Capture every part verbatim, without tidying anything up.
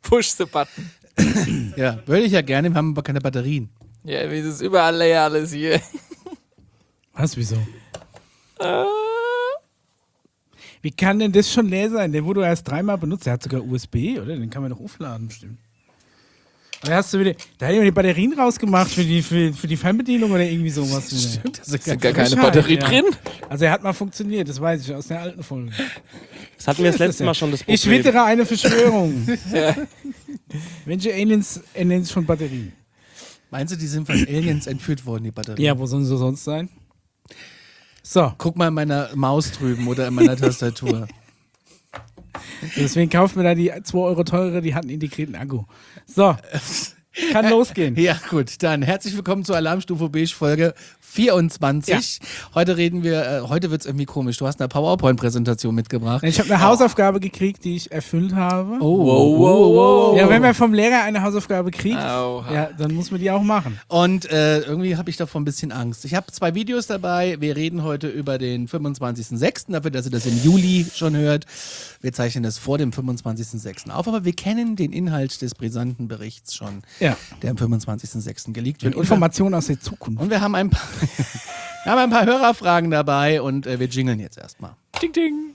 Push the button. Ja, würde ich ja gerne, wir haben aber keine Batterien. Ja, wie ist es überall leer alles hier. Was, wieso? Äh. Wie kann denn das schon leer sein? Der wurde erst dreimal benutzt. Der hat sogar U S B, oder? Den kann man doch aufladen, bestimmt. Oder hast du wieder, da hat jemand die Batterien rausgemacht für die, für, für die Fernbedienung oder irgendwie sowas. Stimmt, das Ist gar keine Batterie ja. drin? Also er hat mal funktioniert, das weiß ich aus der alten Folge. Das hatten wir das letzte Mal schon, das Problem. Ich wittere eine Verschwörung. Ja. Welche Aliens ernähren sich von Batterien? Meinst du, die sind von Aliens entführt worden, die Batterien? Ja, wo sollen sie sonst sein? So. Guck mal in meiner Maus drüben oder in meiner Tastatur. Deswegen kauft man da die zwei Euro teure, die hatten integrierten Akku. So, kann losgehen. Ja gut, dann herzlich willkommen zur Alarmstufe Beige Folge vierundzwanzig. Ja. Heute reden wir, äh, heute wird es irgendwie komisch. Du hast eine PowerPoint-Präsentation mitgebracht. Ich habe eine Hausaufgabe gekriegt, die ich erfüllt habe. Oh, wow, wow, wow. Ja, wenn man vom Lehrer eine Hausaufgabe kriegt, Oha. ja, dann muss man die auch machen. Und äh, irgendwie habe ich davon ein bisschen Angst. Ich habe zwei Videos dabei. Wir reden heute über den fünfundzwanzigsten sechsten Dafür, dass ihr das im Juli schon hört. Wir zeichnen das vor dem fünfundzwanzigsten sechsten auf, aber wir kennen den Inhalt des brisanten Berichts schon, ja. der am fünfundzwanzigsten sechsten geleakt wird. Informationen aus der Zukunft. Und wir haben ein paar, wir haben ein paar Hörerfragen dabei und äh, wir jingeln jetzt erstmal. Ding, ding.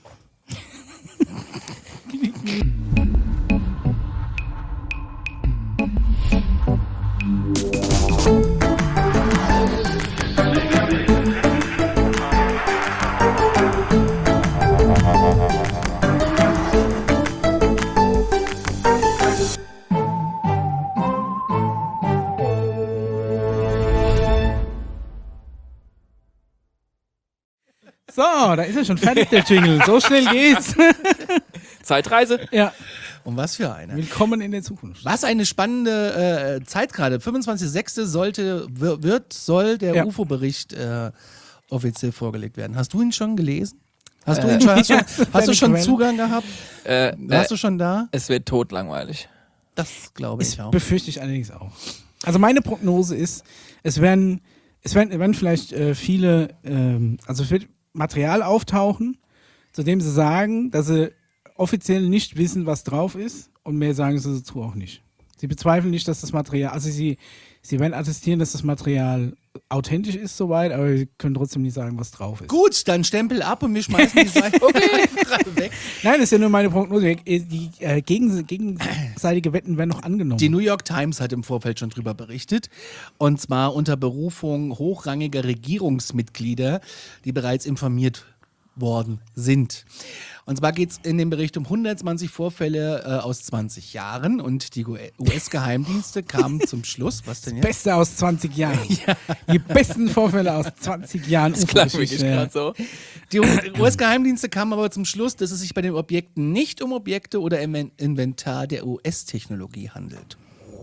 So, da ist er schon fertig, der Jingle. So schnell geht's. Zeitreise? Ja. Und was für eine. Willkommen in der Zukunft. Was eine spannende äh, Zeit gerade. fünfundzwanzigsten sechsten sollte, wird, soll der ja. U F O-Bericht äh, offiziell vorgelegt werden. Hast du ihn schon gelesen? Hast äh, du ihn schon, hast du, hast du schon Zugang gehabt? Äh, Warst äh, du schon da? Es wird totlangweilig. Das glaube ich das auch. Befürchte ich allerdings auch. Also meine Prognose ist, es werden, es werden, werden vielleicht äh, viele, ähm, also es wird Material auftauchen, zu dem sie sagen, dass sie offiziell nicht wissen, was drauf ist, und mehr sagen sie dazu auch nicht. Sie bezweifeln nicht, dass das Material, also sie, sie werden attestieren, dass das Material authentisch ist soweit, aber sie können trotzdem nicht sagen, was drauf ist. Gut, dann Stempel ab und wir schmeißen die Seite okay. weg. Nein, das ist ja nur meine Prognose. Die äh, gegen, gegenseitige Wetten werden noch angenommen. Die New York Times hat im Vorfeld schon drüber berichtet, und zwar unter Berufung hochrangiger Regierungsmitglieder, die bereits informiert worden sind. Und zwar geht es in dem Bericht um hundertzwanzig Vorfälle äh, aus zwanzig Jahren, und die U S-Geheimdienste kamen zum Schluss. Was denn jetzt? Das Beste aus zwanzig Jahren. Ja. Die besten Vorfälle aus zwanzig Jahren. Das klang wirklich ja. gerade so. Die U S-Geheimdienste kamen aber zum Schluss, dass es sich bei den Objekten nicht um Objekte oder Inventar der U S-Technologie handelt.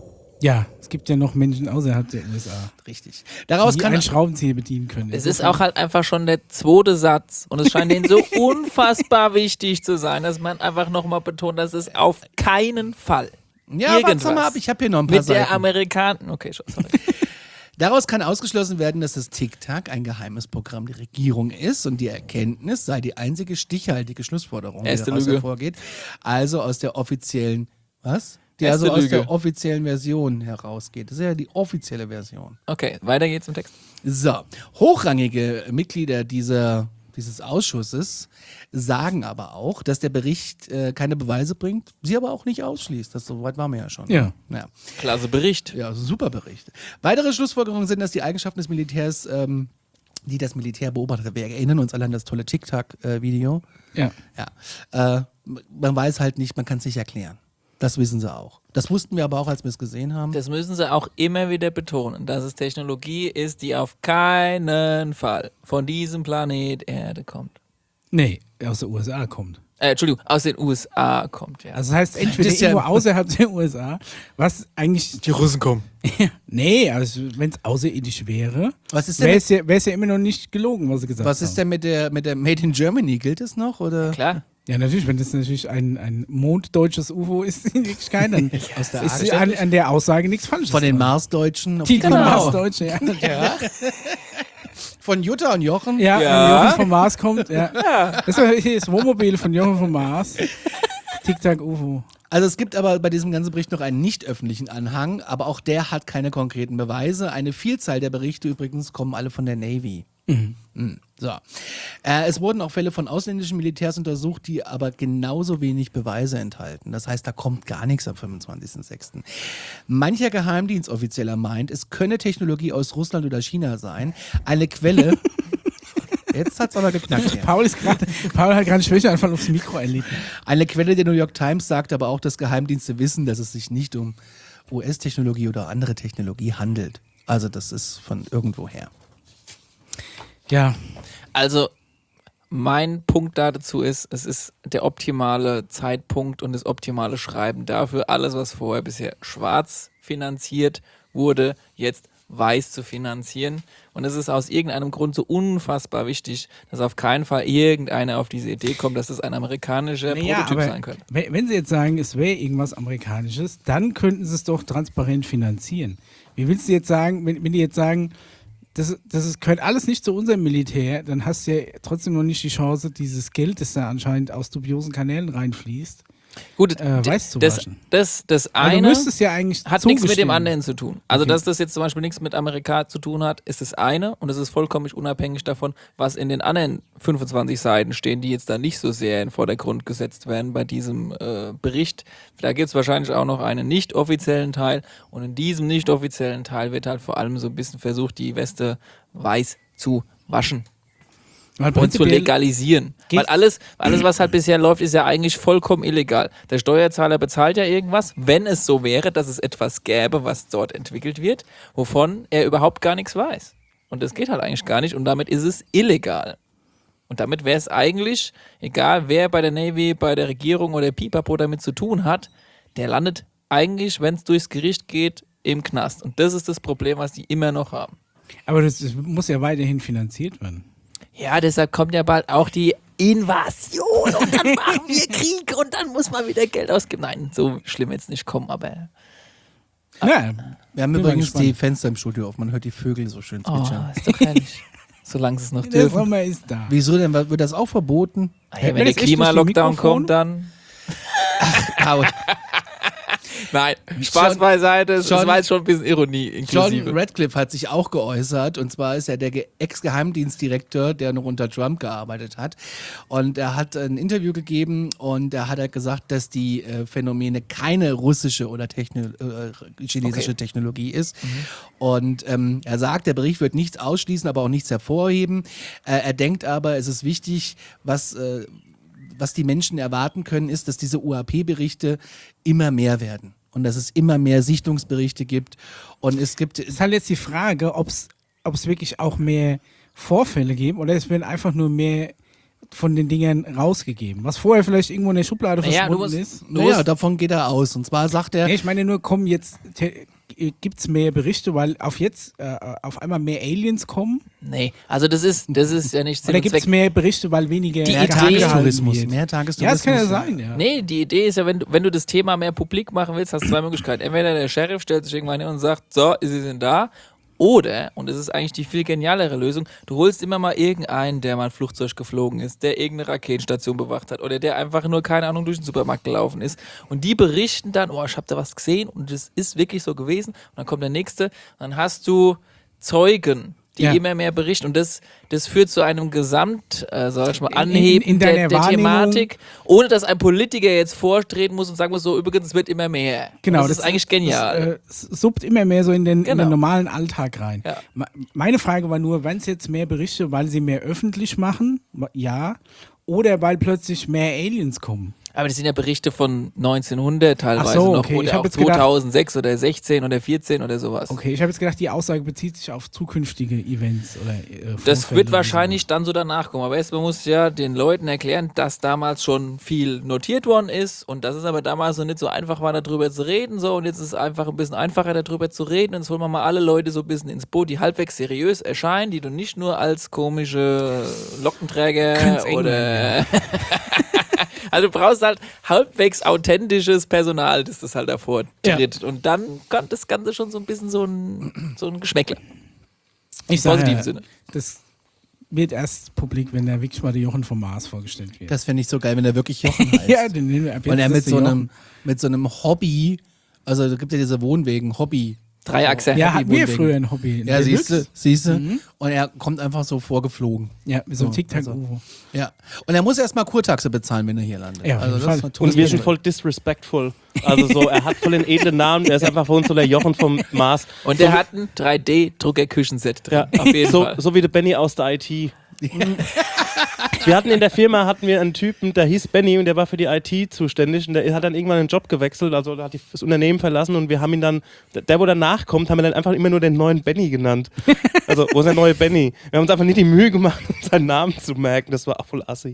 Ja, es gibt ja noch Menschen außerhalb der U S A. Richtig. Daraus die kann einen Schraubenzieher bedienen können. Es ist auch halt einfach schon der zweite Satz. Und es scheint denen so unfassbar wichtig zu sein, dass man einfach nochmal betont, dass es auf keinen Fall ja, warte mal ab, ich habe hier noch ein paar mit Seiten. der Amerikaner... Okay, schon, sorry. Daraus kann ausgeschlossen werden, dass das Tic-Tac ein geheimes Programm der Regierung ist, und die Erkenntnis sei die einzige stichhaltige Schlussfolgerung, die daraus hervorgeht. Also aus der offiziellen... Was? Die Erste also aus Lüge. Der offiziellen Version herausgeht. Das ist ja die offizielle Version. Okay, weiter geht's im Text. So, hochrangige Mitglieder dieser, dieses Ausschusses sagen aber auch, dass der Bericht äh, keine Beweise bringt, sie aber auch nicht ausschließt. Das, so weit waren wir ja schon. Ja. ja. Klasse Bericht. Ja, also super Bericht. Weitere Schlussfolgerungen sind, dass die Eigenschaften des Militärs, ähm, die das Militär beobachtet, wir erinnern uns alle an das tolle Tic-Tac-Video. Ja. ja. Äh, man weiß halt nicht, man kann es nicht erklären. Das wissen sie auch. Das wussten wir aber auch, als wir es gesehen haben. Das müssen sie auch immer wieder betonen, dass es Technologie ist, die auf keinen Fall von diesem Planet Erde kommt. Nee, aus der U S A kommt. Äh, Entschuldigung, aus den U S A kommt, ja. Also das heißt, entweder das irgendwo ja außerhalb der U S A, was eigentlich... Die Russen kommen. Nee, also wenn es außerirdisch wäre, wäre es ja, ja immer noch nicht gelogen, was sie gesagt was haben. Was ist denn mit der, mit der Made in Germany? Gilt es noch? Oder? Ja, klar. Ja, natürlich, wenn das natürlich ein, ein monddeutsches U F O ist, in Wirklichkeit, dann aus der ist an, an der Aussage nichts Falsches. Von den Marsdeutschen. Die genau. Marsdeutschen, ja. ja. Von Jutta und Jochen. Ja, ja. Jochen vom Mars kommt. Ja. Ja. Das ist das Wohnmobil von Jochen vom Mars. Tic-Tac-U F O. Also es gibt aber bei diesem ganzen Bericht noch einen nicht öffentlichen Anhang, aber auch der hat keine konkreten Beweise. Eine Vielzahl der Berichte übrigens kommen alle von der Navy. Mhm. Mhm. So. Äh, es wurden auch Fälle von ausländischen Militärs untersucht, die aber genauso wenig Beweise enthalten. Das heißt, da kommt gar nichts am fünfundzwanzigsten sechsten Mancher Geheimdienstoffizieller meint, es könne Technologie aus Russland oder China sein. Eine Quelle... Jetzt hat's aber geknackt. Ja. Paul, ist grad, Paul hat gerade einen Schwächeanfall aufs Mikro erlitten. Eine Quelle der New York Times sagt aber auch, dass Geheimdienste wissen, dass es sich nicht um U S-Technologie oder andere Technologie handelt. Also das ist von irgendwoher. Ja. Also mein Punkt dazu ist, es ist der optimale Zeitpunkt und das optimale Schreiben dafür, alles, was vorher bisher schwarz finanziert wurde, jetzt weiß zu finanzieren. Und es ist aus irgendeinem Grund so unfassbar wichtig, dass auf keinen Fall irgendeiner auf diese Idee kommt, dass das ein amerikanischer naja, Prototyp sein könnte. Wenn, wenn Sie jetzt sagen, es wäre irgendwas Amerikanisches, dann könnten Sie es doch transparent finanzieren. Wie willst du jetzt sagen, wenn, wenn die jetzt sagen, das, das ist, gehört alles nicht zu unserem Militär, dann hast du ja trotzdem noch nicht die Chance, dieses Geld, das da anscheinend aus dubiosen Kanälen reinfließt, Gut, äh, weiß zu das, waschen. das, das Also eine du müsstest ja eigentlich hat nichts mit dem zugestehen. anderen zu tun. Also, Okay. dass das jetzt zum Beispiel nichts mit Amerika zu tun hat, ist das eine und es ist vollkommen unabhängig davon, was in den anderen fünfundzwanzig Seiten stehen, die jetzt da nicht so sehr in den Vordergrund gesetzt werden bei diesem äh, Bericht. Da gibt es wahrscheinlich auch noch einen nicht offiziellen Teil und in diesem nicht offiziellen Teil wird halt vor allem so ein bisschen versucht, die Weste weiß zu waschen. Weil Und zu prinzipiell legalisieren. Weil alles, alles, was halt bisher läuft, ist ja eigentlich vollkommen illegal. Der Steuerzahler bezahlt ja irgendwas, wenn es so wäre, dass es etwas gäbe, was dort entwickelt wird, wovon er überhaupt gar nichts weiß. Und das geht halt eigentlich gar nicht und damit ist es illegal. Und damit wäre es eigentlich, egal wer bei der Navy, bei der Regierung oder Pipapo damit zu tun hat, der landet eigentlich, wenn es durchs Gericht geht, im Knast. Und das ist das Problem, was die immer noch haben. Aber das, das muss ja weiterhin finanziert werden. Ja, deshalb kommt ja bald auch die Invasion und dann machen wir Krieg und dann muss man wieder Geld ausgeben. Nein, so schlimm jetzt nicht kommen, aber... Ja, Wir haben Bin mal übrigens gespannt. die Fenster im Studio auf. Man hört die Vögel so schön Oh, zwitschern. ist doch herrlich. Solange sie es noch der dürfen. Sommer ist da. Wieso denn? Wird das auch verboten? Hey, Wenn wenn der es echt durch die Klimalockdown Mikrofone- kommt, dann... Paul. Nein, Spaß John- beiseite, das John- war jetzt schon ein bisschen Ironie John inklusive. Radcliffe hat sich auch geäußert und zwar ist er der Ge- Ex-Geheimdienstdirektor, der noch unter Trump gearbeitet hat und er hat ein Interview gegeben und da hat er gesagt, dass die äh, Phänomene keine russische oder Techno äh, chinesische Okay. Technologie ist und ähm, er sagt, der Bericht wird nichts ausschließen, aber auch nichts hervorheben. Äh, er denkt aber, es ist wichtig, was äh, was die Menschen erwarten können, ist, dass diese U A P-Berichte immer mehr werden und dass es immer mehr Sichtungsberichte gibt und es gibt Es ist halt jetzt die Frage, ob es wirklich auch mehr Vorfälle geben oder es werden einfach nur mehr von den Dingern rausgegeben. Was vorher vielleicht irgendwo in der Schublade Naja, du verschwunden musst- ist. du Naja, musst- davon geht er aus. Und zwar sagt er, Ja, ich meine nur, kommen jetzt, gibt es mehr Berichte, weil auf jetzt äh, auf einmal mehr Aliens kommen? Nee, also das ist, das ist ja nicht Sinn Oder und gibt es Zweck. mehr Berichte, weil weniger Die mehr Idee- gehalten Tagestourismus, wird? mehr Ja, Tagestourismus. das kann ja sein, ja. Nee, die Idee ist ja, wenn du, wenn du das Thema mehr publik machen willst, hast du zwei Möglichkeiten. Entweder der Sheriff stellt sich irgendwann hin und sagt, so, sie sind da. Oder, und das ist eigentlich die viel genialere Lösung, du holst immer mal irgendeinen, der mal ein Flugzeug geflogen ist, der irgendeine Raketenstation bewacht hat oder der einfach nur, keine Ahnung, durch den Supermarkt gelaufen ist. Und die berichten dann, oh, ich habe da was gesehen und das ist wirklich so gewesen. Und dann kommt der nächste, und dann hast du Zeugen, die Ja. immer mehr berichten. Und das, das führt zu einem Gesamt, äh, sag ich mal, In- in- Anheben in der, deiner der Wahrnehmung- Thematik, ohne dass ein Politiker jetzt vortreten muss und sagen muss, so, übrigens, es wird immer mehr. Genau, Und das, ist eigentlich genial. Das äh, suppt immer mehr so in den, in Genau. den normalen Alltag rein. Ja. Me- Meine Frage war nur, wenn es jetzt mehr Berichte, weil sie mehr öffentlich machen, ja, oder weil plötzlich mehr Aliens kommen. Aber das sind ja Berichte von neunzehnhundert teilweise Ach so, noch okay. Ich oder hab auch jetzt gedacht- zweitausendsechs oder sechzehn oder vierzehn oder sowas. Okay, ich habe jetzt gedacht, die Aussage bezieht sich auf zukünftige Events oder äh, Das Vorfälle wird oder wahrscheinlich dann so danach kommen. Aber erstmal muss ja den Leuten erklären, dass damals schon viel notiert worden ist und dass es aber damals noch nicht so einfach war, darüber zu reden. So, und jetzt ist es einfach ein bisschen einfacher, darüber zu reden. Und jetzt holen wir mal alle Leute so ein bisschen ins Boot, die halbwegs seriös erscheinen, die du nicht nur als komische Lockenträger Können's eng oder. werden, Also du brauchst halt halbwegs authentisches Personal, das das halt davor Ja. tritt. Und dann kann das Ganze schon so ein bisschen so ein, so ein Geschmäckle. Ich positiven sage, Sinne. das wird erst publik, wenn der wirklich mal der Jochen vom Mars vorgestellt wird. Das fände ich so geil, wenn er wirklich Jochen heißt. Ja, den nehmen wir ab jetzt. Und er ist mit der so, Jochen. einem, mit so einem Hobby, also es gibt ja diese Wohnwegen, Hobby. Dreiachse. Ja, hatten wir Wohnwegen. früher ein Hobby. Ja, siehst du, Deluxe. siehst du. Mhm. Und er kommt einfach so vorgeflogen. Ja, mit so einem So, Tic-Tac-U. Ja. Und er muss erstmal Kurtaxe bezahlen, wenn er hier landet. Ja, auf also jeden das Fall. ist toll. Und wir sind voll disrespectful. Also so, er hat voll den edlen Namen, der ist einfach für uns so der Jochen vom Mars. Und der hat ein drei D-Drucker-Küchenset drin. Ja, Auf jeden so, Fall. so wie der Benny aus der I T. Wir hatten in der Firma hatten wir einen Typen, der hieß Benny und der war für die I T zuständig und der hat dann irgendwann einen Job gewechselt, also der hat die- das Unternehmen verlassen und wir haben ihn dann, der wo danach kommt, haben wir dann einfach immer nur den neuen Benny genannt. Also, wo ist der neue Benny? Wir haben uns einfach nicht die Mühe gemacht, uns seinen Namen zu merken, das war auch voll assi.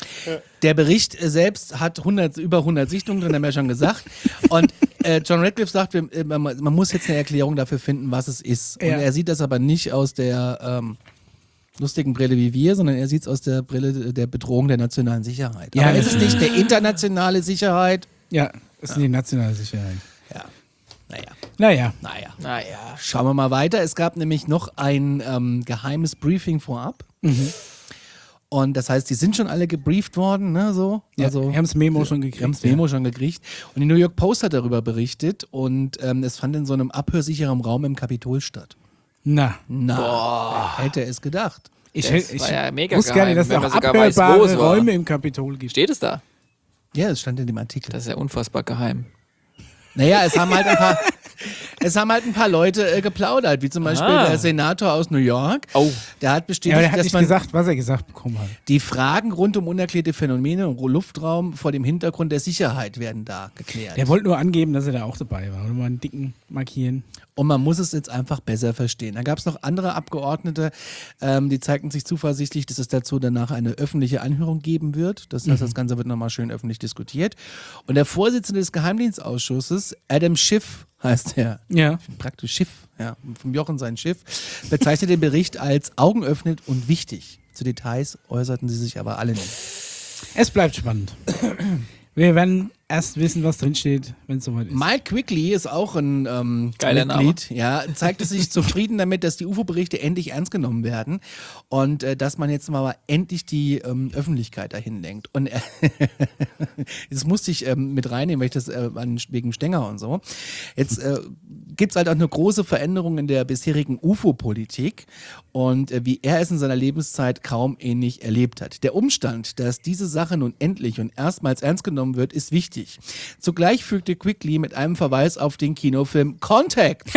Der Bericht äh, selbst hat hundert, über hundert Sichtungen drin, haben wir ja schon gesagt. Und äh, John Radcliffe sagt, wir, äh, man, man muss jetzt eine Erklärung dafür finden, was es ist. Und Ja. er sieht das aber nicht aus der ähm, lustigen Brille wie wir, sondern er sieht es aus der Brille der Bedrohung der nationalen Sicherheit. Ja, aber ist es ja. nicht der internationale Sicherheit? Ja, das ist die nationale Sicherheit. Ja. Naja, Naja. naja. Naja. Schauen wir mal weiter. Es gab nämlich noch ein ähm, geheimes Briefing vorab. Mhm. Und das heißt, die sind schon alle gebrieft worden, ne, so. Ja, also, wir haben das Memo schon Wir gekriegt. haben das Memo schon gekriegt. Und die New York Post hat darüber berichtet und ähm, es fand in so einem abhörsicheren Raum im Kapitol statt. Na, Na, wer hätte es gedacht? ich, Das hätte- ich war ja mega wusste gerne, geheim, dass es wenn auch man sogar weiß, wo abhörbare es war. Räume im Kapitol gibt. Steht es da? Ja, es stand in dem Artikel. Das ist ja unfassbar geheim. Naja, es haben halt ein paar, es haben halt ein paar Leute äh, geplaudert, wie zum Beispiel Ah. der Senator aus New York. Oh. Der hat Ja, bestätigt, aber er hat dass nicht man gesagt, was er gesagt bekommen hat. die Fragen rund um unerklärte Phänomene im Luftraum vor dem Hintergrund der Sicherheit werden da geklärt. Er wollte nur angeben, dass er da auch dabei war. Oder mal einen dicken markieren. Und man muss es jetzt einfach besser verstehen. Dann gab es noch andere Abgeordnete, ähm, die zeigten sich zuversichtlich, dass es dazu danach eine öffentliche Anhörung geben wird. Das heißt, das Ganze wird nochmal schön öffentlich diskutiert. Und der Vorsitzende des Geheimdienstausschusses, Adam Schiff heißt er, Ja. praktisch Schiff, ja, vom Jochen sein Schiff, bezeichnet den Bericht als augenöffnend und wichtig. Zu Details äußerten sie sich aber alle nicht. Es bleibt spannend. Wir werden erst wissen, was drinsteht, wenn es soweit ist. Mike Quigley ist auch ein ähm, Geiler Mitglied. Ja, zeigte sich zufrieden damit, dass die U F O-Berichte endlich ernst genommen werden und äh, dass man jetzt mal endlich die ähm, Öffentlichkeit dahin lenkt. Und äh, das musste ich ähm, mit reinnehmen, weil ich das äh, an, wegen Stenger und so. Jetzt äh, gibt es halt auch eine große Veränderung in der bisherigen U F O-Politik und äh, wie er es in seiner Lebenszeit kaum ähnlich erlebt hat. Der Umstand, dass diese Sache nun endlich und erstmals ernst genommen wird, ist wichtig. Zugleich fügte Quigley mit einem Verweis auf den Kinofilm Contact.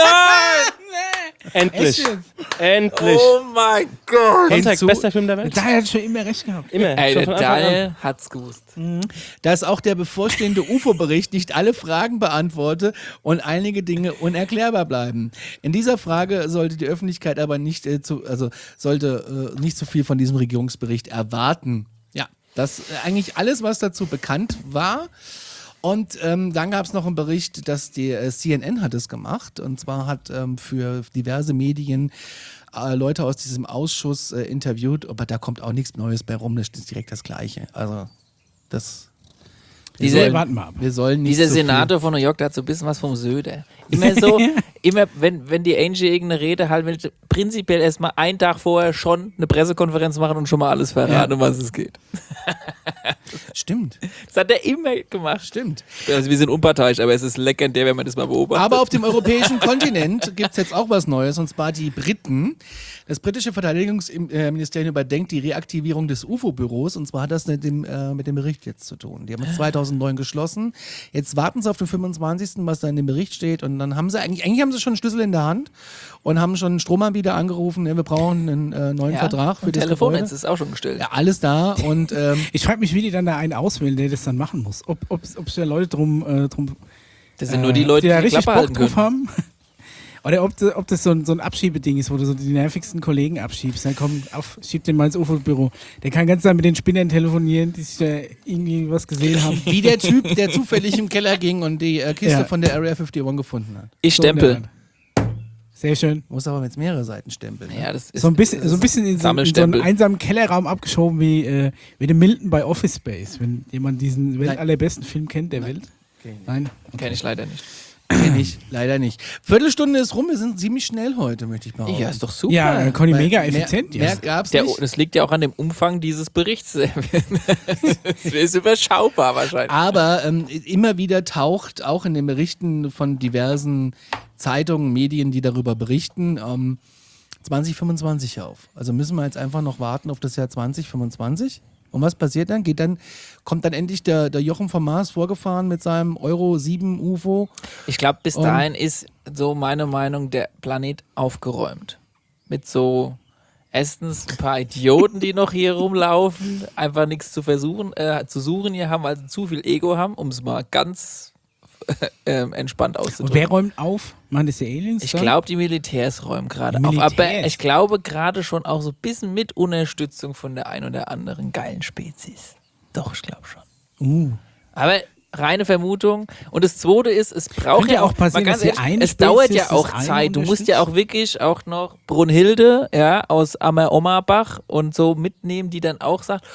Endlich. Echt jetzt? Endlich. Oh mein Gott. Contact, hinzu- bester Film der Welt. Da hat schon immer recht gehabt. Immer. Ey, Schon der von Anfang an. Daniel hat's gewusst. Dass auch der bevorstehende U F O-Bericht nicht alle Fragen beantworte und einige Dinge unerklärbar bleiben. In dieser Frage sollte die Öffentlichkeit aber nicht äh, zu, also sollte äh, nicht so viel von diesem Regierungsbericht erwarten. Ja, das äh, eigentlich alles, was dazu bekannt war. Und ähm, dann gab es noch einen Bericht, dass die äh, C N N hat es gemacht. Und zwar hat ähm, für diverse Medien äh, Leute aus diesem Ausschuss äh, interviewt. Aber da kommt auch nichts Neues bei rum. Das ist direkt das Gleiche. Also das... Wir Diese- sollen, warten wir ab. wir sollen nicht Dieser so Senator von New York, der hat so ein bisschen was vom Söder. Immer so, immer, wenn, wenn die Angie irgendeine Rede halten will, prinzipiell erstmal einen Tag vorher schon eine Pressekonferenz machen und schon mal alles verraten, um was es geht. viel. Stimmt, Das hat er immer gemacht. stimmt. Also wir sind unparteiisch, aber es ist legendär, wenn man das mal beobachtet. Aber auf dem europäischen Kontinent gibt es jetzt auch was Neues, und zwar die Briten. Das britische Verteidigungsministerium überdenkt die Reaktivierung des U F O-Büros, und zwar hat das mit dem, äh, mit dem Bericht jetzt zu tun. Die haben es zweitausendneun geschlossen. Jetzt warten sie auf den fünfundzwanzigsten, was da in dem Bericht steht, und dann haben sie eigentlich, eigentlich haben sie schon einen Schlüssel in der Hand und haben schon einen Stromanbieter angerufen, ja, wir brauchen einen äh, neuen ja, Vertrag für und das Telefonnetz Gebäude. ist auch schon gestellt. Ja, alles da und ähm, Ich frage mich, wie die dann da einen auswählen, der das dann machen muss. Ob ob ob da Leute drum, äh, drum Das sind nur die Leute, die da die die richtig Klappe Bock halten drauf können. haben. Oder ob, das- ob das so ein, so ein Abschiebeding ist, wo du so die nervigsten Kollegen abschiebst. Dann komm, auf, schieb den mal ins U F O-Büro. Der kann ganz Zeit mit den Spinnern telefonieren, die sich da irgendwie was gesehen haben. wie der Typ, der zufällig im Keller ging und die äh, Kiste Ja. von der Area einundfünfzig gefunden hat. Ich So in der stempel. Art. Sehr schön. Muss aber jetzt mehrere Seiten stempeln. Ne? Ja, das ist, So ein bisschen, das so ein bisschen in, so, in so einen Sammelstempel. einsamen Kellerraum abgeschoben wie, äh, wie den Milton bei Office Space. Wenn jemand diesen Welt Nein. allerbesten Film kennt der Welt. Okay. Nein? Kenn ich leider nicht. Kenn ich leider nicht. Viertelstunde ist rum, wir sind ziemlich schnell heute, möchte ich behaupten. Ja, ist doch super. Ja, äh, Conny, Weil mega mehr- effizient Mehr jetzt. gab's Der, nicht. das liegt ja auch an dem Umfang dieses Berichts. Das ist überschaubar wahrscheinlich. Aber ähm, immer wieder taucht auch in den Berichten von diversen Zeitungen, Medien, die darüber berichten, ähm, zwanzig fünfundzwanzig auf. Also müssen wir jetzt einfach noch warten auf das Jahr zwanzig fünfundzwanzig. Und was passiert dann? Geht dann kommt dann endlich der, der Jochen vom Mars vorgefahren mit seinem Euro sieben U F O. Ich glaube, bis dahin ist so meine Meinung der Planet aufgeräumt. Mit so erstens ein paar Idioten, die noch hier rumlaufen, einfach nichts zu versuchen, äh, zu suchen hier haben, weil sie zu viel Ego haben, um es mal ganz ähm, entspannt Und auszudrücken. wer räumt auf? Machen das die Aliens? Ich dann? glaube, die Militärs räumen gerade Die auf. Aber Militärs? ich glaube gerade schon auch so ein bisschen mit Unterstützung von der ein oder anderen geilen Spezies. Doch, ich glaube schon. Uh. Aber reine Vermutung. Und das Zweite ist, es braucht Könnte ja auch auch, passieren, mal ganz dass die ehrlich, eine es dauert Spezies ja das auch eine Zeit. Du musst ja unterstützt. auch wirklich auch noch Brunhilde, ja, aus Ammer-Ommerbach und so mitnehmen, die dann auch sagt,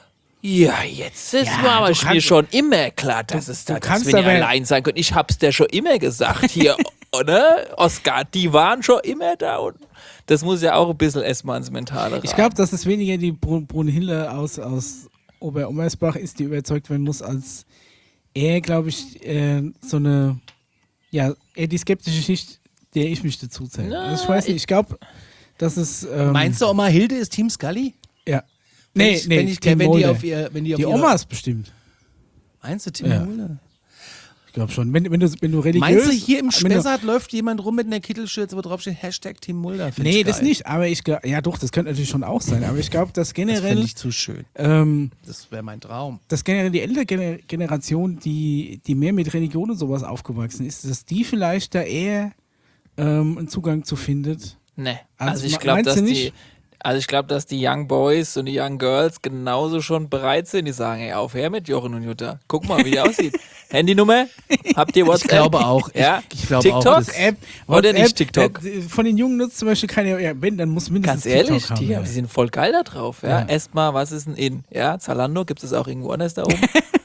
ja, jetzt ist Ja, mir aber du mir kannst- schon immer klar, dass es du da, dass kannst wir nicht aber- allein sein können. Ich hab's dir schon immer gesagt hier, oder? Oscar, die waren schon immer da und das muss ja auch ein bisschen erstmal ins Mentale rein. Ich glaube, dass es weniger die Brun Brunhilde aus, aus Ober-Ommersbach ist, die überzeugt werden muss, als eher, glaube ich, äh, so eine, ja, eher die skeptische Schicht, der ich mich dazu zähle. Na, Also ich weiß nicht, ich glaube, dass es. Ähm, Meinst du, Oma Hilde ist Team Scully? Ja. Wenn Nee, ich, nee, wenn, ich, Team wenn die Mulder. auf ihr, wenn die auf Die ihre- Omas bestimmt. Meinst du Team Ja. Mulder? Ich glaube schon. Wenn, wenn, du, wenn du religiös. Meinst du, hier im wenn du- Spessart läuft jemand rum mit einer Kittelschürze, wo drauf steht Hashtag Team Mulder? Find Nee, ich das geil. nicht. Aber ich glaube, ja doch, das könnte natürlich schon auch sein. Aber ich glaube, dass Das generell, finde ich zu schön. ähm, Das wäre mein Traum. dass generell die ältere Gener Generation, die, die mehr mit Religion und sowas aufgewachsen ist, dass die vielleicht da eher ähm, einen Zugang zu findet. Nee. Also Also ich me- glaube, meinst dass du die, nicht? also ich glaube, dass die Young Boys und die Young Girls genauso schon bereit sind. Die sagen, ey, auf her mit Jochen und Jutta. Guck mal, wie die aussieht. Handynummer? Habt ihr WhatsApp? Ich glaube auch. Ja? Ich, ich glaube TikTok? auch. Das, WhatsApp, Oder nicht WhatsApp, TikTok? Äh, von den Jungen nutzt zum Beispiel keine, ja, wenn, dann muss mindestens Ganz ehrlich, TikTok haben. die, ja. die sind voll geil da drauf. Ja? Ja. Erstmal, was ist denn in? Ja, Zalando, gibt es auch irgendwo anders da oben?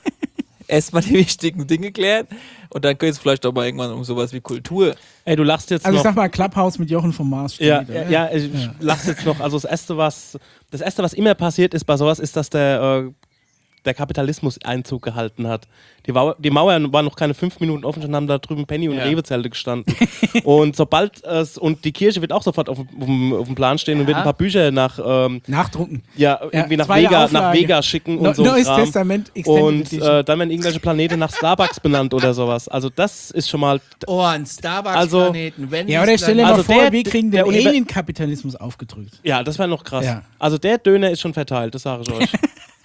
Erstmal die wichtigen Dinge klären und dann geht es vielleicht auch mal irgendwann um sowas wie Kultur. Ey, du lachst jetzt Also ich noch. sag mal, Clubhouse mit Jochen vom Mars steht. Ja, oder? ja, ja, ich Ja. lach's jetzt noch. Also das erste, was das erste, was immer passiert ist bei sowas, ist, dass der, äh, der Kapitalismus Einzug gehalten hat. Die, Mauer, die Mauern waren noch keine fünf Minuten offen, schon haben da drüben Penny und Ja. Rewe-Zelte gestanden. Und sobald es und die Kirche wird auch sofort auf, dem- auf dem Plan stehen und wird ein paar Bücher nach ähm, Nachdrucken. ja, irgendwie nach zweite Vega, nach Auflage. Vega schicken und No, so. Neues Kram. Testament, Extended Und Edition. äh, dann werden irgendwelche Planeten nach Starbucks benannt oder sowas. Also das ist schon mal. oh, ein Also- Starbucks-Planeten. wenn Ja, nicht oder stell dir Also mal vor, der- wir kriegen der den Univer- Alien-Kapitalismus aufgedrückt. Ja, das wäre noch krass. Ja. Also der Döner ist schon verteilt, das sage ich euch.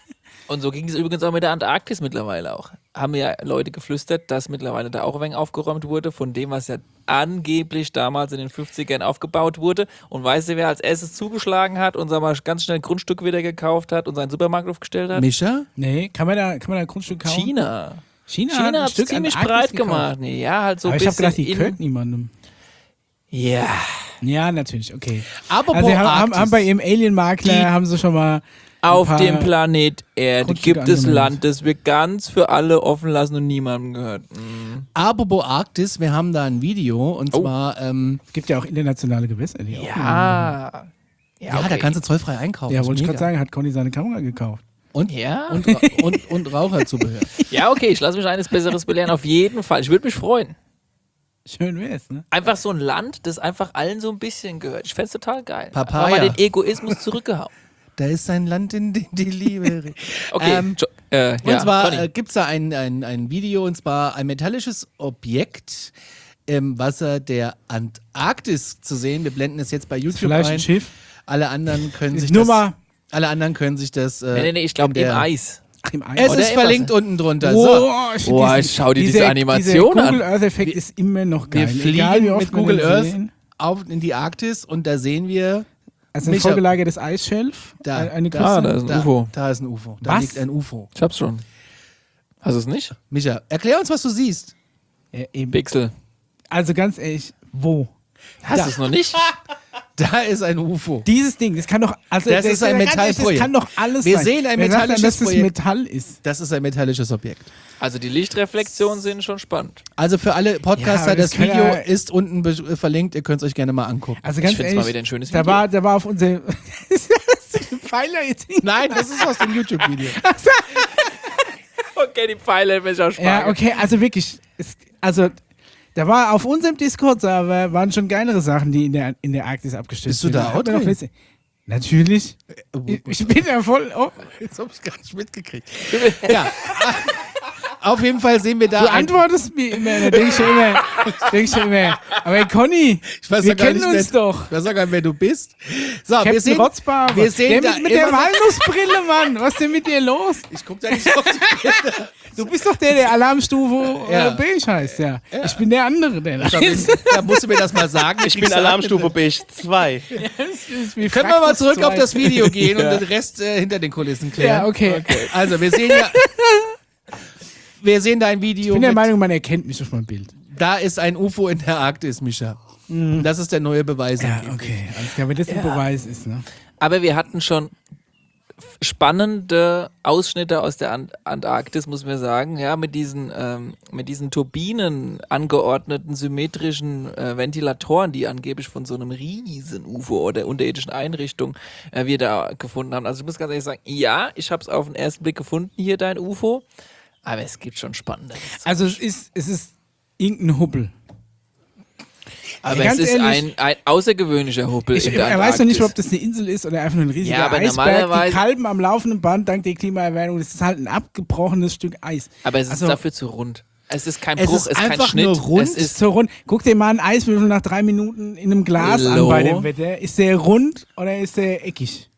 Und so ging es übrigens auch mit der Antarktis mittlerweile auch. Haben ja Leute geflüstert, dass mittlerweile da auch ein wenig aufgeräumt wurde von dem, was ja angeblich damals in den fünfzigern aufgebaut wurde. Und weißt du, wer als erstes zugeschlagen hat und sag mal, ganz schnell ein Grundstück wieder gekauft hat und seinen Supermarkt aufgestellt hat? Mischa? Nee, kann man da, kann man da ein Grundstück kaufen? China. China, China ein hat es Stück ziemlich Antarktis breit gekauft. gemacht. Nee, ja, halt so ein Aber ich habe bisschen gedacht, die in- könnten niemandem. Ja. Ja, natürlich, okay. Aber Also sie haben, haben, Arktis. haben bei ihrem Alien-Makler Die- haben sie schon mal ein Auf paar- dem Planet Erde Grundstücke gibt es angemeldet. Land, das wir ganz für alle offen lassen und niemandem gehört. Mhm. Apropos Arktis, wir haben da ein Video und Oh. zwar, ähm, Es gibt ja auch internationale Gewässer. Die auch Ja. ja, okay. da kannst du zollfrei einkaufen. Ja, ist wollte ich gerade mega. sagen, hat Conny seine Kamera gekauft. Und, Ja? und, Ra- und, und Raucherzubehör. Ja, okay, ich lasse mich eines Besseres belehren. Auf jeden Fall. Ich würde mich freuen. Schön wär's, ne? Einfach so ein Land, das einfach allen so ein bisschen gehört. Ich fände es total geil. Papaya. Aber den Egoismus zurückgehauen. Da ist ein Land, in dem die Liebe regiert. Okay, Ähm, jo äh, Und ja, zwar Conny. äh, gibt es da ein, ein, ein Video, und zwar ein metallisches Objekt im Wasser der Antarktis zu sehen. Wir blenden es jetzt bei YouTube Vielleicht ein. ein Schiff. Alle anderen können Ist sich nur das, mal alle anderen können sich das. Äh, nee, nee, nee, ich glaube in im der- Eis. im Eis. Es Oder ist im verlinkt Wasser. unten drunter. So. Boah, ich find Boah, diesen- schau dir diese dieser- Animation dieser an. Google Earth Effekt ist immer noch geil. Wir fliegen Egal, wie oft mit wir Google den Earth sehen. auf in die Arktis und da sehen wir. Also ein Micha- vorgelagertes Eisschelf. Da, eine eine da, Küste. Ah, da ist ein da, U F O. Da ist ein U F O. Da Was? liegt ein U F O. Ich hab's schon. Hast du es nicht? Micha, erklär uns, was du siehst. Ja, eben. Pixel. Also ganz ehrlich, wo? Hast Da. du es noch nicht? Da ist ein U F O. Dieses Ding, das kann doch, also Das ist ein ganz ehrlich, Metallprojekt. Das kann doch alles Wir sein. sehen ein Wer sagt denn, metallisches dass das Projekt. Metall ist. Das ist ein metallisches Objekt. Also die Lichtreflexionen sind schon spannend. Also für alle Podcaster, Ja, aber das, das kann Video ja- ist unten be- verlinkt, ihr könnt es euch gerne mal angucken. Also ganz Ich find's ehrlich, mal wieder ein schönes da Video. war, da war auf unserem Pfeiler jetzt nicht. Nein, das ist aus dem YouTube-Video. Okay, die Pfeile will ich auch sparen. Ja, okay, also wirklich, es, also da war auf unserem Discord-Server waren schon geilere Sachen, die in der, in der Arktis abgestürzt Bist du da sind. auch Hat man doch drin? letzte- Natürlich. Ich, ich bin ja voll. Oh, Jetzt hab ich gar nicht mitgekriegt. Ja. Auf jeden Fall sehen wir da. du ein- antwortest mir immer, da denke ich schon immer, denk ich schon immer. Aber Conny, Ich weiß wir ja gar kennen nicht, uns wer, doch. Ich weiß ja gar nicht, wer du bist. So, wir Captain sehen, Rotzbarber. wir sehen der da mit, mit der immer- Walnussbrille, Mann. Was ist denn mit dir los? Ich guck da nicht auf die Bilder. Du bist doch der, der Alarmstufe Ja. ja. beige heißt, ja. Ich bin der andere, der da Da, ist. da musst du mir das mal sagen. Ich bin Alarmstufe Beige zwei. Wie Können wir mal Fraktus zurück auf zwei. das Video gehen Ja. und den Rest äh, hinter den Kulissen klären? Ja, okay. Also, wir sehen ja. Wir sehen da ein Video. Ich bin der mit, Meinung, man erkennt mich auf meinem Bild. Da ist ein U F O in der Arktis, Mischa. Das ist der neue Beweis. Ja, okay. Alles klar, wenn das ein Beweis ist, ne? Aber wir hatten schon spannende Ausschnitte aus der Ant Antarktis, muss man sagen, ja, mit diesen, ähm, mit diesen Turbinen angeordneten symmetrischen äh, Ventilatoren, die angeblich von so einem riesen U F O oder unterirdischen Einrichtung äh, wir da gefunden haben. Also ich muss ganz ehrlich sagen, ja, ich habe es auf den ersten Blick gefunden, hier dein U F O, aber es gibt schon spannende. Also es ist, es ist irgendein Hubbel. Aber ganz es ist ehrlich, ein, ein außergewöhnlicher Hubbel Ich, in der er weiß noch nicht, Antarktis. ob das eine Insel ist oder einfach nur ein riesiger Ja, aber Eisberg. normalerweise- Die Kalben am laufenden Band dank der Klimaerwärmung. Das ist halt ein abgebrochenes Stück Eis. Aber es ist Also- dafür zu rund. Es ist kein Es Bruch, ist es ist kein einfach Schnitt. nur rund. Es Ist ist so rund. Guck dir mal einen Eiswürfel nach drei Minuten in einem Glas an Hallo? bei dem Wetter. Ist der rund oder ist der eckig?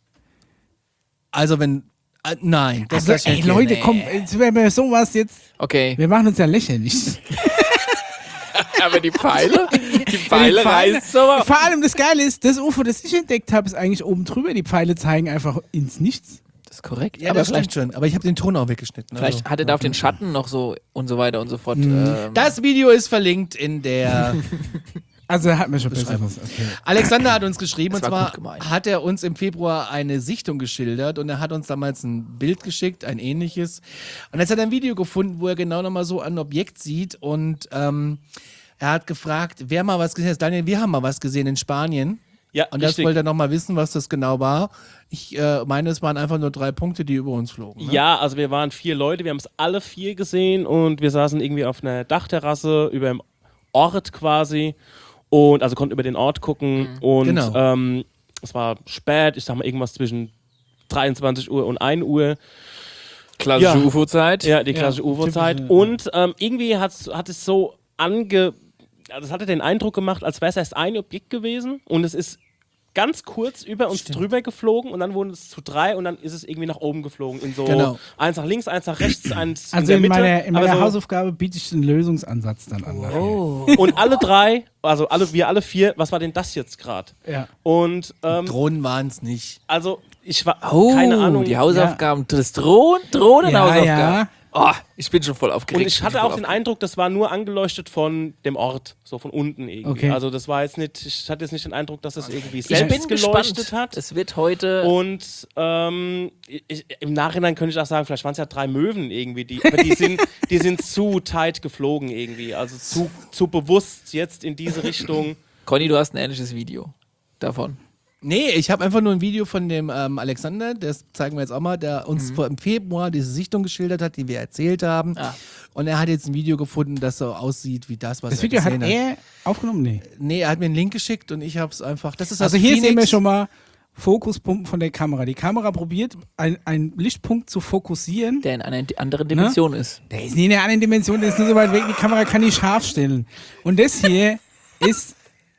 Also, wenn. Äh, nein, das Also, lass ich ey, nicht Leute, gehen. komm, jetzt werden wir sowas jetzt. okay. Wir machen uns ja lächerlich. Aber die Pfeile, die Pfeile reißt so. Vor allem das Geile ist, das U F O, das ich entdeckt habe, ist eigentlich oben drüber. Die Pfeile zeigen einfach ins Nichts. Das ist korrekt. Ja, aber das vielleicht, stimmt schon. Aber ich habe den Ton auch weggeschnitten. vielleicht also. hat er da auf den Schatten noch so und so weiter und so fort. Ähm, Das Video ist verlinkt in der. Also hat mir schon besseres. Okay. Alexander hat uns geschrieben, und Das war zwar gut gemeint. hat er uns im Februar eine Sichtung geschildert und er hat uns damals ein Bild geschickt, ein ähnliches. Und jetzt hat er ein Video gefunden, wo er genau nochmal so ein Objekt sieht und ähm, er hat gefragt, wer mal was gesehen hat. Daniel, wir haben mal was gesehen in Spanien. Ja, Und das richtig. wollte er nochmal wissen, was das genau war. Ich äh, meine, es waren einfach nur drei Punkte, die über uns flogen. Ne? Ja, also wir waren vier Leute, wir haben es alle vier gesehen und wir saßen irgendwie auf einer Dachterrasse über dem Ort quasi und also konnten über den Ort gucken und Genau. ähm, es war spät, ich sag mal irgendwas zwischen dreiundzwanzig Uhr und ein Uhr. klassische Ja. U F O-Zeit. Ja, die klassische U F O-Zeit. typische, Und ähm, irgendwie hat's, hat es so ange... Also es hatte den Eindruck gemacht, als wäre es erst ein Objekt gewesen und es ist ganz kurz über uns drüber geflogen und dann wurden es zu drei und dann ist es irgendwie nach oben geflogen. In so Genau. eins nach links, eins nach rechts, eins Also in der in Mitte. meiner, in aber meiner so, Hausaufgabe biete ich den Lösungsansatz dann an. Oh. und alle drei, also alle, wir alle vier, was war denn das jetzt gerade? Ja. Und ähm, Drohnen waren es nicht. also ich war, Oh, keine Ahnung. die Hausaufgaben, das Drohnen, Drohnenhausaufgaben. Ja, Oh, ich bin schon voll aufgeregt. Und ich bin hatte schon auch voll den aufgeregt. Eindruck, das war nur angeleuchtet von dem Ort, so von unten irgendwie. Okay. Also das war jetzt nicht, ich hatte jetzt nicht den Eindruck, dass das irgendwie Ich selbst bin geleuchtet gespannt. hat. Es wird heute. Und ähm, ich, im Nachhinein könnte ich auch sagen, vielleicht waren es ja drei Möwen irgendwie, die, aber die sind, die sind zu tight geflogen irgendwie. Also zu, zu bewusst jetzt in diese Richtung. Conny, du hast ein ähnliches Video davon. Nee, ich habe einfach nur ein Video von dem ähm, Alexander, das zeigen wir jetzt auch mal, der uns vor, im Februar diese Sichtung geschildert hat, die wir erzählt haben. Ah. Und er hat jetzt ein Video gefunden, das so aussieht wie das, was Das er Video hat gesehen hat. er aufgenommen? Nee. Nee, er hat mir einen Link geschickt und ich habe es einfach. Das ist Also aus hier Phoenix. sehen wir schon mal Fokuspunkten von der Kamera. Die Kamera probiert, einen Lichtpunkt zu fokussieren. Der in einer di- anderen Dimension ist. Der ist nie in einer anderen Dimension, der ist nur so weit weg, die Kamera kann nicht scharf stellen. Und das hier ist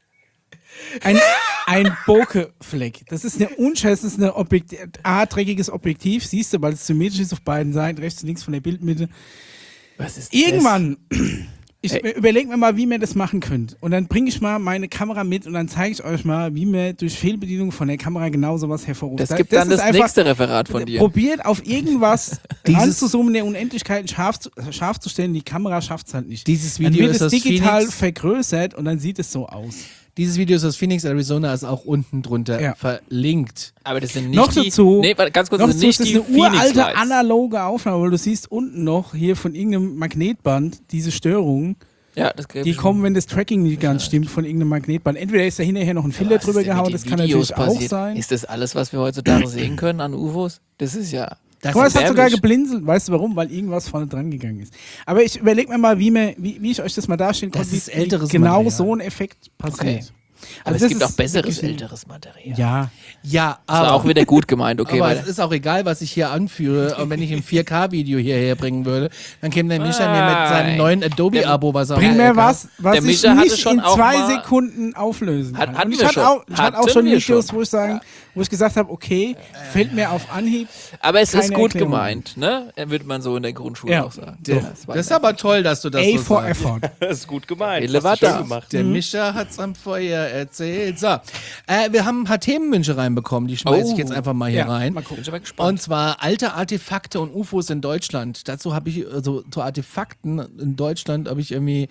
ein, ein Bokeh-Fleck. Das ist eine unscheiß, das ist ein Objekt, A, dreckiges Objektiv, siehst du, weil es symmetrisch ist auf beiden Seiten, rechts und links von der Bildmitte. Was ist Irgendwann, ich Ey. überlege mir mal, wie man das machen könnt. Und dann bringe ich mal meine Kamera mit und dann zeige ich euch mal, wie man durch Fehlbedienung von der Kamera genau sowas hervorruft. Das Da- gibt dann ist das einfach- nächste Referat von dir. Probiert auf irgendwas Dieses- ranzuzoomen, der Unendlichkeit scharf zu, scharf zu stellen. Die Kamera schafft es halt nicht. Dieses Dann Video wird ist es aus digital Phoenix. vergrößert und dann sieht es so aus. Dieses Video ist aus Phoenix, Arizona, ist auch unten drunter Ja. verlinkt. Aber das sind nicht Noch die, dazu, nee, warte, ganz kurz, noch das dazu sind ist nicht das die eine uralte Phoenix-Lights. analoge Aufnahme, weil du siehst unten noch hier von irgendeinem Magnetband diese Störungen, Ja, das gebe die ich kommen, wenn das Tracking nicht ganz stimmt von irgendeinem Magnetband. Entweder ist da hinterher noch ein Filter Was ist drüber denn mit gehauen, den das kann Videos natürlich auch passiert? sein. Ist das alles, was wir heutzutage sehen können an U F Os? Das ist ja... Das Guck mal, ist es hat sogar erbärmlich. geblinzelt. Weißt du warum? Weil irgendwas vorne dran gegangen ist. Aber ich überlege mir mal, wie, mir, wie, wie ich euch das mal darstellen Das konnte, ist wie älteres genau Material. so ein Effekt passiert. Okay. Aber Also es das gibt auch ist besseres, wirklich ein- älteres Material. Ja. ja, Das war aber, auch wieder gut gemeint, okay. aber Weil, es ist auch egal, was ich hier anführe. Und wenn ich ein vier K-Video hierher bringen würde, dann käme der Mischa mir mit seinem Nein. neuen Adobe-Abo, was er Bring am mir L K was, was Der ich Mischa hatte nicht schon in auch zwei mal- Sekunden auflösen Hat- kann. hatten Und ich wir hatte schon. auch, ich hatte auch Hatten schon wir Videos, schon. wo ich sagen, wo ich gesagt habe, okay, fällt mir auf Anhieb. aber es ist keine gut Erklärung. gemeint, ne? Würde man so in der Grundschule Ja. auch sagen. Der, das war das ist aber toll, dass du das A so for sagst. effort. Das ist gut gemeint. Wille Hast war du schön da. gemacht. Der Mischa hat's am Feuer erzählt. So, äh, wir haben ein paar Themenwünsche reinbekommen, die schmeiße ich Oh. jetzt einfach mal hier Ja, rein. mal gucken. Bin ich aber gespannt. Und zwar alte Artefakte und U F Os in Deutschland. Dazu habe ich, also zu Artefakten in Deutschland habe ich irgendwie.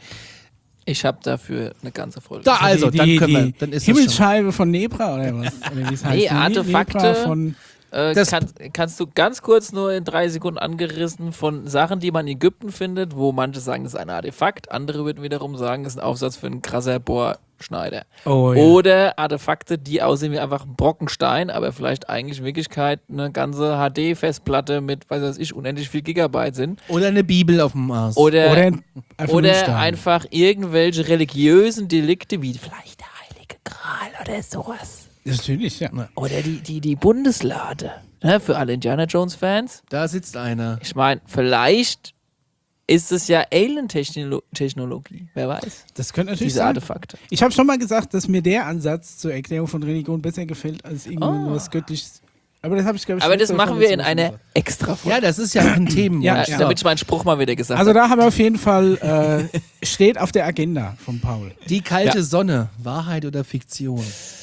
Ich habe dafür eine ganze Folge. Da, also, die, dann die, können wir, die dann ist das schon. Himmelsscheibe von Nebra oder was? Oder wie es heißt? Nee, Die Artefakte. Nebra von Äh, Das- kann, kannst du ganz kurz nur in drei Sekunden angerissen von Sachen, die man in Ägypten findet, wo manche sagen, das ist ein Artefakt, andere würden wiederum sagen, das ist ein Aufsatz für einen krasser Bohrschneider. Oh, ja. Oder Artefakte, die aussehen wie einfach ein Brockenstein, aber vielleicht eigentlich in Wirklichkeit eine ganze H D-Festplatte mit, weiß was ich, unendlich viel Gigabyte sind. Oder eine Bibel auf dem Mars. Oder, Oder oder, ein- einfach nur ein Stein. einfach irgendwelche religiösen Delikte, wie vielleicht der Heilige Gral oder sowas. Natürlich, ja. Oder die, die, die Bundeslade. Ne, für alle Indiana Jones-Fans. Da sitzt einer. Ich meine, vielleicht ist es ja Alien-Technologie. Wer weiß. Das könnte natürlich Diese sein. Artefakte. Ich habe schon mal gesagt, dass mir der Ansatz zur Erklärung von Religion besser gefällt als irgendwas Oh. Göttliches. Aber das habe ich, glaube ich, Aber das letzte machen Woche wir in schon einer gesagt. extra Folge. Ja, das ist ja auch ein Thema. Ja, Ja, damit ich meinen Spruch mal wieder gesagt Also habe. da haben wir auf jeden Fall, äh, steht auf der Agenda von Paul. Die kalte Ja. Sonne, Wahrheit oder Fiktion?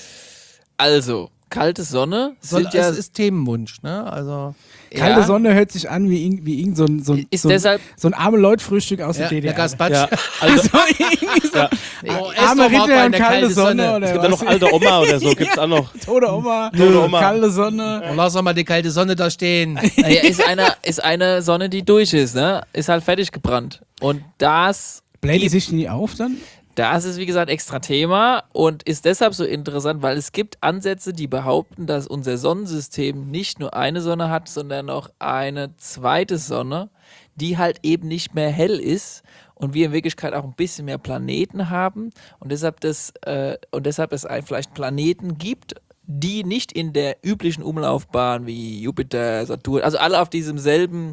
Also, kalte Sonne Soll, sind ja, es ist Themenwunsch, ne? Also Kalte ja, Sonne hört sich an wie, irgend- wie irgend so ein, so ein, Ist so ein, deshalb- so ein arme Leutfrühstück aus ja, der D D der R. Gaspatsch. Ja, also, Also irgendwie so ja. Oh, ess arme doch mal Ritter bei und einer kalte kalten Sonne. Sonne. Oder es gibt ja was? noch alte Oma oder so, gibt's auch noch. Tote Oma, Tote Oma. kalte Sonne. Oh, lass doch mal die kalte Sonne da stehen. naja, ist, eine, ist eine Sonne, die durch ist, ne? Ist halt fertig gebrannt. Und das Bläht die sich nie auf dann? Das ist, wie gesagt, extra Thema und ist deshalb so interessant, weil es gibt Ansätze, die behaupten, dass unser Sonnensystem nicht nur eine Sonne hat, sondern noch eine zweite Sonne, die halt eben nicht mehr hell ist und wir in Wirklichkeit auch ein bisschen mehr Planeten haben und deshalb, das, äh, und deshalb es ein- vielleicht Planeten gibt, die nicht in der üblichen Umlaufbahn wie Jupiter, Saturn, also alle auf diesem selben,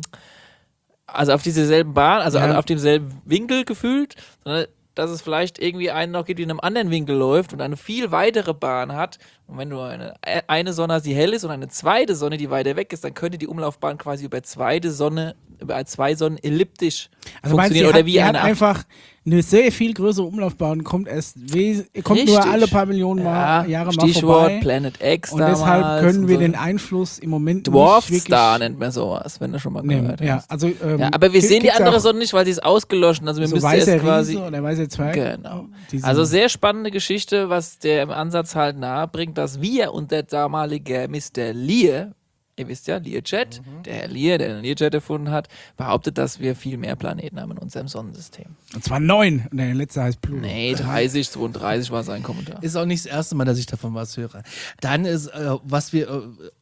also auf dieser selben Bahn, also Ja. alle auf demselben Winkel gefühlt, sondern dass es vielleicht irgendwie einen noch gibt, die in einem anderen Winkel läuft und eine viel weitere Bahn hat. Und wenn du eine, eine Sonne hast, die hell ist und eine zweite Sonne, die weiter weg ist, dann könnte die Umlaufbahn quasi über zweite Sonne, über zwei Sonnen elliptisch Also meinst du, funktionieren. die Oder hat, wie die hat eine einfach eine sehr viel größere Umlaufbahn und kommt erst wes- kommt nur Richtig. alle paar Millionen mal, ja, Jahre mal Stichwort vorbei. Planet X Und damals deshalb können und wir so. den Einfluss im Moment Dwarf nicht Star wirklich nennt man sowas, wenn du schon mal nehmen. gehört Ja, hast. also, ähm, Ja, aber wir gibt- sehen die gibt's andere auch Sonne nicht, weil sie ist ausgelöscht. Also wir so müssen weißer erst quasi. Riese oder weißer Zwerg. Genau. Diese- Also sehr spannende Geschichte, was der im Ansatz halt nahe bringt, dass wir und der damalige Mister Lear, ihr wisst ja, Learjet, Mhm. der Herr Lear, der den Learjet erfunden hat, behauptet, dass wir viel mehr Planeten haben in unserem Sonnensystem. Und zwar neun. Und der letzte heißt Pluto. Nee, dreißig, zweiunddreißig war sein Kommentar. Ist auch nicht das erste Mal, dass ich davon was höre. Dann ist, äh, was wir, äh,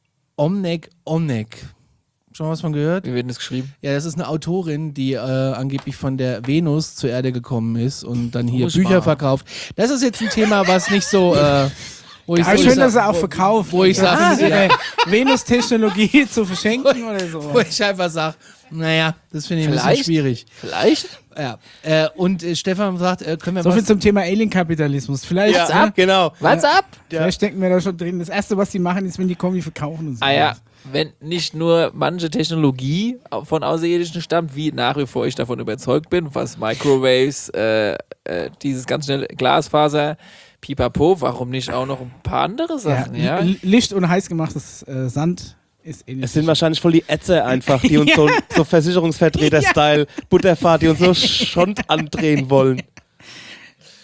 Omnek, Omnek. Schon mal was von gehört? Wie wird denn das geschrieben? Ja, das ist eine Autorin, die äh, angeblich von der Venus zur Erde gekommen ist und dann hier Muss Bücher mal. verkauft. Das ist jetzt ein Thema, was nicht so, äh, wo ich Aber so schön, sag- dass er auch wo- verkauft. Wo ich Das sage, ist ja, ihre Venus-Technologie zu verschenken oder so. wo ich einfach sage, naja, das finde ich ein bisschen Vielleicht? schwierig. Vielleicht? Ja. Äh, und äh, Stefan sagt, äh, können wir So viel was... zum Thema Alien-Kapitalismus. Vielleicht, Ja, ne? genau. What's up? Vielleicht stecken wir da schon drin. Das Erste, was die machen, ist, wenn die kommen, die verkaufen und so. Ah ja, wenn nicht nur manche Technologie von Außerirdischen stammt, wie nach wie vor ich davon überzeugt bin, was Microwaves, äh, äh, dieses ganz schnelle Glasfaser, Pipapo, warum nicht auch noch ein paar andere Ja, Sachen, ja? L- Licht und heiß gemachtes äh, Sand ist ähnlich. Es sind wahrscheinlich voll die Ätze einfach, die uns so, so Versicherungsvertreter-Style, Butterfahrt, die uns so Schond andrehen wollen.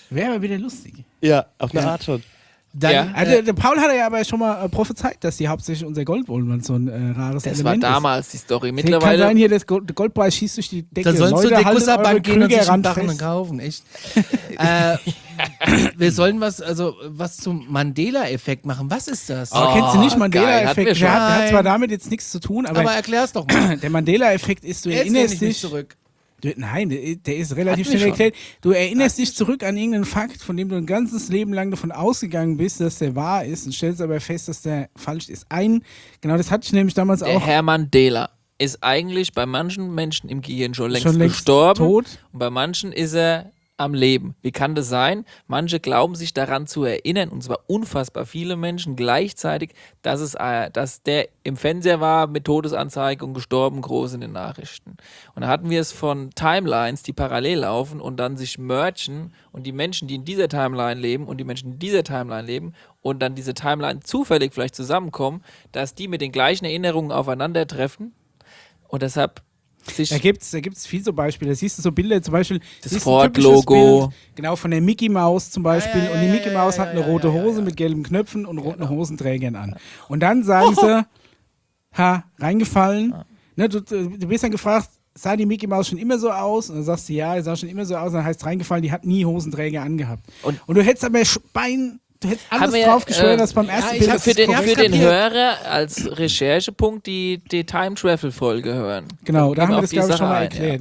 Wäre aber wieder lustig. Ja, auf eine Ja. Art schon. Dann, Ja. Also, äh, der, der Paul hat ja aber schon mal äh, prophezeit, dass die hauptsächlich unser Gold wollen, weil es so ein äh, rares Das war Element damals die Story. ist. Kann Mittlerweile. sein, hier das Gold, der Goldpreis schießt durch die Decke. da sollen zu Leute, der haltet eure Gusserbank gehen und Krüge sich einen ran Dachen fest. kaufen, echt. äh, wir sollen was, also was zum Mandela-Effekt machen. Was ist das? Aber kennst du nicht Oh, geil, hatten wir Mandela-Effekt? schon. Der, hat- der hat zwar Nein. damit jetzt nichts zu tun, aber, Aber erklär's doch mal. der Mandela-Effekt ist, du Jetzt erinnerst nehme ich mich dich. zurück. Du, nein, der, der ist relativ Hatten wir schnell schon. erklärt. Du erinnerst dich zurück an irgendeinen Fakt, von dem du ein ganzes Leben lang davon ausgegangen bist, dass der wahr ist und stellst aber fest, dass der falsch ist. Ein, genau, das hatte ich nämlich damals Der auch Herr Mandela ist eigentlich bei manchen Menschen im Gehirn schon längst, schon längst gestorben tot. und bei manchen ist er am Leben. Wie kann das sein? Manche glauben sich daran zu erinnern, und zwar unfassbar viele Menschen gleichzeitig, dass, es, äh, dass der im Fernseher war mit Todesanzeige und gestorben, groß in den Nachrichten. Und da hatten wir es von Timelines, die parallel laufen und dann sich mergen und die Menschen, die in dieser Timeline leben und die Menschen, die in dieser Timeline leben und dann diese Timeline zufällig vielleicht zusammenkommen, dass die mit den gleichen Erinnerungen aufeinandertreffen und deshalb sich Da gibt es da gibt's viel so Beispiele. Da siehst du so Bilder, zum Beispiel Das siehst du ein typisches Ford-Logo. Bild, genau, von der Mickey Maus zum Beispiel. Ja, ja, und die ja, Mickey ja, Maus ja, hat eine ja, rote ja, ja, Hose ja. mit gelben Knöpfen und roten Hosenträgern an. Und dann sagen sie, ha, reingefallen. Ne, du, du bist dann gefragt, sah die Mickey Maus schon immer so aus? Und dann sagst du, ja, die sah schon immer so aus. Und dann heißt es reingefallen, die hat nie Hosenträger angehabt. Und- Und, du hättest aber Bein, du hättest alles Haben wir, drauf geschwört, äh, dass beim ersten ja, ich Bild hab das für den, korrekt für den kapiert. Hörer als Recherchepunkt die, die Time-Travel-Folge hören. Genau, da Gehen haben wir auf das, die glaube ich, schon Sache mal ein, erklärt.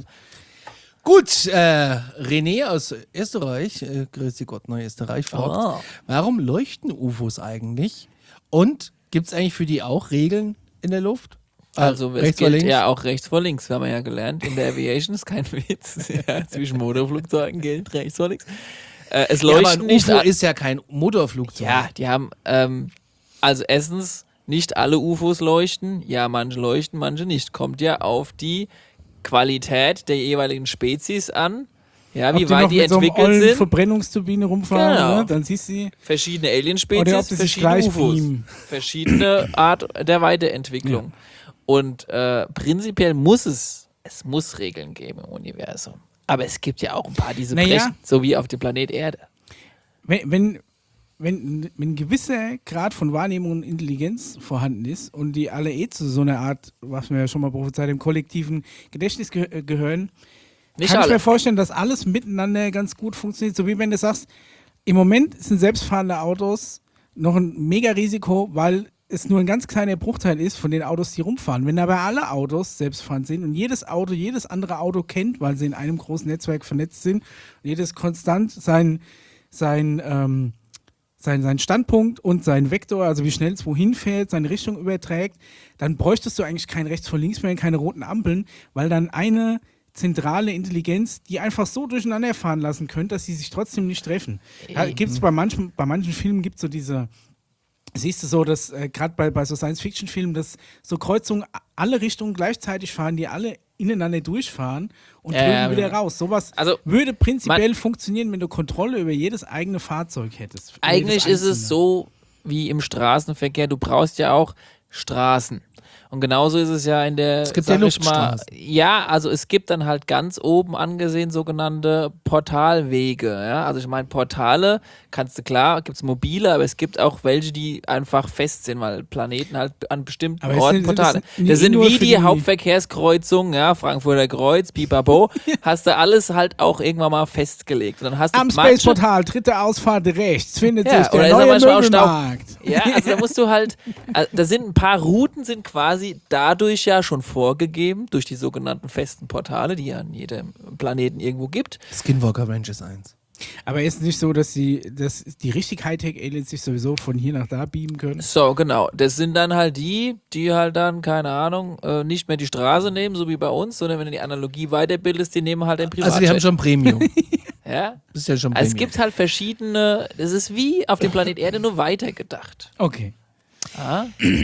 Gut, äh, René aus Österreich, äh, grüß Gott, Neu-Österreich, fragt, Ah. warum leuchten U F Os eigentlich? Und gibt es eigentlich für die auch Regeln in der Luft? Äh, Also es rechts oder gilt links? ja auch rechts vor links, haben wir ja gelernt. In der Aviation ist kein Witz. Ja, zwischen Motorflugzeugen gilt rechts vor links. Äh, es Ja, aber leuchten ein nicht U F O a- ist ja kein Motorflugzeug. Ja, die haben, ähm, also erstens, nicht alle U F Os leuchten. Ja, manche leuchten, manche nicht. Kommt ja auf die Qualität der jeweiligen Spezies an. Ja, wie ob weit die noch die mit so einem entwickelt ollen sind. Verbrennungsturbine rumfahren, Genau. ne? Dann siehst du sie. Verschiedene Oder Alien-Spezies, ob die sich verschiedene gleich U F Os. beamen. Verschiedene Art der Weiterentwicklung. Und äh, prinzipiell muss es, es muss Regeln geben im Universum. Aber es gibt ja auch ein paar, die so Naja. brechen, so wie auf dem Planet Erde. Wenn, wenn, wenn, wenn ein gewisser Grad von Wahrnehmung und Intelligenz vorhanden ist und die alle eh zu so einer Art, was wir ja schon mal prophezeit, im kollektiven Gedächtnis ge äh, gehören, Nicht kann ich alle. mir vorstellen, dass alles miteinander ganz gut funktioniert. So wie wenn du sagst, im Moment sind selbstfahrende Autos noch ein mega Risiko, weil es nur ein ganz kleiner Bruchteil ist von den Autos, die rumfahren. Wenn aber alle Autos selbstfahrend sind und jedes Auto jedes andere Auto kennt, weil sie in einem großen Netzwerk vernetzt sind, und jedes konstant sein, sein, ähm, sein, sein Standpunkt und sein Vektor, also wie schnell es wohin fährt, seine Richtung überträgt, dann bräuchtest du eigentlich kein rechts vor links mehr, keine roten Ampeln, weil dann eine zentrale Intelligenz, die einfach so durcheinander fahren lassen könnte, dass sie sich trotzdem nicht treffen. Ja, gibt's bei manchen, bei manchen Filmen gibt es so diese, siehst du so, dass äh, gerade bei, bei so Science-Fiction-Filmen, dass so Kreuzungen a- alle Richtungen gleichzeitig fahren, die alle ineinander durchfahren und Ja, drüben ja, wieder genau. raus. Sowas Also, würde prinzipiell funktionieren, wenn du Kontrolle über jedes eigene Fahrzeug hättest. Über Eigentlich jedes ist es einzelne. so wie im Straßenverkehr, du brauchst ja auch Straßen. Und genauso ist es ja in der, Es gibt sag ja ich mal, Luftstraßen. ja, also es gibt dann halt ganz oben angesehen sogenannte Portalwege. Ja? Also ich meine, Portale kannst du, klar, gibt es mobile, aber es gibt auch welche, die einfach fest sind, weil Planeten halt an bestimmten Aber es Orten sind- sind Portale. das nie- Das sind nur wie für die, die- Hauptverkehrskreuzungen, ja, Frankfurter Kreuz, Pipapo, hast du alles halt auch irgendwann mal festgelegt. Und dann hast du Am manche- Space-Portal, dritte Ausfahrt rechts, findet Ja, sich oder der ist er neue manchmal auch Staub- Möbelmarkt. Ja, also da musst du halt, also da sind ein paar Routen sind quasi dadurch ja schon vorgegeben, durch die sogenannten festen Portale, die ja an jedem Planeten irgendwo gibt. Skinwalker Ranch ist eins. Aber ist es nicht so, dass, sie, dass die richtig Hightech-Aliens sich sowieso von hier nach da beamen können? So, genau. Das sind dann halt die, die halt dann, keine Ahnung, äh, nicht mehr die Straße nehmen, so wie bei uns, sondern wenn du die Analogie weiterbildest, die nehmen halt ein Privatjet. Also die haben schon Premium. ja? Das ist ja schon Premium. Also es gibt halt verschiedene, das ist wie auf dem Planet Erde nur weitergedacht. Okay. Ah?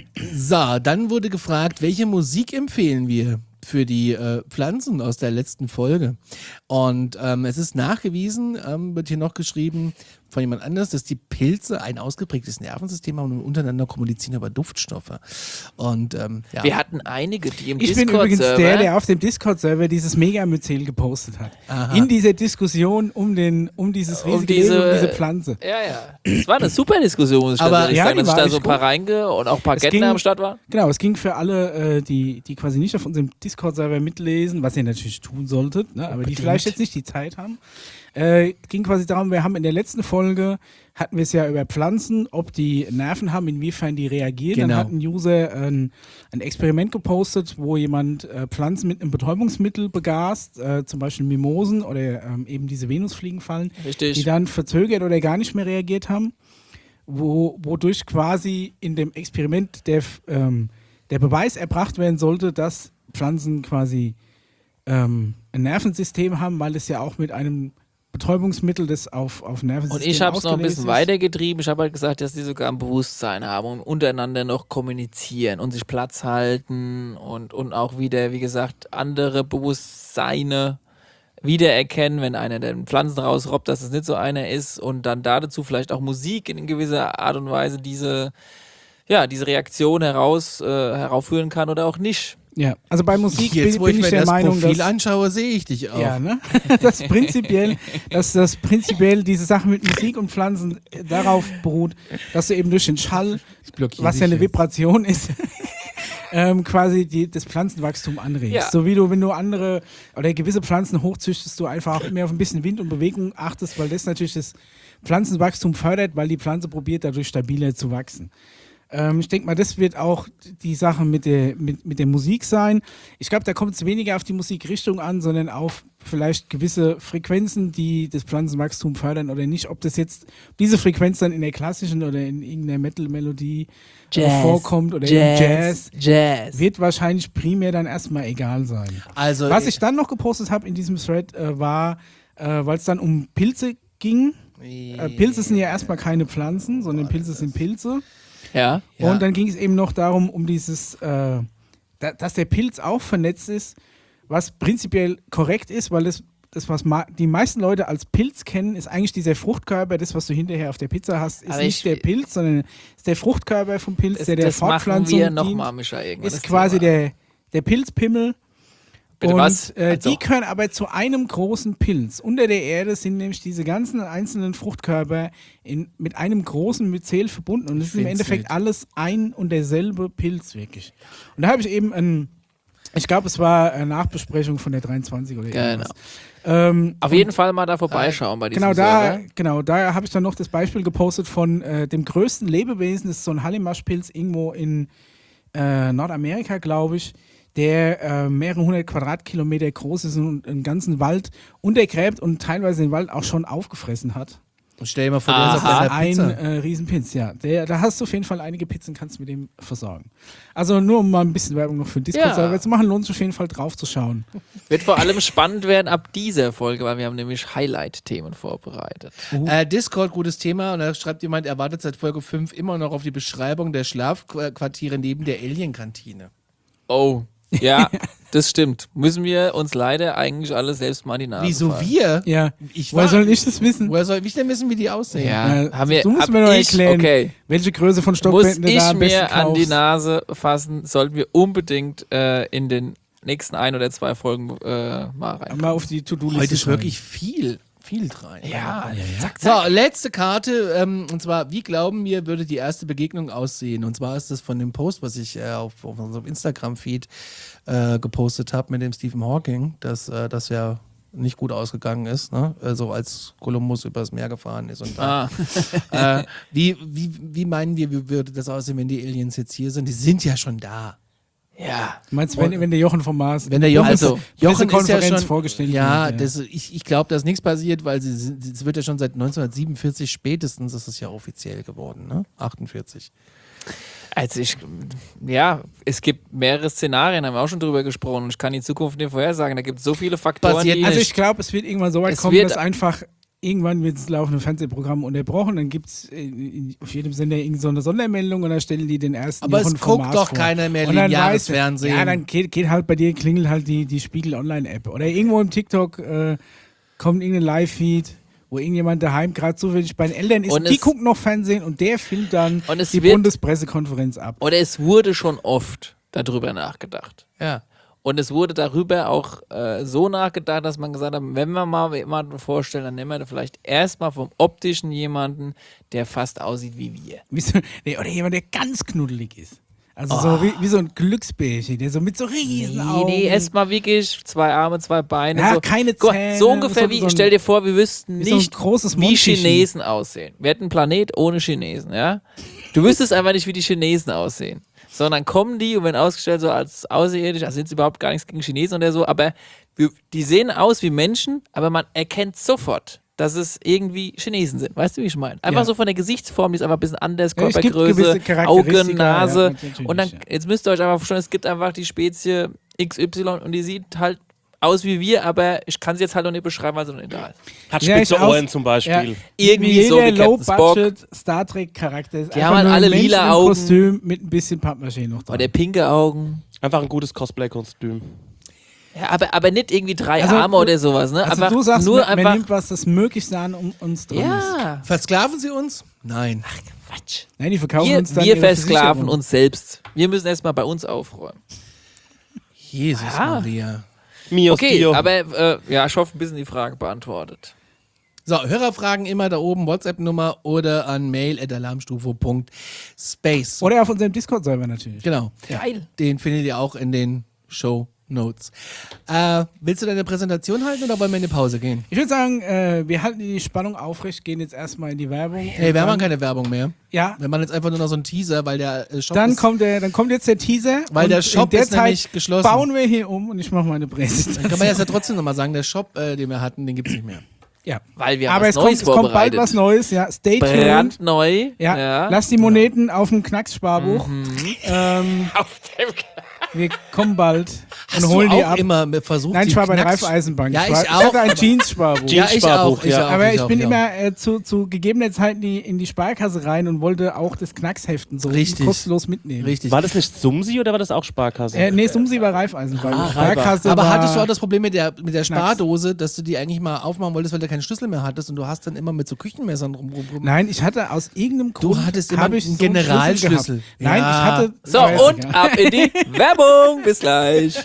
So, dann wurde gefragt, welche Musik empfehlen wir für die äh, Pflanzen aus der letzten Folge? Und ähm, es ist nachgewiesen, ähm, wird hier noch geschrieben, von jemand anders, dass die Pilze ein ausgeprägtes Nervensystem haben und untereinander kommunizieren über Duftstoffe. Und ähm, ja. Wir hatten einige, die im Ich bin übrigens Discord-Server... der, der auf dem Discord-Server dieses Megamyzel gepostet hat. Aha. In dieser Diskussion um, den, um dieses riesige Um diese- Leben, um diese Pflanze. Ja, ja. Es war eine super Diskussion, muss ich Aber- tatsächlich ja, sagen, die dass war da echt so ein paar gut. reinge und auch ein paar Es Gärtner ging- am Start waren. Genau, es ging für alle, äh, die, die quasi nicht auf unserem Discord-Server mitlesen, was ihr natürlich tun solltet, ne, aber die vielleicht jetzt nicht die Zeit haben. Äh, ging quasi darum, wir haben in der letzten Folge, hatten wir es ja über Pflanzen, ob die Nerven haben, inwiefern die reagieren. Genau. Dann hat ein User ein, ein Experiment gepostet, wo jemand äh, Pflanzen mit einem Betäubungsmittel begast, äh, zum Beispiel Mimosen oder ähm, eben diese Venusfliegenfallen, Richtig. die dann verzögert oder gar nicht mehr reagiert haben, wo, wodurch quasi in dem Experiment der, ähm, der Beweis erbracht werden sollte, dass Pflanzen quasi ähm, ein Nervensystem haben, weil es ja auch mit einem Betäubungsmittel, das auf, auf Nervensystem Und ich habe es noch ein ausgelegt bisschen ist. weitergetrieben. Ich habe halt gesagt, dass die sogar ein Bewusstsein haben und untereinander noch kommunizieren und sich Platz halten und, und auch wieder, wie gesagt, andere Bewusstseine wiedererkennen, wenn einer den Pflanzen rausrobbt, dass es nicht so einer ist und dann dazu vielleicht auch Musik in gewisser Art und Weise diese, ja, diese Reaktion heraus, äh, heraufführen kann oder auch nicht. Ja, also bei Musik Jetzt, bin, wo bin ich ich mir der das Meinung, Profil dass anschaue, sehe ich dich auch. ja, ne? dass prinzipiell, dass das prinzipiell diese Sache mit Musik und Pflanzen darauf beruht, dass du eben durch den Schall, Ich blockiere was ja dich eine jetzt. Vibration ist, ähm, quasi die, das Pflanzenwachstum anregst. Ja. So wie du, wenn du andere oder gewisse Pflanzen hochzüchtest, du einfach auch mehr auf ein bisschen Wind und Bewegung achtest, weil das natürlich das Pflanzenwachstum fördert, weil die Pflanze probiert dadurch stabiler zu wachsen. Ähm, ich denke mal, das wird auch die Sache mit der, mit, mit der Musik sein. Ich glaube, da kommt es weniger auf die Musikrichtung an, sondern auf vielleicht gewisse Frequenzen, die das Pflanzenwachstum fördern oder nicht. Ob das jetzt diese Frequenz dann in der klassischen oder in irgendeiner Metal-Melodie äh, vorkommt oder im Jazz, Jazz. wird wahrscheinlich primär dann erstmal egal sein. Also, Was ich dann noch gepostet habe in diesem Thread äh, war, äh, weil es dann um Pilze ging. Äh, Pilze sind ja erstmal keine Pflanzen, sondern Pilze sind Pilze. Ja. Ja. Und dann ging es eben noch darum, um dieses, äh, da, dass der Pilz auch vernetzt ist, was prinzipiell korrekt ist, weil das, das was ma die meisten Leute als Pilz kennen, ist eigentlich dieser Fruchtkörper, das, was du hinterher auf der Pizza hast, ist Aber nicht ich- der Pilz, sondern ist der Fruchtkörper vom Pilz, Das, der der das machen Fortpflanzung wir dient, nochmal, Micha, irgendwann. ist das quasi Thema. der, der Pilzpimmel. Bitte und was? Äh, Also. die können aber zu einem großen Pilz. Unter der Erde sind nämlich diese ganzen einzelnen Fruchtkörper in, mit einem großen Myzel verbunden. Und es ist im find's Endeffekt wild. alles ein und derselbe Pilz, wirklich. Und da habe ich eben ein, ich glaube, es war eine Nachbesprechung von der dreiundzwanzig oder irgendwas. Ähm, Auf jeden Fall mal da vorbeischauen bei diesem Genau da, Server. genau, da habe ich dann noch das Beispiel gepostet von äh, dem größten Lebewesen, das ist so ein Hallimaschpilz irgendwo in äh, Nordamerika, glaube ich, der äh, mehrere hundert Quadratkilometer groß ist und einen ganzen Wald untergräbt und teilweise den Wald auch schon aufgefressen hat. Und stell dir mal vor, der ist auf Aha. deiner Ein Pizza. äh, Riesenpilz, ja. Der, da hast du auf jeden Fall einige Pizzen, kannst du mit dem versorgen. Also nur um mal ein bisschen Werbung noch für den Discord-Server Ja. zu machen, lohnt sich auf jeden Fall drauf zu schauen. Wird vor allem spannend werden ab dieser Folge, weil wir haben nämlich Highlight-Themen vorbereitet. Äh, Discord, gutes Thema. Und da schreibt jemand, er wartet seit Folge fünf immer noch auf die Beschreibung der Schlafquartiere neben der Alien-Kantine. Oh, ja, das stimmt. Müssen wir uns leider eigentlich alle selbst mal in die Nase Wieso fallen. wir? Ja, Ich woher war- soll ich das wissen? Woher soll ich denn wissen, wie die aussehen? Ja, Äh, haben wir, du musst hab mir noch ich, erklären, okay. welche Größe von Muss Stockbetten du da ich am besten mir an die kaufst. Nase fassen, sollten wir unbedingt äh, in den nächsten ein oder zwei Folgen äh, mal rein. Mal auf die To-Do-Liste Heute ist schreiben. wirklich viel, viel rein. Ja, zack, So, letzte Karte, ähm, und zwar, wie glauben wir, würde die erste Begegnung aussehen? Und zwar ist das von dem Post, was ich äh, auf, auf unserem Instagram-Feed äh, gepostet habe mit dem Stephen Hawking, dass äh, das ja nicht gut ausgegangen ist, ne? Also als Kolumbus übers Meer gefahren ist und da. Ah. äh, wie, wie, wie meinen wir, wie würde das aussehen, wenn die Aliens jetzt hier sind? Die sind ja schon da. Ja. Du meinst, wenn, wenn der Jochen vom Mars Wenn der Jochen, Also, Jochen ist ja Pressekonferenz schon, vorgestellt ja, wird, ja. Das, ich, ich glaube, dass nichts passiert, weil sie sind- es wird ja schon seit neunzehnhundertsiebenundvierzig spätestens ist es ja offiziell geworden, ne? achtundvierzig. Also ich, ja, es gibt mehrere Szenarien, haben wir auch schon drüber gesprochen. Ich kann die Zukunft nicht vorhersagen. Da gibt es so viele Faktoren, Passiert die... Also ich glaube, es wird irgendwann so weit Es kommen, wird- dass einfach irgendwann wird das laufende Fernsehprogramm unterbrochen, dann gibt es auf jedem Sender irgend so eine Sondermeldung und dann stellen die den ersten Aber es Jochen vom guckt Mars doch vor. keiner mehr Und dann lineares weißt du, Fernsehen. Ja, dann geht, geht halt bei dir, klingelt halt die, die Spiegel Online-App. Oder irgendwo im TikTok äh, kommt irgendein Live-Feed, wo irgendjemand daheim gerade zufällig bei den Eltern ist, Und die es- gucken noch Fernsehen und der filmt dann Und es die wird- Bundespressekonferenz ab. Oder es wurde schon oft darüber nachgedacht. Ja. Und es wurde darüber auch äh, so nachgedacht, dass man gesagt hat, wenn wir mal jemanden vorstellen, dann nehmen wir vielleicht erstmal vom Optischen jemanden, der fast aussieht wie wir. Wie so, nee, oder jemand, der ganz knuddelig ist. Also Oh. so wie, wie so ein Glücksbärchen, der so mit so riesen Nee, Augen. nee, erstmal wirklich zwei Arme, zwei Beine. Ja, so. keine Guck mal, Zähne, So ungefähr so- wie, so ein- stell dir vor, wir wüssten wie so ein nicht, großes wie Monchichi. Chinesen aussehen. Wir hätten einen Planet ohne Chinesen, ja? Du wüsstest einfach nicht, wie die Chinesen aussehen. Sondern kommen die und werden ausgestellt so als außerirdisch, also sind sie überhaupt gar nichts gegen Chinesen oder so, aber wir, die sehen aus wie Menschen, aber man erkennt sofort, dass es irgendwie Chinesen sind. Weißt du, wie ich meine? Einfach Ja. so von der Gesichtsform, die ist einfach ein bisschen anders, Ja, es gibt Körpergröße, gewisse Charakteristika, Augen, Nase. ja, natürlich, und dann, ja. jetzt müsst ihr euch einfach vorstellen, es gibt einfach die Spezie X Y und die sieht halt aus wie wir, aber ich kann sie jetzt halt noch nicht beschreiben, weil sie noch nicht da ist. Hat Ja, spitze ich aus- Ohren zum Beispiel. Ja, Irgendwie wie so jeder wie Captain Spock. Low-Budget Star Trek Charakter ist. Die einfach haben halt nur ein alle Mensch lila im Augen. Kostüm mit ein bisschen Pappmaché noch dran. Oder pinke Augen. Einfach ein gutes Cosplay-Kostüm. Ja, aber, aber nicht irgendwie drei Also, Arme oder sowas, ne? Also einfach du sagst, nur man, man einfach. nimmt was das Möglichste an, um uns dran ist. Ja. Versklaven sie uns? Nein. Quatsch. Nein, die verkaufen Wir, uns dann wir ihre versklaven Versicherung. uns selbst. Wir müssen erstmal bei uns aufräumen. Jesus Ah. Maria. Mios Okay, Dio. aber äh, ja, ich hoffe, ein bisschen die Frage beantwortet. So, Hörerfragen immer da oben, WhatsApp-Nummer oder an mail at alarmstufe punkt space. Oder auf unserem Discord-Server natürlich. Genau. Geil. Den findet ihr auch in den Show Notes. Äh, willst du deine Präsentation halten oder wollen wir in die Pause gehen? Ich würde sagen, äh, wir halten die Spannung aufrecht, gehen jetzt erstmal in die Werbung. Hey, Und wir dann- machen keine Werbung mehr. Ja, Wir machen jetzt einfach nur noch so einen Teaser, weil der äh, Shop dann ist, kommt, der, dann kommt jetzt der Teaser. weil und der Shop in der ist Zeit nämlich geschlossen. bauen wir hier um und ich mache meine Dann Präsentation. kann man jetzt ja trotzdem nochmal sagen, der Shop, äh, den wir hatten, den gibt es nicht mehr. Ja. Weil wir haben Aber was es kommt, Neues es kommt bald vorbereitet. was Neues. Ja, stay tuned. Brandneu. Ja, ja. lass die Moneten auf dem Knackssparbuch. Mhm. Ähm, Auf dem wir kommen bald Hast und holen du die auch ab. immer versucht, Nein, die ich war bei der Knacks- Raiffeisenbank. Ja, ich, war, ich ich hatte auch. ein Jeans-Sparbuch. Ja, ich auch. Ich Ja. auch Aber ich auch, bin ja. immer äh, zu, zu gegebener Zeit in die, in die Sparkasse rein und wollte auch das Knacksheften so Richtig. kostenlos mitnehmen. Richtig. War das nicht Sumsi oder war das auch Sparkasse? Äh, nee, Sumsi war Raiffeisenbank. Ah, Sparkasse Aber war, hattest du auch das Problem mit der, mit der Knacks. Spardose, dass du die eigentlich mal aufmachen wolltest, weil du keinen Schlüssel mehr hattest und du hast dann immer mit so Küchenmessern rum, rum, rum. Nein, ich hatte aus irgendeinem Grund. hattest immer hab ich einen so Schlüssel Generalschlüssel. gehabt. Nein, Ja. ich hatte. So, weiß und ich, ja. ab in die Werbung. Bis gleich.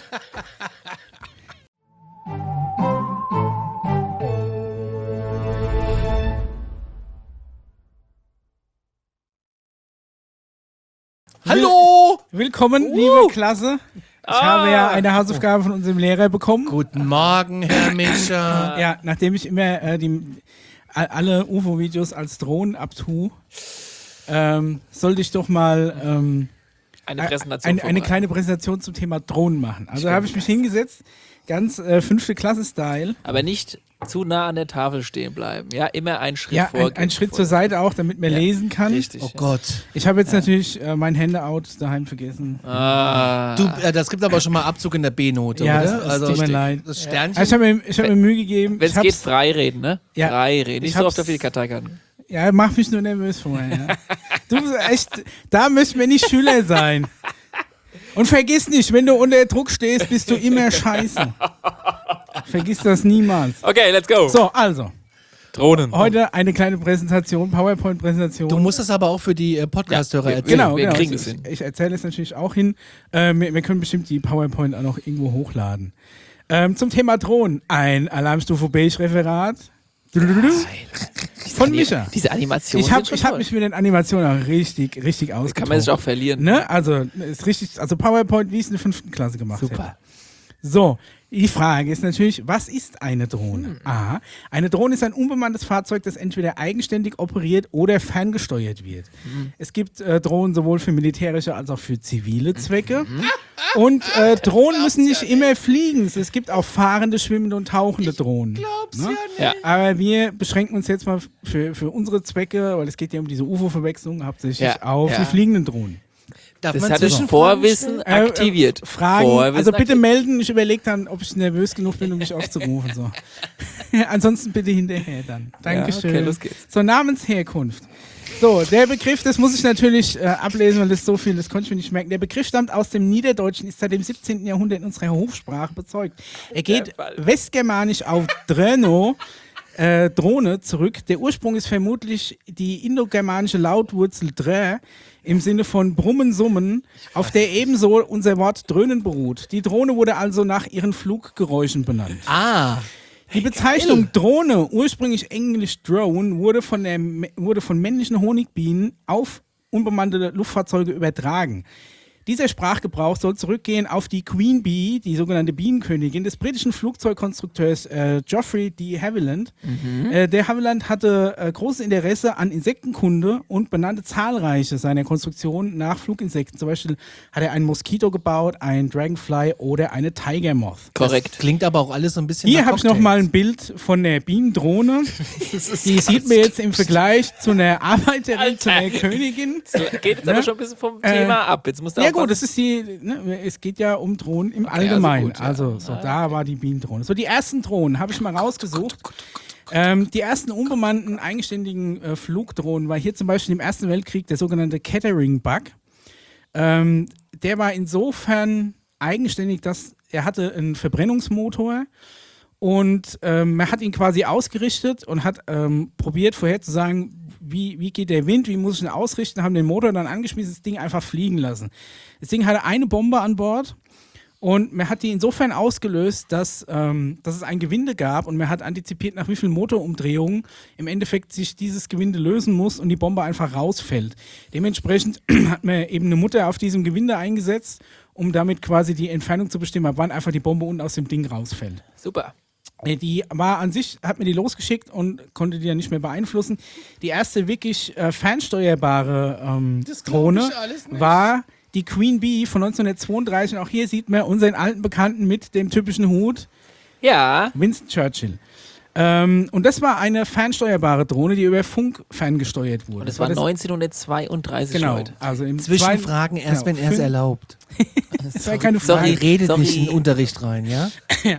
Hallo! Willkommen, liebe Klasse. Ich Ah. habe ja eine Hausaufgabe von unserem Lehrer bekommen. Guten Morgen, Herr Mitscher. Ja, nachdem ich immer äh, die, a- alle U F O-Videos als Drohnen abtue, ähm, sollte ich doch mal ähm, Eine Präsentation. eine, eine vorbereiten. kleine Präsentation zum Thema Drohnen machen. Also habe ich mich hingesetzt, ganz äh, fünfte Klasse-Style. Aber nicht zu nah an der Tafel stehen bleiben. Ja, immer einen Schritt Ja, ein, vorgehen. ein Schritt zur Seite auch, damit man Ja, lesen kann. Richtig. Oh Gott. Ich habe jetzt natürlich äh, mein Handout daheim vergessen. Ah. Du, äh, das gibt aber schon mal Abzug in der B-Note, Ja, oder? es tut mir leid. Das Also Sternchen. ich habe mir, ich hab mir Mühe gegeben. Wenn Ich es geht, hab's- frei reden, ne? Ja. Frei reden. Ich Nicht so oft hab's- auf die Kartei kann. Ja, mach mich nur nervös vorher. Ja. Du bist echt, da müssen wir nicht Schüler sein. Und vergiss nicht, wenn du unter Druck stehst, bist du immer scheiße. Vergiss das niemals. Okay, let's go. So, also, Drohnen. heute eine kleine Präsentation, PowerPoint-Präsentation. Du musst das aber auch für die äh, Podcast-Hörer Ja, wir- erzählen. Genau, wir genau. kriegen ich das hin. ich erzähle es natürlich auch hin. Ähm, wir, wir können bestimmt die PowerPoint auch noch irgendwo hochladen. Ähm, zum Thema Drohnen. Ein Alarmstufe Beige-Referat. Von Micha. Diese Animationen Ich habe sind schon ich hab toll. mich mit den Animationen auch richtig, richtig ausgetobt. Kann man sich auch verlieren. Ne? Also, ist richtig, also PowerPoint, wie es in der fünften Klasse gemacht Super. hätte. So, die Frage ist natürlich, was ist eine Drohne? Hm. A. Eine Drohne ist ein unbemanntes Fahrzeug, das entweder eigenständig operiert oder ferngesteuert wird. Hm. Es gibt äh, Drohnen sowohl für militärische als auch für zivile Zwecke. Mhm. Und äh, Drohnen müssen nicht immer fliegen. Es gibt auch fahrende, schwimmende und tauchende Drohnen. Glaub's Ne? ja nicht. Ja. Aber wir beschränken uns jetzt mal für, für unsere Zwecke, weil es geht ja um diese U F O-Verwechslung, hauptsächlich Ja, auf ja. die fliegenden Drohnen. Darf Das man hat das Zwischenfragen Vorwissen Äh, äh, aktiviert. Fragen, Vorwissen also bitte aktiviert. melden. Ich überlege dann, ob ich nervös genug bin, um mich aufzurufen. So. Ansonsten bitte hinterher dann. Dankeschön. okay, los geht's. So, Namensherkunft. So, der Begriff, das muss ich natürlich äh, ablesen, weil das so viel, das konnte ich mir nicht merken. Der Begriff stammt aus dem Niederdeutschen, ist seit dem siebzehnten Jahrhundert in unserer Hofsprache bezeugt. Er geht Fall. westgermanisch auf Dröno, äh, Drohne zurück. Der Ursprung ist vermutlich die indogermanische Lautwurzel drä im Sinne von Brummen, Summen, auf der ebenso unser Wort Dröhnen beruht. Die Drohne wurde also nach ihren Fluggeräuschen benannt. Ah. Die Bezeichnung Drohne, ursprünglich englisch Drone, wurde von, der, wurde von männlichen Honigbienen auf unbemannte Luftfahrzeuge übertragen. Dieser Sprachgebrauch soll zurückgehen auf die Queen Bee, die sogenannte Bienenkönigin des britischen Flugzeugkonstrukteurs äh, Geoffrey de Havilland. Mhm. Äh, der Havilland hatte äh, großes Interesse an Insektenkunde und benannte zahlreiche seiner Konstruktionen nach Fluginsekten. Zum Beispiel hat er einen Moskito gebaut, einen Dragonfly oder eine Tiger Moth. Korrekt. Das klingt aber auch alles so ein bisschen Hier nach habe ich noch mal ein Bild von der Bienendrohne. Die sieht mir jetzt im Vergleich zu einer Arbeiterin, Alter. zu einer Königin. Das geht jetzt Ne? aber schon ein bisschen vom Äh, Thema ab. Jetzt musst du Ja auch gut, das ist die, ne, es geht ja um Drohnen im Allgemeinen. also Also, gut, ja. so, Ah, da war die Bienendrohne. So, die ersten Drohnen habe ich mal rausgesucht. Ähm, die ersten unbemannten, eigenständigen äh, Flugdrohnen war hier zum Beispiel im Ersten Weltkrieg der sogenannte Kettering-Bug. Ähm, der war insofern eigenständig, dass er hatte einen Verbrennungsmotor und ähm, man hat ihn quasi ausgerichtet und hat ähm, probiert vorherzusagen, wie, wie geht der Wind, wie muss ich ihn ausrichten, haben den Motor dann angeschmissen, das Ding einfach fliegen lassen. Das Ding hatte eine Bombe an Bord und man hat die insofern ausgelöst, dass, ähm, dass es ein Gewinde gab und man hat antizipiert, nach wie vielen Motorumdrehungen im Endeffekt sich dieses Gewinde lösen muss und die Bombe einfach rausfällt. Dementsprechend hat man eben eine Mutter auf diesem Gewinde eingesetzt, um damit quasi die Entfernung zu bestimmen, ab wann einfach die Bombe unten aus dem Ding rausfällt. super. Die war an sich, hat mir die losgeschickt und konnte die dann nicht mehr beeinflussen. Die erste wirklich äh, fernsteuerbare ähm, Das glaub Drohne ich alles nicht. war die Queen Bee von neunzehnhundertzweiunddreißig. Und auch hier sieht man unseren alten Bekannten mit dem typischen Hut, Ja, Winston Churchill. Ähm, und das war eine fernsteuerbare Drohne, die über Funk ferngesteuert wurde. und es war neunzehnhundertzweiunddreißig Genau, heute. also im zweiten- Zwischenfragen erst, genau, wenn er es fün- erlaubt. Das war keine Sorry. Frage. Redet Sorry. nicht in den Unterricht rein, ja?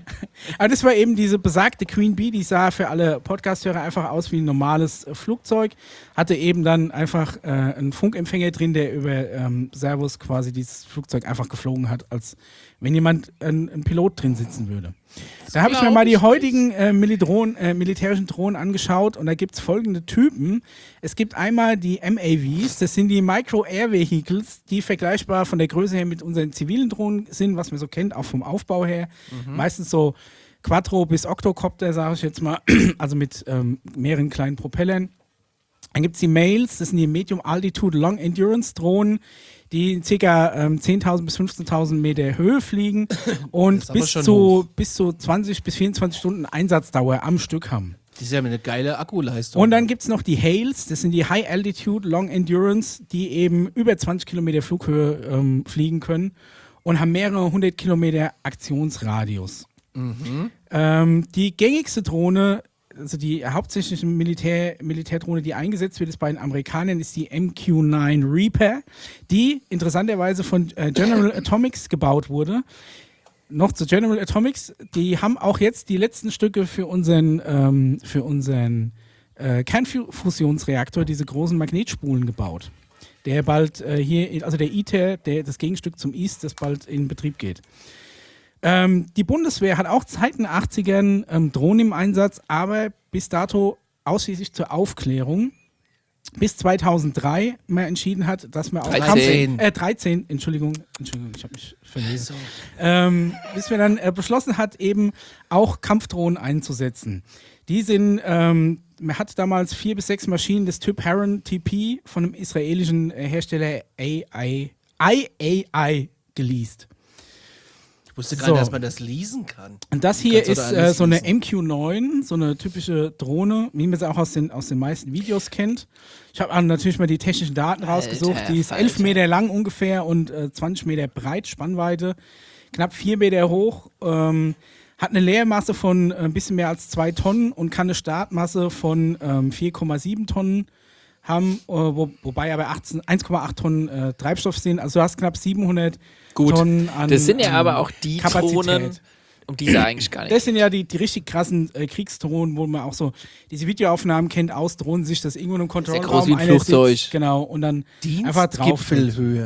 Aber das war eben diese besagte Queen Bee, die sah für alle Podcast-Hörer einfach aus wie ein normales äh, Flugzeug, hatte eben dann einfach äh, einen Funkempfänger drin, der über ähm, Servos quasi dieses Flugzeug einfach geflogen hat, als wenn jemand, ein, ein Pilot drin sitzen würde. Da habe ich mir mal die heutigen äh, Milidron, äh, militärischen Drohnen angeschaut und da gibt es folgende Typen. Es gibt einmal die M A Vs, das sind die Micro-Air-Vehicles, die vergleichbar von der Größe her mit unseren zivilen Drohnen sind, was man so kennt, auch vom Aufbau her. Mhm. Meistens so Quattro- bis Octocopter, sage ich jetzt mal, also mit ähm, mehreren kleinen Propellern. Dann gibt es die Mails, das sind die Medium Altitude Long Endurance Drohnen, die in ca. ähm, zehntausend bis fünfzehntausend Meter Höhe fliegen und ist aber bis schon zu, hoch. bis zu zwanzig bis vierundzwanzig Stunden Einsatzdauer am Stück haben. Das ist ja eine geile Akkuleistung. Und dann gibt es noch die Hales, das sind die High Altitude Long Endurance, die eben über zwanzig Kilometer Flughöhe ähm, fliegen können und haben mehrere hundert Kilometer Aktionsradius. Mhm. Ähm, die gängigste Drohne, also die hauptsächliche Militär, Militärdrohne, die eingesetzt wird, ist bei den Amerikanern, ist die M Q neun Reaper, die interessanterweise von äh, General Atomics gebaut wurde. Noch zu General Atomics, die haben auch jetzt die letzten Stücke für unseren, ähm, für unseren äh, Kernfusionsreaktor, diese großen Magnetspulen gebaut. Der bald äh, hier, also der ITER, der, das Gegenstück zum I S, das bald in Betrieb geht. Ähm, die Bundeswehr hat auch seit den achtzigern ähm, Drohnen im Einsatz, aber bis dato ausschließlich zur Aufklärung. Bis zweitausenddrei man entschieden hat, dass man auch dreizehn. Kampf, äh, dreizehn, Entschuldigung, Entschuldigung, ich habe mich verlesen. Ähm, bis man dann äh, beschlossen hat, eben auch Kampfdrohnen einzusetzen. Die sind, ähm, man hat damals vier bis sechs Maschinen des Typ Heron T P von dem israelischen äh, Hersteller I A I geleast. Ich wusste gar So. nicht, dass man das leasen kann. Und das hier Kannst du ist da äh, alles so eine leasen? M Q neun, so eine typische Drohne, wie man sie auch aus den, aus den meisten Videos kennt. Ich habe natürlich mal die technischen Daten rausgesucht. Alter, Die ist elf Alter. Meter lang ungefähr und äh, zwanzig Meter breit, Spannweite, knapp vier Meter hoch, ähm, hat eine Leermasse von äh, ein bisschen mehr als zwei Tonnen und kann eine Startmasse von ähm, vier Komma sieben Tonnen haben, äh, wo, wobei aber achtzehn eins Komma acht Tonnen äh, Treibstoff sind. Also du hast knapp siebenhundert Gut. Tonnen an Das sind ja an aber auch die Kapazität. Drohnen, um die es ja eigentlich gar nicht Das sind ja die, die richtig krassen äh, Kriegsdrohnen, wo man auch so diese Videoaufnahmen kennt aus Drohnensicht, dass irgendwo im ja groß Kontrollraum wie ein einer Flugzeug. sitzt, genau, und dann einfach drauf. Dienstgipfelhöhe.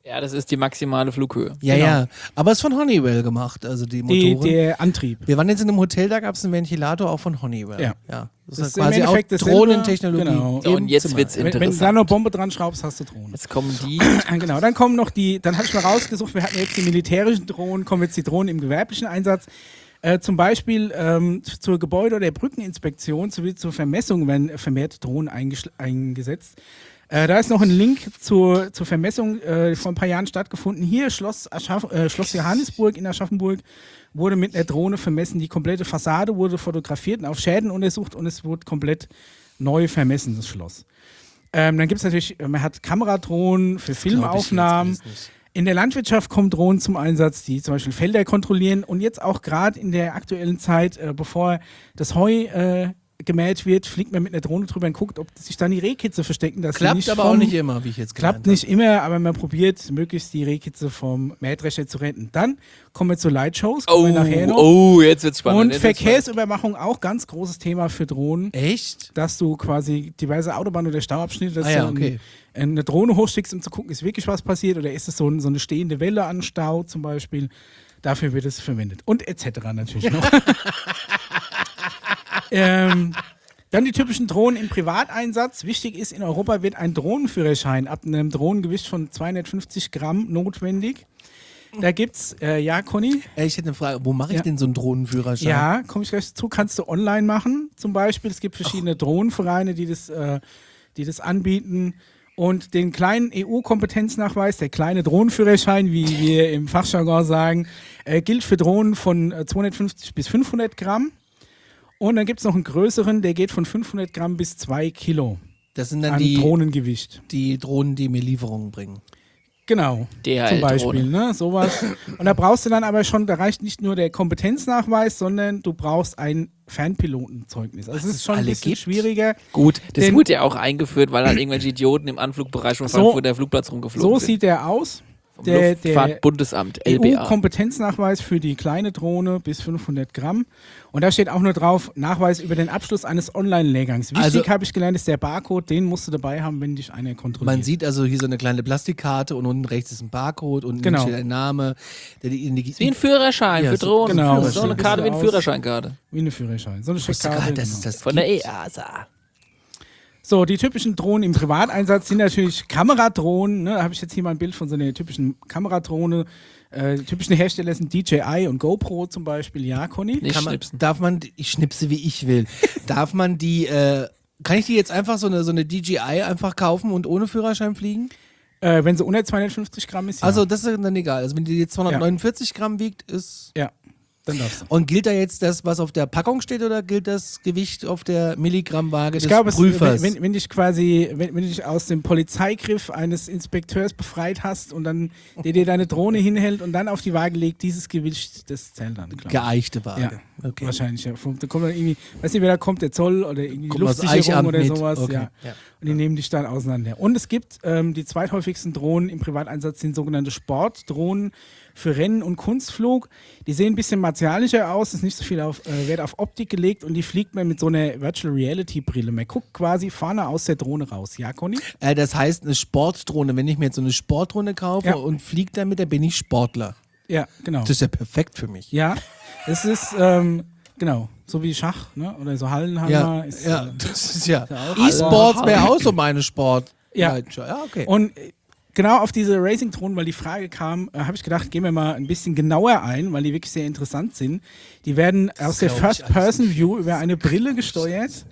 Ja, das ist die maximale Flughöhe. Ja, Genau. ja. Aber es ist von Honeywell gemacht, also die Die, Motoren. der Antrieb. Wir waren jetzt in einem Hotel, da gab es einen Ventilator auch von Honeywell. Ja. ja. Das, Das ist ist im quasi auch Endeffekt dasselbe. Drohnentechnologie. Genau. So, und im jetzt Zimmer. wird's Wenn, wenn du da interessant. noch Bombe dran schraubst, hast du Drohnen. Jetzt kommen die. Genau, dann kommen noch die, dann hatte ich mal rausgesucht, wir hatten jetzt die militärischen Drohnen, kommen jetzt die Drohnen im gewerblichen Einsatz. Äh, zum Beispiel ähm, zur Gebäude- oder Brückeninspektion sowie zur Vermessung werden vermehrt Drohnen eingeschl- eingesetzt. Äh, da ist noch ein Link zur, zur Vermessung, äh, vor ein paar Jahren stattgefunden. Hier, Schloss, Aschaff, äh, Schloss Johannisburg in Aschaffenburg, wurde mit einer Drohne vermessen. Die komplette Fassade wurde fotografiert und auf Schäden untersucht und es wurde komplett neu vermessen, das Schloss. Ähm, dann gibt es natürlich, man hat Kameradrohnen für Filmaufnahmen. In der Landwirtschaft kommen Drohnen zum Einsatz, die zum Beispiel Felder kontrollieren. Und jetzt auch gerade in der aktuellen Zeit, äh, bevor das Heu äh, gemäht wird, fliegt man mit einer Drohne drüber und guckt, ob sich dann die Rehkitze verstecken. Dass sie Klappt nicht aber vom, auch nicht immer, wie ich jetzt gelernt Klappt nicht immer, aber man probiert, möglichst die Rehkitze vom Mähdrescher zu retten. Dann kommen wir zu Lightshows, kommen Oh, wir nachher noch. oh, jetzt wird's spannend. Und Jetzt wird's Verkehrsüberwachung, auch ganz großes Thema für Drohnen. habe. Echt? Dass du quasi diverse Autobahnen oder Stauabschnitte, dass Ah ja, du okay. ein, eine Drohne hochschickst, um zu gucken, ist wirklich was passiert oder ist es so, ein, so eine stehende Welle an Stau zum Beispiel. Dafür wird es verwendet. Und et cetera natürlich noch. ähm, dann die typischen Drohnen im Privateinsatz. Wichtig ist, in Europa wird ein Drohnenführerschein ab einem Drohnengewicht von zweihundertfünfzig Gramm notwendig. Da gibt's, äh, ja, Conny? Äh, Ich hätte eine Frage, wo mache ich Ja. denn so einen Drohnenführerschein? Ja, komme ich gleich dazu. Kannst du online machen, zum Beispiel. Es gibt verschiedene Drohnenvereine, die das, äh, die das anbieten. Und den kleinen E U-Kompetenznachweis, der kleine Drohnenführerschein, wie wir im Fachjargon sagen, äh, gilt für Drohnen von äh, zweihundertfünfzig bis fünfhundert Gramm. Und dann gibt es noch einen größeren, der geht von fünfhundert Gramm bis zwei Kilo Das sind dann an die, Drohnengewicht. die Drohnen, die mir Lieferungen bringen. Genau, D H zum L-Drohne. Beispiel, ne, sowas. Und da brauchst du dann aber schon, da reicht nicht nur der Kompetenznachweis, sondern du brauchst ein Fernpilotenzeugnis. Also Was es ist es schon ein alle bisschen gibt? schwieriger. Gut, das Denn- wurde ja auch eingeführt, weil halt irgendwelche Idioten im Anflugbereich von So- Frankfurt der Flugplatz rumgeflogen So sind. sieht der aus. Vom Der, der Luftfahrtbundesamt, L B A. E U-Kompetenznachweis für die kleine Drohne bis fünfhundert Gramm. Und da steht auch nur drauf, Nachweis über den Abschluss eines Online-Lehrgangs. Wichtig, Also- habe ich gelernt, ist der Barcode, den musst du dabei haben, wenn dich einer kontrolliert. Man sieht also hier so eine kleine Plastikkarte und unten rechts ist ein Barcode und Genau. steht ein Name. Der die Wie ein Führerschein Ja, für so- Drohnen. genau. So eine So Karte wie sieht ein es aus. Führerscheinkarte. Wie eine Führerschein. So eine Ich wusste gar Checkkarte. nicht, dass es genau. das Von der gibt. E A S A. So, die typischen Drohnen im Privateinsatz sind natürlich Kameradrohnen. Ne? Da habe ich jetzt hier mal ein Bild von so einer typischen Kameradrohne. Äh, die typischen Hersteller sind D J I und GoPro zum Beispiel. Ja, Conny? Nicht Kann man, schnipsen. darf man, ich schnipse wie ich will. Darf man die, äh, kann ich die jetzt einfach so eine, so eine D J I einfach kaufen und ohne Führerschein fliegen? Äh, wenn sie unter zweihundertfünfzig Gramm ist, ja. Also das ist dann egal. Also wenn die jetzt zweihundertneunundvierzig Gramm wiegt, ist... ja, dann darfst du. Und gilt da jetzt das, was auf der Packung steht, oder gilt das Gewicht auf der Milligrammwaage Ich des glaube, es- Prüfers? wenn, wenn, wenn dich quasi, wenn, wenn du dich aus dem Polizeigriff eines Inspekteurs befreit hast und dann der dir deine Drohne hinhält und dann auf die Waage legt, dieses Gewicht, das zählt dann, glaube ich. Geeichte Waage. Ja, Okay. wahrscheinlich. Ja. Da kommt dann irgendwie, weiß nicht, wer da kommt, der Zoll oder irgendwie Kommt aus Luftsicherung Eichamt oder mit. sowas. Okay. Ja. Ja. Und die nehmen dich dann auseinander. Und es gibt ähm, die zweithäufigsten Drohnen im Privateinsatz sind sogenannte Sportdrohnen für Rennen und Kunstflug. Die sehen ein bisschen martialischer aus, ist nicht so viel auf, äh, Wert auf Optik gelegt und die fliegt man mit so einer Virtual Reality Brille. Man guckt quasi vorne aus der Drohne raus. Ja, Conny? Äh, das heißt, eine Sportdrohne, wenn ich mir jetzt so eine Sportdrohne kaufe Ja. und fliege damit, dann bin ich Sportler. Ja, genau. Das ist ja perfekt für mich. Ja, es ist, ähm, genau, so wie Schach, ne? Oder so Hallenhammer. Ja, ist, ja, äh, das ist ja. auch E-Sports Halle. wäre auch so meine Sport. Ja. ja, okay. Und äh, genau auf diese Racing-Drohnen, weil die Frage kam, äh, habe ich gedacht, gehen wir mal ein bisschen genauer ein, weil die wirklich sehr interessant sind. Die werden aus der glaub ich alles First-Person-View über eine Brille gesteuert.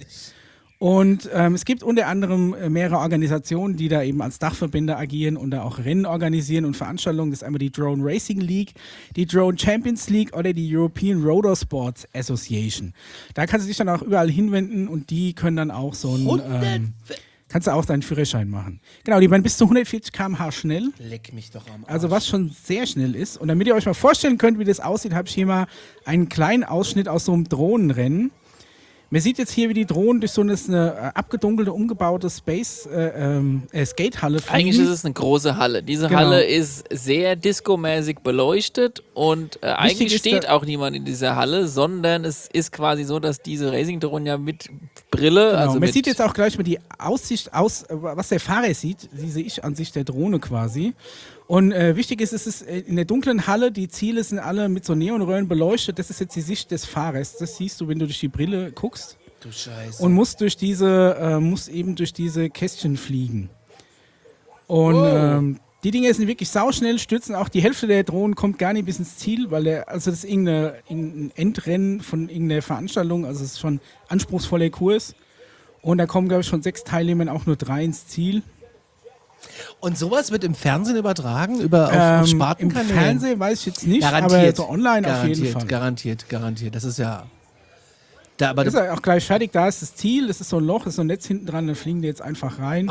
Und ähm, es gibt unter anderem äh, mehrere Organisationen, die da eben als Dachverbände agieren und da auch Rennen organisieren und Veranstaltungen. Das ist einmal die Drone Racing League, die Drone Champions League oder die European Rotor Sports Association. Da kannst du dich dann auch überall hinwenden und die können dann auch so ein... Ähm, kannst du auch deinen Führerschein machen. Genau, die werden bis zu hundertvierzig Kilometer pro Stunde schnell. Leck mich doch am Arsch. Also was schon sehr schnell ist. Und damit ihr euch mal vorstellen könnt, wie das aussieht, habe ich hier mal einen kleinen Ausschnitt aus so einem Drohnenrennen. Man sieht jetzt hier, wie die Drohnen durch so eine, eine äh, abgedunkelte, umgebaute Space äh, ähm, äh, Skatehalle fliegen. Eigentlich ist es eine große Halle. Diese Genau. Halle ist sehr discomäßig beleuchtet und äh, eigentlich ist steht da- auch niemand in dieser Halle, sondern es ist quasi so, dass diese Racing-Drohnen ja mit Brille, Genau. also Man mit sieht jetzt auch gleich mal die Aussicht aus, äh, was der Fahrer sieht, die sehe ich an sich der Drohne quasi. Und äh, wichtig ist, es ist in der dunklen Halle, die Ziele sind alle mit so Neonröhren beleuchtet. Das ist jetzt die Sicht des Fahrers. Das siehst du, wenn du durch die Brille guckst. Du Scheiße. Und musst durch diese, äh, musst eben durch diese Kästchen fliegen. Und Wow. ähm, die Dinge sind wirklich sauschnell, stürzen auch die Hälfte der Drohnen kommt gar nicht bis ins Ziel, weil der, also das ist irgendeine, irgendein Endrennen von irgendeiner Veranstaltung, also es ist schon ein anspruchsvoller Kurs. Und da kommen, glaube ich, schon sechs Teilnehmer, auch nur drei ins Ziel. Und sowas wird im Fernsehen übertragen? Über, auf, auf Ähm, Im Spartenkanälen? Fernsehen weiß ich jetzt nicht, Garantiert. aber so online garantiert, auf jeden Fall. Garantiert, garantiert. Das ist ja... Da, aber Ist ja auch gleich fertig, da ist das Ziel, das ist so ein Loch, ist so ein Netz hinten dran, dann fliegen die jetzt einfach rein.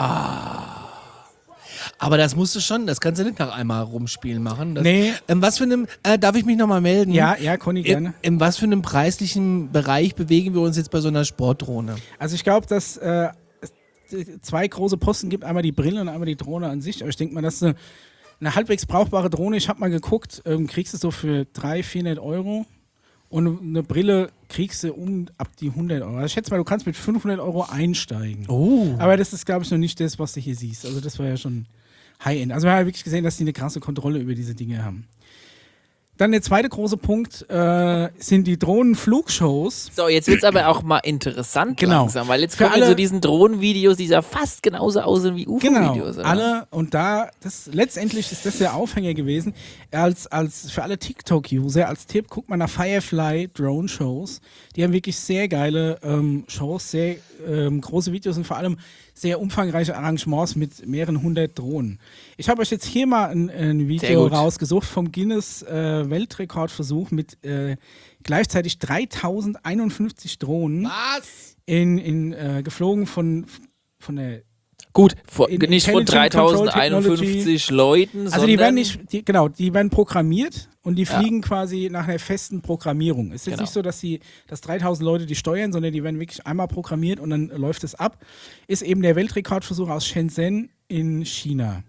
Aber das musst du schon, das kannst du nicht nach einmal rumspielen machen. Das, Nee. Ähm, was für einem, äh, darf ich mich nochmal melden? Ja, ja, Conny, gerne. In, in was für einem preislichen Bereich bewegen wir uns jetzt bei so einer Sportdrohne? Also ich glaube, dass äh, es zwei große Posten gibt, einmal die Brille und einmal die Drohne an sich. Aber ich denke mal, dass eine, eine halbwegs brauchbare Drohne, ich habe mal geguckt, ähm, kriegst du so für dreihundert, vierhundert Euro. Und eine Brille kriegst du um ab die hundert Euro. Also ich schätze mal, du kannst mit fünfhundert Euro einsteigen. Oh. Aber das ist, glaube ich, noch nicht das, was du hier siehst. Also das war ja schon High-End. Also wir haben ja wirklich gesehen, dass die eine krasse Kontrolle über diese Dinge haben. Dann der zweite große Punkt äh, sind die Drohnenflugshows. So, jetzt wird es aber auch mal interessant Genau. langsam, weil jetzt Für kommen wir alle- zu diesen Drohnenvideos, die ja fast genauso aussehen wie U F Genau, O-Videos. oder? alle und da, das letztendlich ist das der Aufhänger gewesen. Als, als für alle TikTok-User, als Tipp, guckt mal nach Firefly Drone Shows. Die haben wirklich sehr geile ähm, Shows, sehr ähm, große Videos und vor allem sehr umfangreiche Arrangements mit mehreren hundert Drohnen. Ich habe euch jetzt hier mal ein, ein Sehr Video gut. rausgesucht vom Guinness äh, Weltrekordversuch mit äh, gleichzeitig dreitausendeinundfünfzig Drohnen Was? in, in, äh, geflogen von, von der Gut, von, in nicht von Intelligent Control dreitausendeinundfünfzig Leuten, Also sondern... die werden nicht, die, genau, die werden programmiert und die Ja. fliegen quasi nach einer festen Programmierung. Es ist jetzt Genau. nicht so, dass die, dass dreitausend Leute die steuern, sondern die werden wirklich einmal programmiert und dann läuft es ab. Ist eben der Weltrekordversuch aus Shenzhen in China.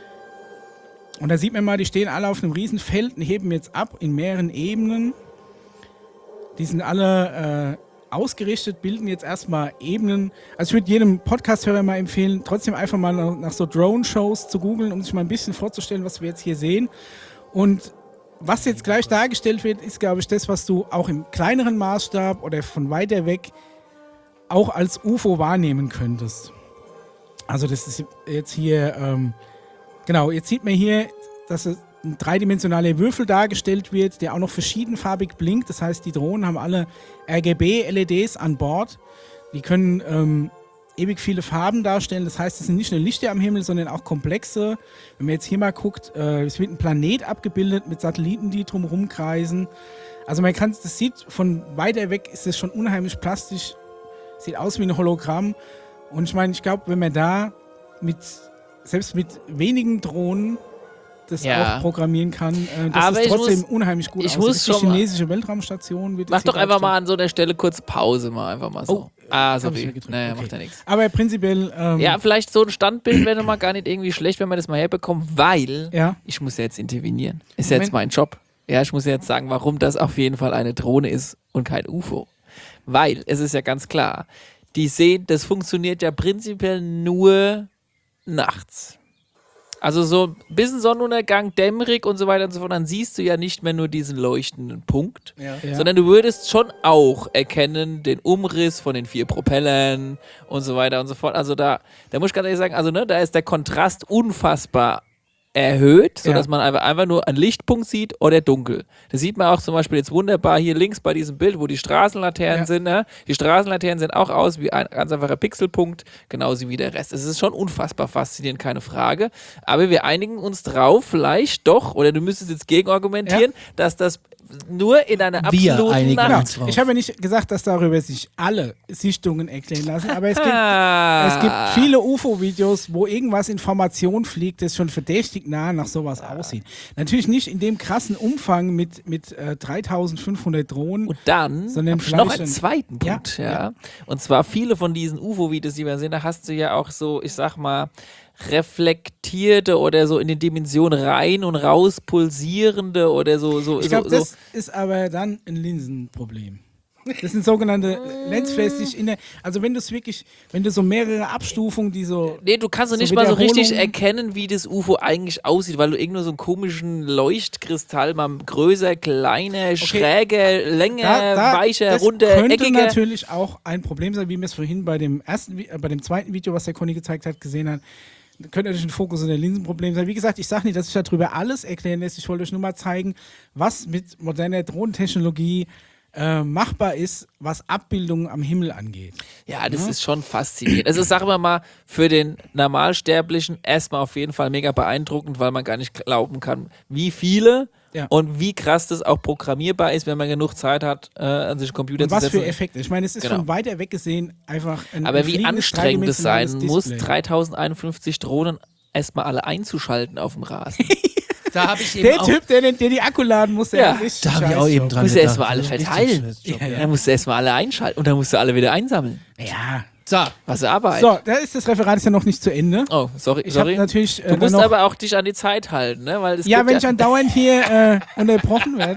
Und da sieht man mal, die stehen alle auf einem riesen Feld und heben jetzt ab in mehreren Ebenen. Die sind alle äh, ausgerichtet, bilden jetzt erstmal Ebenen. Also ich würde jedem Podcast-Hörer mal empfehlen, trotzdem einfach mal nach, nach so Drone-Shows zu googeln, um sich mal ein bisschen vorzustellen, was wir jetzt hier sehen. Und was jetzt gleich dargestellt wird, ist, glaube ich, das, was du auch im kleineren Maßstab oder von weiter weg auch als U F O wahrnehmen könntest. Also das ist jetzt hier, ähm, genau, jetzt sieht man hier, dass es ein dreidimensionaler Würfel dargestellt wird, der auch noch verschiedenfarbig blinkt. Das heißt, die Drohnen haben alle R G B-L E Ds an Bord. Die können ähm, ewig viele Farben darstellen. Das heißt, es sind nicht nur Lichter am Himmel, sondern auch komplexe. Wenn man jetzt hier mal guckt, äh, es wird ein Planet abgebildet mit Satelliten, die drumherum kreisen. Also man kann, das sieht von weiter weg, ist es schon unheimlich plastisch. Sieht aus wie ein Hologramm. Und ich meine, ich glaube, wenn man da mit, selbst mit wenigen Drohnen das Ja. auch programmieren kann, äh, das Aber ist ich trotzdem muss- unheimlich gut ich aussieht. muss Das ist die schon mal- chinesische Weltraumstation. Wird Mach jetzt hier doch einfach mal dargestellt. an so einer Stelle kurz Pause, mal einfach mal so. Oh, ah, hab ich sorry. wieder gedrückt. Naja, Okay. macht ja nichts. Aber prinzipiell, ähm, Ja, vielleicht so ein Standbild wäre mal gar nicht irgendwie schlecht, wenn wir das mal herbekommen, weil ja. ich muss ja jetzt intervenieren. Ist ja Moment. jetzt mein Job. Ja, ich muss ja jetzt sagen, warum das auf jeden Fall eine Drohne ist und kein U F O. Weil, es ist ja ganz klar, die sehen, das funktioniert ja prinzipiell nur nachts. Also so ein bisschen Sonnenuntergang, dämmerig und so weiter und so fort, dann siehst du ja nicht mehr nur diesen leuchtenden Punkt, Ja. Ja. sondern du würdest schon auch erkennen den Umriss von den vier Propellern und so weiter und so fort. Also da, da muss ich ganz ehrlich sagen, also ne, da ist der Kontrast unfassbar erhöht, sodass Ja. man einfach, einfach nur einen Lichtpunkt sieht oder dunkel. Das sieht man auch zum Beispiel jetzt wunderbar hier links bei diesem Bild, wo die Straßenlaternen Ja. sind. Ne? Die Straßenlaternen sehen auch aus wie ein ganz einfacher Pixelpunkt, genauso wie der Rest. Es ist schon unfassbar faszinierend, keine Frage. Aber wir einigen uns drauf, vielleicht doch, oder du müsstest jetzt gegenargumentieren, dass das nur in einer Wir absoluten einigen Nacht. uns drauf. Ich habe ja nicht gesagt, dass darüber sich alle Sichtungen erklären lassen, aber es gibt, Ah. es gibt viele U F O-Videos, wo irgendwas Information fliegt, das schon verdächtig nah nach sowas aussieht. Natürlich nicht in dem krassen Umfang mit, mit äh, dreitausendfünfhundert Drohnen. Und dann Sondern habe ich noch vielleicht einen ein- zweiten Ja, Punkt. Ja, ja. Und zwar viele von diesen U F O-Videos, die wir sehen, da hast du ja auch so, ich sag mal, reflektierte oder so in die Dimension rein und raus pulsierende oder so. so, Ich glaube, so, das ist aber dann ein Linsenproblem. Das sind sogenannte Lensflares, die ich in der, also wenn du es wirklich, wenn du so mehrere Abstufungen, die so... Nee, du kannst doch so nicht mal so richtig Wiederholungen- erkennen, wie das U F O eigentlich aussieht, weil du irgendwo so einen komischen Leuchtkristall, mal größer, kleiner, schräger, länger, weicher, das runder, könnte eckiger. natürlich auch ein Problem sein, wie wir es vorhin bei dem ersten, Vi- äh, bei dem zweiten Video, was der Conny gezeigt hat, gesehen hat. Könnte natürlich ein Fokus- und ein Linsenproblem sein. Wie gesagt, ich sage nicht, dass ich darüber alles erklären lässt. Ich wollte euch nur mal zeigen, was mit moderner Drohnentechnologie äh, machbar ist, was Abbildungen am Himmel angeht. Ja, das ist schon faszinierend. Also sagen wir mal, für den Normalsterblichen erstmal auf jeden Fall mega beeindruckend, weil man gar nicht glauben kann, wie viele Ja. und wie krass das auch programmierbar ist, wenn man genug Zeit hat, äh, an sich einen Computer Und zu was setzen. für Effekte. Ich meine, es ist Genau. von weiter weg gesehen einfach ein Aber ein wie fliegendes, anstrengend es sein dreidimensionales muss, Display. dreitausendeinundfünfzig Drohnen erstmal alle einzuschalten auf dem Rasen. Da habe ich eben Der auch, Typ, der, den- der die Akku laden muss, der Ja. hat richtig da habe ich auch Scheißjob. eben dran Muss er gedacht. erst mal alle Das ist ein verteilen. richtig Scheißjob, Ja, ja. Dann musst du erstmal alle einschalten und dann musst du alle wieder einsammeln. Ja. So, Was Arbeit. So, da ist das Referat ist ja noch nicht zu Ende. Oh, sorry. Ich habe sorry. natürlich äh, Du dann musst noch, aber auch dich an die Zeit halten, ne? Weil es ja, gibt wenn ich andauernd hier äh, unterbrochen werde.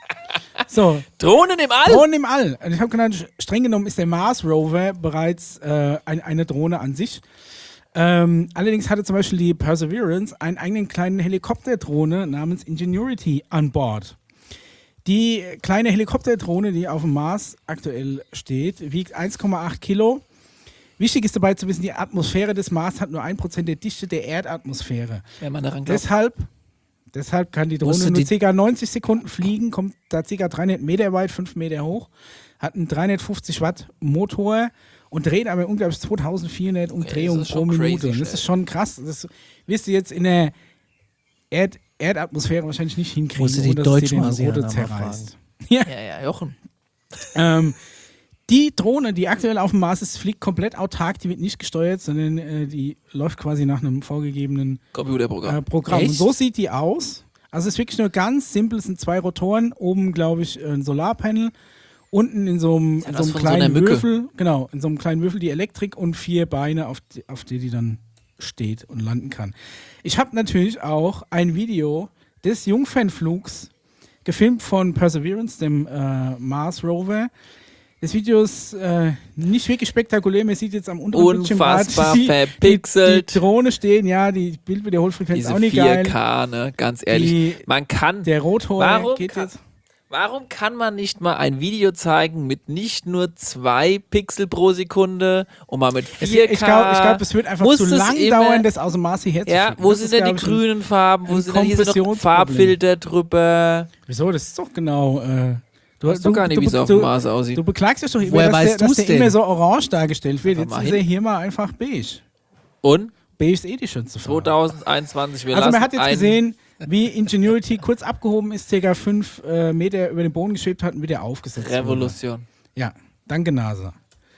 So, Drohnen im All! Drohnen im All. Also ich habe genannt, streng genommen ist der Mars Rover bereits äh, ein, eine Drohne an sich. Ähm, allerdings hatte zum Beispiel die Perseverance einen eigenen kleinen Helikopterdrohne namens Ingenuity an Bord. Die kleine Helikopterdrohne, die auf dem Mars aktuell steht, wiegt eins Komma acht Kilo. Wichtig ist dabei zu wissen, die Atmosphäre des Mars hat nur ein Prozent der Dichte der Erdatmosphäre. Wenn man daran glaubt. Deshalb, deshalb kann die Drohne Musste nur die- ca. neunzig Sekunden fliegen, kommt da ca. dreihundert Meter weit, fünf Meter hoch, hat einen dreihundertfünfzig Watt Motor und dreht aber unglaublich zweitausendvierhundert Umdrehungen das ist pro schon Minute. crazy Und das schnell. ist schon krass. Das wirst du jetzt in der Erd Erdatmosphäre wahrscheinlich nicht hinkriegen, Musst du die ohne dass es dir den Deutschmarsianer Rote mal zerreißt. Ja. Ja, ja, Jochen. Ähm, die Drohne, die aktuell auf dem Mars ist, fliegt komplett autark, die wird nicht gesteuert, sondern äh, die läuft quasi nach einem vorgegebenen Computerprogramm. äh, Programm. Echt? Und so sieht die aus. Also es ist wirklich nur ganz simpel, es sind zwei Rotoren, oben glaube ich ein Solarpanel, unten in so einem, ja in so was einem von so einer kleinen Mücke. Würfel, genau, in so einem kleinen Würfel die Elektrik und vier Beine, auf die, auf die die dann steht und landen kann. Ich habe natürlich auch ein Video des Jungfernflugs gefilmt von Perseverance, dem äh, Mars Rover. Das Video ist äh, nicht wirklich spektakulär. Man sieht jetzt am unteren Bildschirm grad Unfassbar die, verpixelt. Die, die Drohne stehen, ja, die Bildwiederholfrequenz Diese auch nicht vier geil. K, ne? Ganz ehrlich. Die- man kann. Der Rotor Warum geht kann- jetzt. Warum kann man nicht mal ein Video zeigen mit nicht nur zwei Pixel pro Sekunde und mal mit Es, vier K? ich glaube, ich glaub, es wird einfach Muss zu es lang immer- dauern, das aus dem Mars hierher zu Ja, schicken. wo Das sind ist, denn die glaub ich, ein- grünen Farben? Wo ein sind denn hier sind noch Kompressionsproblem. Farbfilter drüber? Wieso? Das ist doch genau. Äh, du Weißt doch gar nicht, wie es auf dem Mars aussieht. Du beklagst dich doch immer, Woher dass, weißt der, dass du's der denn? immer so orange dargestellt wird. Einfach Jetzt mal ist er hin. hier mal einfach beige. Und Beige ist eh die schönste Farbe. zweitausendeinundzwanzig, wir Also lassen man hat jetzt einen- gesehen, wie Ingenuity kurz abgehoben ist, ca. fünf äh, Meter über den Boden geschwebt hat und wieder aufgesetzt wurde. Revolution. Ja, danke NASA.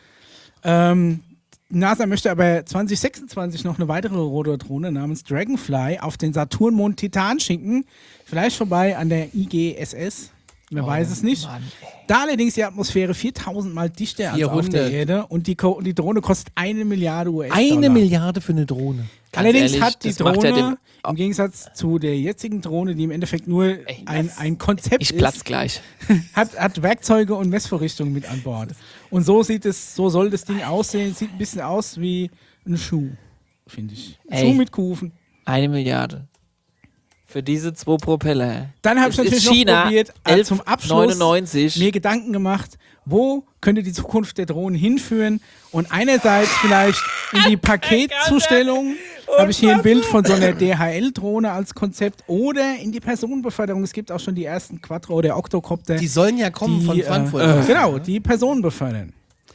Ähm, NASA möchte aber zwanzig sechsundzwanzig noch eine weitere Rotordrohne namens Dragonfly auf den Saturnmond Titan schicken. Vielleicht vorbei an der I G S S. Man weiß es nicht. Mann, Da allerdings die Atmosphäre viertausend Mal dichter als auf der vierhundert. Erde und die, Ko die Drohne kostet eine Milliarde U S-Dollar. eine Milliarde für eine Drohne. Ganz Allerdings ehrlich, hat die das macht ja Drohne, dem- im Gegensatz zu der jetzigen Drohne, die im Endeffekt nur Ey, ein, das- ein Konzept Ich ist, platz gleich. hat, hat Werkzeuge und Messvorrichtungen mit an Bord. Und so sieht es, so soll das Ding aussehen. Sieht ein bisschen aus wie ein Schuh, finde ich. Ey. Schuh mit Kufen. Eine Milliarde. Für diese zwei Propeller. Dann habe ich Es ist natürlich noch China, probiert, äh, zum Abschluss neunundneunzig. mir Gedanken gemacht, wo könnte die Zukunft der Drohnen hinführen? Und einerseits vielleicht in die Paketzustellung, habe ich hier ein Bild von so einer D H L-Drohne als Konzept, oder in die Personenbeförderung. Es gibt auch schon die ersten Quattro- oder Octocopter. Die sollen ja kommen die, von Frankfurt. Äh, aus. genau, die Personen befördern.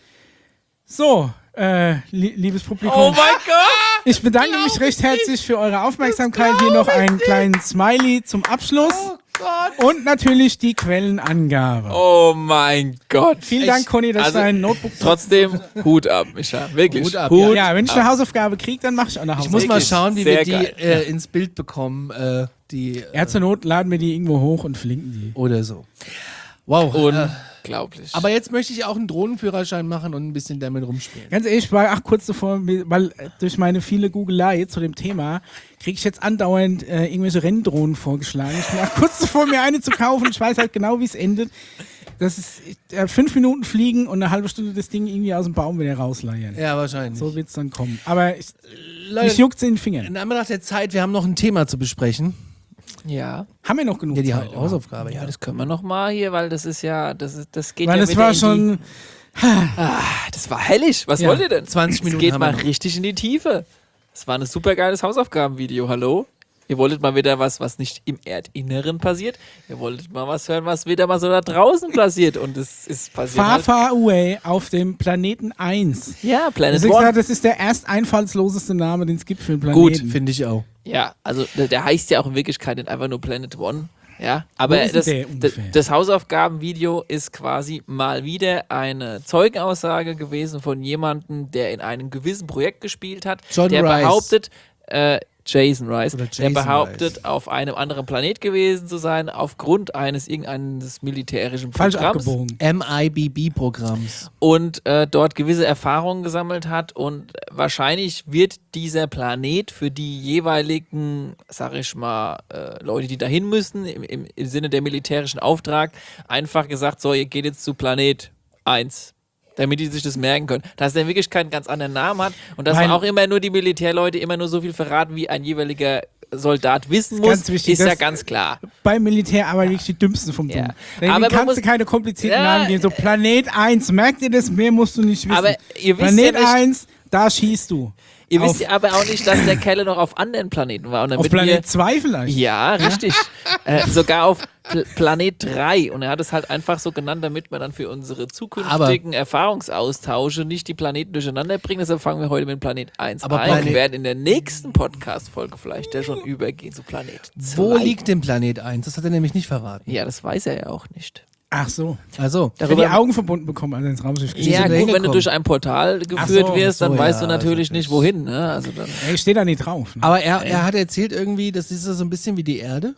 So, äh, li liebes Publikum. Oh mein Gott! Ich bedanke mich recht herzlich für eure Aufmerksamkeit. Hier noch einen kleinen Smiley zum Abschluss. Und natürlich die Quellenangabe. Oh mein Gott. Vielen Dank, Conny, dass Also, du dein Notebook... Trotzdem, Hut ab, Micha. Wirklich. Hut ab, Hut Ja, wenn ich eine Hausaufgabe kriege, dann mache ich auch eine Ich Hausaufgabe. muss mal Wirklich schauen, wie sehr wir die geil. äh, ins Bild bekommen. Äh, die, äh, Ja, zur Not laden wir die irgendwo hoch und verlinken die. oder so. Wow. Äh, Unglaublich. aber jetzt möchte ich auch einen Drohnenführerschein machen und ein bisschen damit rumspielen. Ganz ehrlich, ich war auch kurz davor, weil äh, durch meine viele Googelei zu dem Thema kriege ich jetzt andauernd äh, irgendwelche Renndrohnen vorgeschlagen. Ich bin auch kurz davor, mir eine zu kaufen. Ich weiß halt genau, wie es endet. das ist äh, fünf Minuten fliegen und eine halbe Stunde das Ding irgendwie aus dem Baum wieder rausleiern. Ja, wahrscheinlich. So wird es dann kommen. Aber ich, Leute, mich juckt's in den Fingern. in Anbetracht der Zeit, wir haben noch ein Thema zu besprechen. Ja. Haben wir noch genug Ja, die Zeit? Hausaufgabe, Ja, ja. das können wir noch mal hier, weil das ist ja, das, ist, das geht Weil ja es wieder war in schon. Die, ah, das war hellig. Was Ja. wollt ihr denn? zwanzig Minuten Es geht haben mal wir noch. richtig in die Tiefe. Es war ein super geiles Hausaufgabenvideo. Hallo? Ihr wolltet mal wieder was, was nicht im Erdinneren passiert. Ihr wolltet mal was hören, was wieder mal so da draußen passiert. Und es ist passiert. Far, halt. far away auf dem Planeten eins. Ja, Planet Deswegen One. gesagt, das ist der erst einfallsloseste Name, den es gibt für den Gut, Planeten. finde ich auch. Ja, also der, der heißt ja auch in Wirklichkeit nicht einfach nur Planet One. Ja, aber ist denn das, der das, ungefähr? das Hausaufgabenvideo ist quasi mal wieder eine Zeugenaussage gewesen von jemandem, der in einem gewissen Projekt gespielt hat, John der Rice. behauptet, äh, Jason Rice, Oder der Jason behauptet, Rice. auf einem anderen Planet gewesen zu sein, aufgrund eines irgendeines militärischen Falsch Programms abgebogen. M I B B-Programms. und äh, dort gewisse Erfahrungen gesammelt hat und wahrscheinlich wird dieser Planet für die jeweiligen, sag ich mal, äh, Leute, die dahin müssen, im, im, im Sinne der militärischen Auftrag, einfach gesagt, so, ihr geht jetzt zu Planet eins. Damit die sich das merken können. Dass der wirklich keinen ganz anderen Namen hat und dass Weil- man auch immer nur die Militärleute immer nur so viel verraten, wie ein jeweiliger Soldat wissen muss, ganz wichtig, ist ja das- ganz klar. Beim Militär aber wirklich die dümmsten vom Ja. Dummen. Aber Aber man kannst muss- du keine komplizierten Ja, Namen geben. So Planet eins, merkt ihr das? Mehr musst du nicht wissen. Aber ihr wisst Planet ja nicht- eins, da schießt du. Ihr Auf- wisst ja aber auch nicht, dass der Kerle noch auf anderen Planeten war. Und damit Auf wir, Planet zwei vielleicht. Ja, richtig. äh, sogar auf Pl Planet drei. Und er hat es halt einfach so genannt, damit wir dann für unsere zukünftigen Erfahrungsaustausche nicht die Planeten durcheinander bringen. Deshalb fangen wir heute mit Planet eins Aber an Planet- und werden in der nächsten Podcast-Folge vielleicht ja schon übergehen zu Planet zwei. Wo liegt denn Planet eins? Das hat er nämlich nicht verraten. Ja, das weiß er ja auch nicht. Ach so. Also, Wenn Darüber- die Augen verbunden bekommen, also ins Raumschiff gehen. sind Ja, da gut, wenn du hingekommen? durch ein Portal geführt so, wirst, dann so, weißt ja, du natürlich ist nicht, natürlich- wohin. Ne? Also dann, Ey, steht da nicht drauf. Ne? aber er, er hat erzählt irgendwie, das ist so ein bisschen wie die Erde.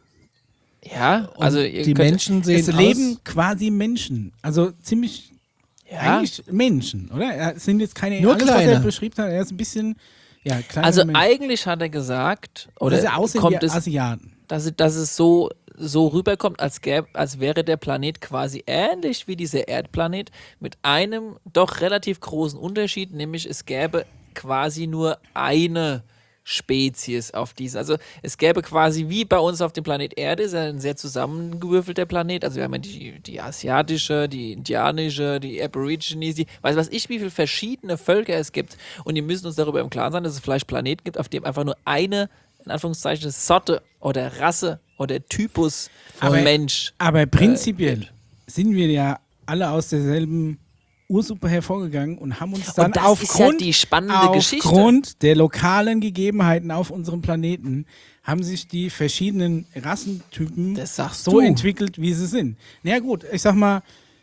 ja, Und also ihr die könnt- Menschen sehen Es aus, leben quasi Menschen. Also ziemlich ja, eigentlich Menschen, oder? Es sind jetzt keine Nur alles, was er kleine. beschrieben hat. Er ist ein bisschen ja, kleiner also Mensch. eigentlich hat er gesagt, oder Dass er aussehen kommt wie es, Asiaten. dass, es- dass es so, so rüberkommt, als, gäb, als wäre der Planet quasi ähnlich wie dieser Erdplanet mit einem doch relativ großen Unterschied, nämlich es gäbe quasi nur eine Spezies auf diesen. Also es gäbe quasi wie bei uns auf dem Planet Erde, ist ja ein sehr zusammengewürfelter Planet. Also wir haben ja die, die asiatische, die indianische, die Aborigines, die weiß was ich, wie viele verschiedene Völker es gibt. Und die müssen uns darüber im Klaren sein, dass es vielleicht Planet gibt, auf dem einfach nur eine, in Anführungszeichen, Sorte oder Rasse oder Typus von Aber- Mensch. Aber prinzipiell sind wir ja alle aus derselben Ursuppe hervorgegangen und haben uns dann Und das ist ja aufgrund, die spannende Geschichte. aufgrund der lokalen Gegebenheiten auf unserem Planeten haben sich die verschiedenen Rassentypen Das sagst so du. entwickelt, wie sie sind. Na ja, gut, ich sag mal,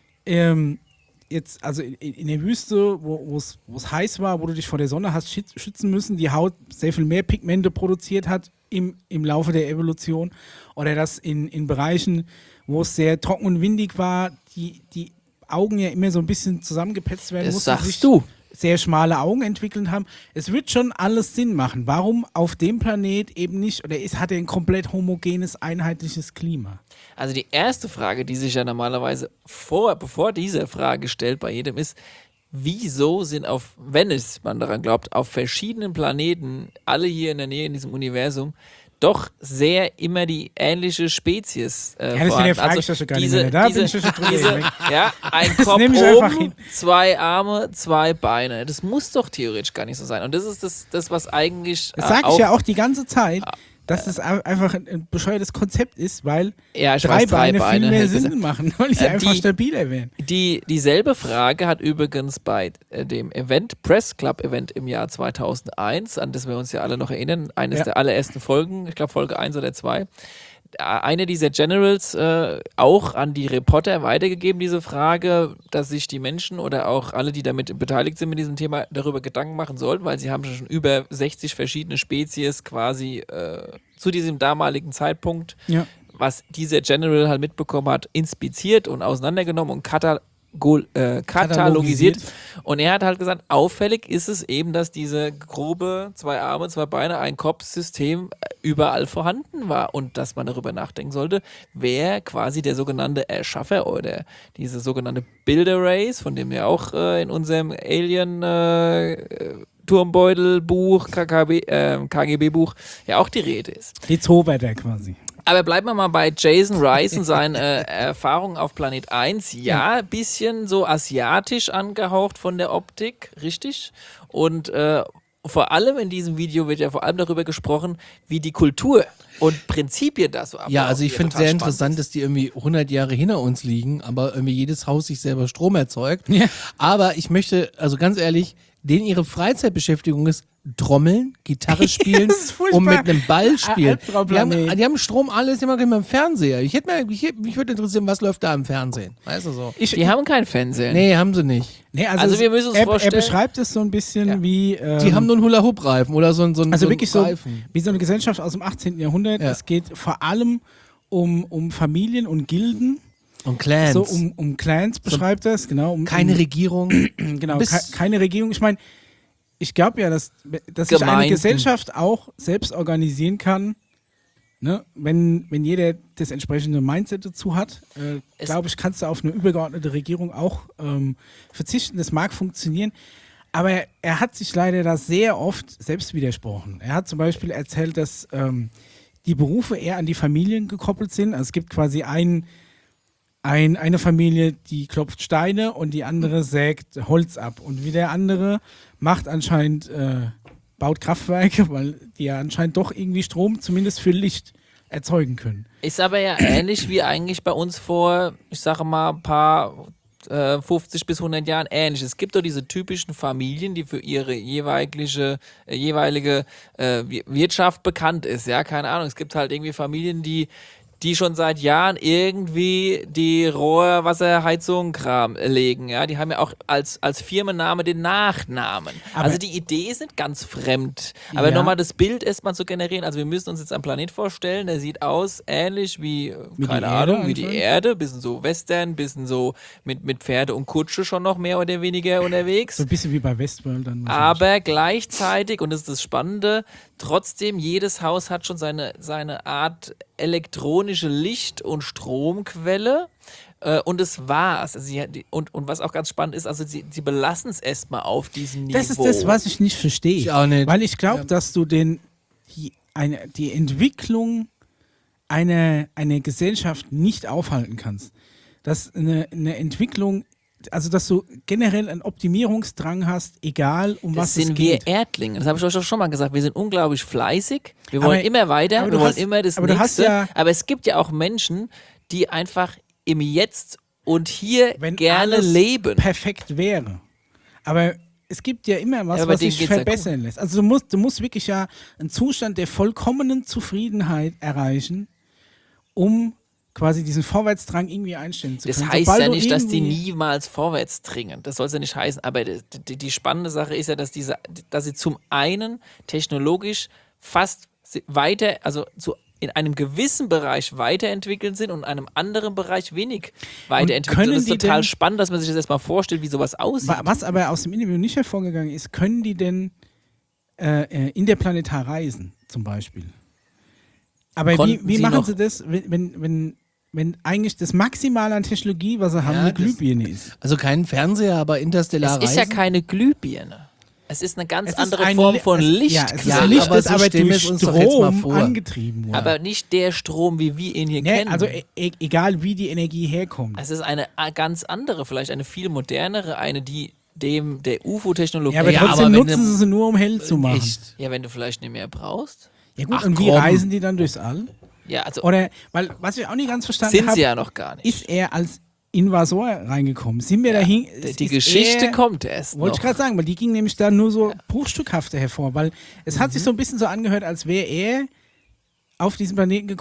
ähm, jetzt, also in, in der Wüste, wo es heiß war, wo du dich vor der Sonne hast schütz- schützen müssen, die Haut sehr viel mehr Pigmente produziert hat im, im Laufe der Evolution. Oder dass in, in Bereichen, wo es sehr trocken und windig war, die, die Augen ja immer so ein bisschen zusammengepetzt werden Das mussten, sagst sich du. sehr schmale Augen entwickelt haben. Es wird schon alles Sinn machen. Warum auf dem Planet eben nicht, oder ist, hat er ein komplett homogenes, einheitliches Klima? Also die erste Frage, die sich ja normalerweise vor, bevor diese Frage stellt bei jedem ist, wieso sind auf, wenn es man daran glaubt, auf verschiedenen Planeten, alle hier in der Nähe in diesem Universum, doch sehr immer die ähnliche Spezies äh, Ja, deswegen vorhanden. frage ich das schon gar nicht mehr. Da bin ich schon drüber diese, hinweg. ja, ein Das Kopf nehme ich einfach oben, hin. zwei Arme, zwei Beine. Das muss doch theoretisch gar nicht so sein. Und das ist das, das was eigentlich Das äh, sage auch, ich ja auch die ganze Zeit, dass es ein- einfach ein, ein bescheuertes Konzept ist, weil Ja, ich drei weiß, drei Beine Beine viel mehr hätte Sinn gesagt. machen, weil sie Äh, einfach die- stabiler wären. Die, dieselbe Frage hat übrigens bei äh, dem Event, Press Club Event im Jahr zweitausendeins, an das wir uns ja alle noch erinnern, eines Ja. der allerersten Folgen, ich glaube Folge eins oder zwei, eine dieser Generals äh, auch an die Reporter weitergegeben, diese Frage, dass sich die Menschen oder auch alle, die damit beteiligt sind mit diesem Thema, darüber Gedanken machen sollten, weil sie haben schon über sechzig verschiedene Spezies quasi äh, zu diesem damaligen Zeitpunkt, Ja. was dieser General halt mitbekommen hat, inspiziert und auseinandergenommen und katalogisiert. Äh, katalogisiert. Und er hat halt gesagt, auffällig ist es eben, dass diese grobe zwei Arme, zwei Beine, ein Kopf-System überall vorhanden war und dass man darüber nachdenken sollte, wer quasi der sogenannte Erschaffer oder diese sogenannte Builder Race, von dem ja auch äh, in unserem Alien äh, Turmbeutelbuch, K K B, äh, K G B-Buch ja auch die Rede ist. Die Zauberer quasi. Aber bleiben wir mal bei Jason Rice und seinen äh, Erfahrungen auf Planet eins. Ja, ein bisschen so asiatisch angehaucht von der Optik, richtig? Und äh, vor allem in diesem Video wird ja vor allem darüber gesprochen, wie die Kultur und Prinzipien da so ablaufen. Ja, also ich die finde total sehr spannend interessant, ist. dass die irgendwie hundert Jahre hinter uns liegen, aber irgendwie jedes Haus sich selber Strom erzeugt. Ja. Aber ich möchte, also ganz ehrlich, denen ihre Freizeitbeschäftigung ist Trommeln, Gitarre spielen Das ist furchtbar. und mit einem Ball spielen. Die haben, Albtraumplanet. die haben Strom, alles, die haben auch immer im Fernseher. Ich hätte mir, ich, mich würde interessieren, was läuft da im Fernsehen? Weißt du so? Ich, Die haben kein Fernsehen. Nee, haben sie nicht. nee, also, Also es- wir müssen uns er, vorstellen- Er beschreibt es so ein bisschen Ja. wie. Ähm, Die haben nur einen Hula-Hoop-Reifen oder so, ein- so, ein- also so wirklich einen so Reifen. wie so eine Gesellschaft aus dem achtzehnten. Jahrhundert. Ja. Es geht vor allem um, um Familien und Gilden. Und Clans. So um, um Clans beschreibt er es, genau. Um, Keine um, Regierung. Genau, Bis- ke keine Regierung. Ich meine, ich glaube ja, dass, dass sich eine Gemeinden. Gesellschaft auch selbst organisieren kann, ne? wenn, wenn jeder das entsprechende Mindset dazu hat. Äh, Es- glaube ich, kannst du auf eine übergeordnete Regierung auch ähm, verzichten. Das mag funktionieren. Aber er, er hat sich leider da sehr oft selbst widersprochen. Er hat zum Beispiel erzählt, dass ähm, die Berufe eher an die Familien gekoppelt sind. Also es gibt quasi einen ein, eine Familie, die klopft Steine und die andere sägt Holz ab. Und wie der andere macht anscheinend, äh, baut Kraftwerke, weil die ja anscheinend doch irgendwie Strom zumindest für Licht erzeugen können. Ist aber ja ähnlich wie eigentlich bei uns vor, ich sage mal, ein paar äh, fünfzig bis hundert Jahren ähnlich. Es gibt doch diese typischen Familien, die für ihre jeweilige, äh, jeweilige äh, Wir- Wirtschaft bekannt ist. Ja, keine Ahnung. Es gibt halt irgendwie Familien, die die schon seit Jahren irgendwie die Rohrwasserheizung Kram legen. Ja, die haben ja auch als, als Firmenname den Nachnamen. Aber- also die Idee ist nicht ganz fremd. Aber Ja. nochmal das Bild erstmal zu generieren. Also wir müssen uns jetzt einen Planet vorstellen, der sieht aus ähnlich wie, äh, Wie die keine Erde Ahnung, wie die anscheinend. Erde. Bisschen so Western, bisschen so mit, mit Pferde und Kutsche schon noch mehr oder weniger unterwegs. So ein bisschen wie bei Westworld dann. wahrscheinlich. Aber gleichzeitig, und das ist das Spannende, trotzdem, jedes Haus hat schon seine, seine Art elektronische Licht- und Stromquelle. Äh, und es war's. Also sie, die, und, und was auch ganz spannend ist, also sie, sie belassen es erstmal auf diesem Niveau. Das ist das, was ich nicht verstehe. Ich auch nicht. Weil ich glaube, Ja. dass du den, die, eine, die Entwicklung einer, einer Gesellschaft nicht aufhalten kannst. Dass eine, eine Entwicklung, also dass du generell einen Optimierungsdrang hast, egal um Das was es sind wir geht. Erdlinge. Das habe ich euch doch schon mal gesagt. Wir sind unglaublich fleißig. Wir Aber- wollen immer weiter. aber Wir du wollen hast- immer das aber du hast Nächste. ja- aber es gibt ja auch Menschen, die einfach im Jetzt und hier Wenn gerne alles leben. perfekt wäre. Aber es gibt ja immer was, Ja, aber was denen sich geht's ja verbessern lässt. Also du musst, du musst wirklich ja einen Zustand der vollkommenen Zufriedenheit erreichen, um quasi diesen Vorwärtsdrang irgendwie einstellen zu Das können. heißt Sobald ja du nicht, dass die irgendwie- niemals vorwärts dringen. Das soll es ja nicht heißen. Aber die, die, die spannende Sache ist ja, dass, diese, dass sie zum einen technologisch fast weiter, also zu, in einem gewissen Bereich weiterentwickelt sind und in einem anderen Bereich wenig weiterentwickelt können sind. Das ist die total denn- spannend, dass man sich das erstmal vorstellt, wie sowas aussieht. Wa- Was aber aus dem Interview nicht hervorgegangen ist, können die denn äh, äh, interplanetar reisen, zum Beispiel? Aber wie, Konnten wie sie machen noch- sie das, wenn, wenn, wenn, wenn eigentlich das Maximale an Technologie, was sie haben, Ja, eine das- Glühbirne ist? Also kein Fernseher, aber interstellar es ist ja reisen. keine Glühbirne. Es ist eine ganz Es ist andere ein Form Li- von es, Licht. Ja, es Ja, ist Licht, aber das so aber stellen wir durch es uns doch jetzt mal Strom vor. angetrieben wurde. Aber nicht der Strom, wie wir ihn hier Nee, kennen. also e e egal, wie die Energie herkommt. es ist eine a- ganz andere, vielleicht eine viel modernere, eine, die dem der U F O-Technologie. Ja, aber Ja, trotzdem aber wenn nutzen du- sie sie nur, um hell zu machen. Echt. ja, wenn du vielleicht nicht mehr brauchst. Ja gut, Ach, und wie komm. reisen die dann durchs All? Ja, also Oder, weil, was ich auch nicht ganz verstanden sind habe, sie ja noch gar nicht. ist er als Invasor reingekommen? Sind wir dahin? die die ist Geschichte er, kommt erst Wollte noch. ich gerade sagen, weil die ging nämlich da nur so bruchstückhafter hervor, weil es hat Mhm. sich so ein bisschen so angehört, als wäre er auf diesen Planeten gekommen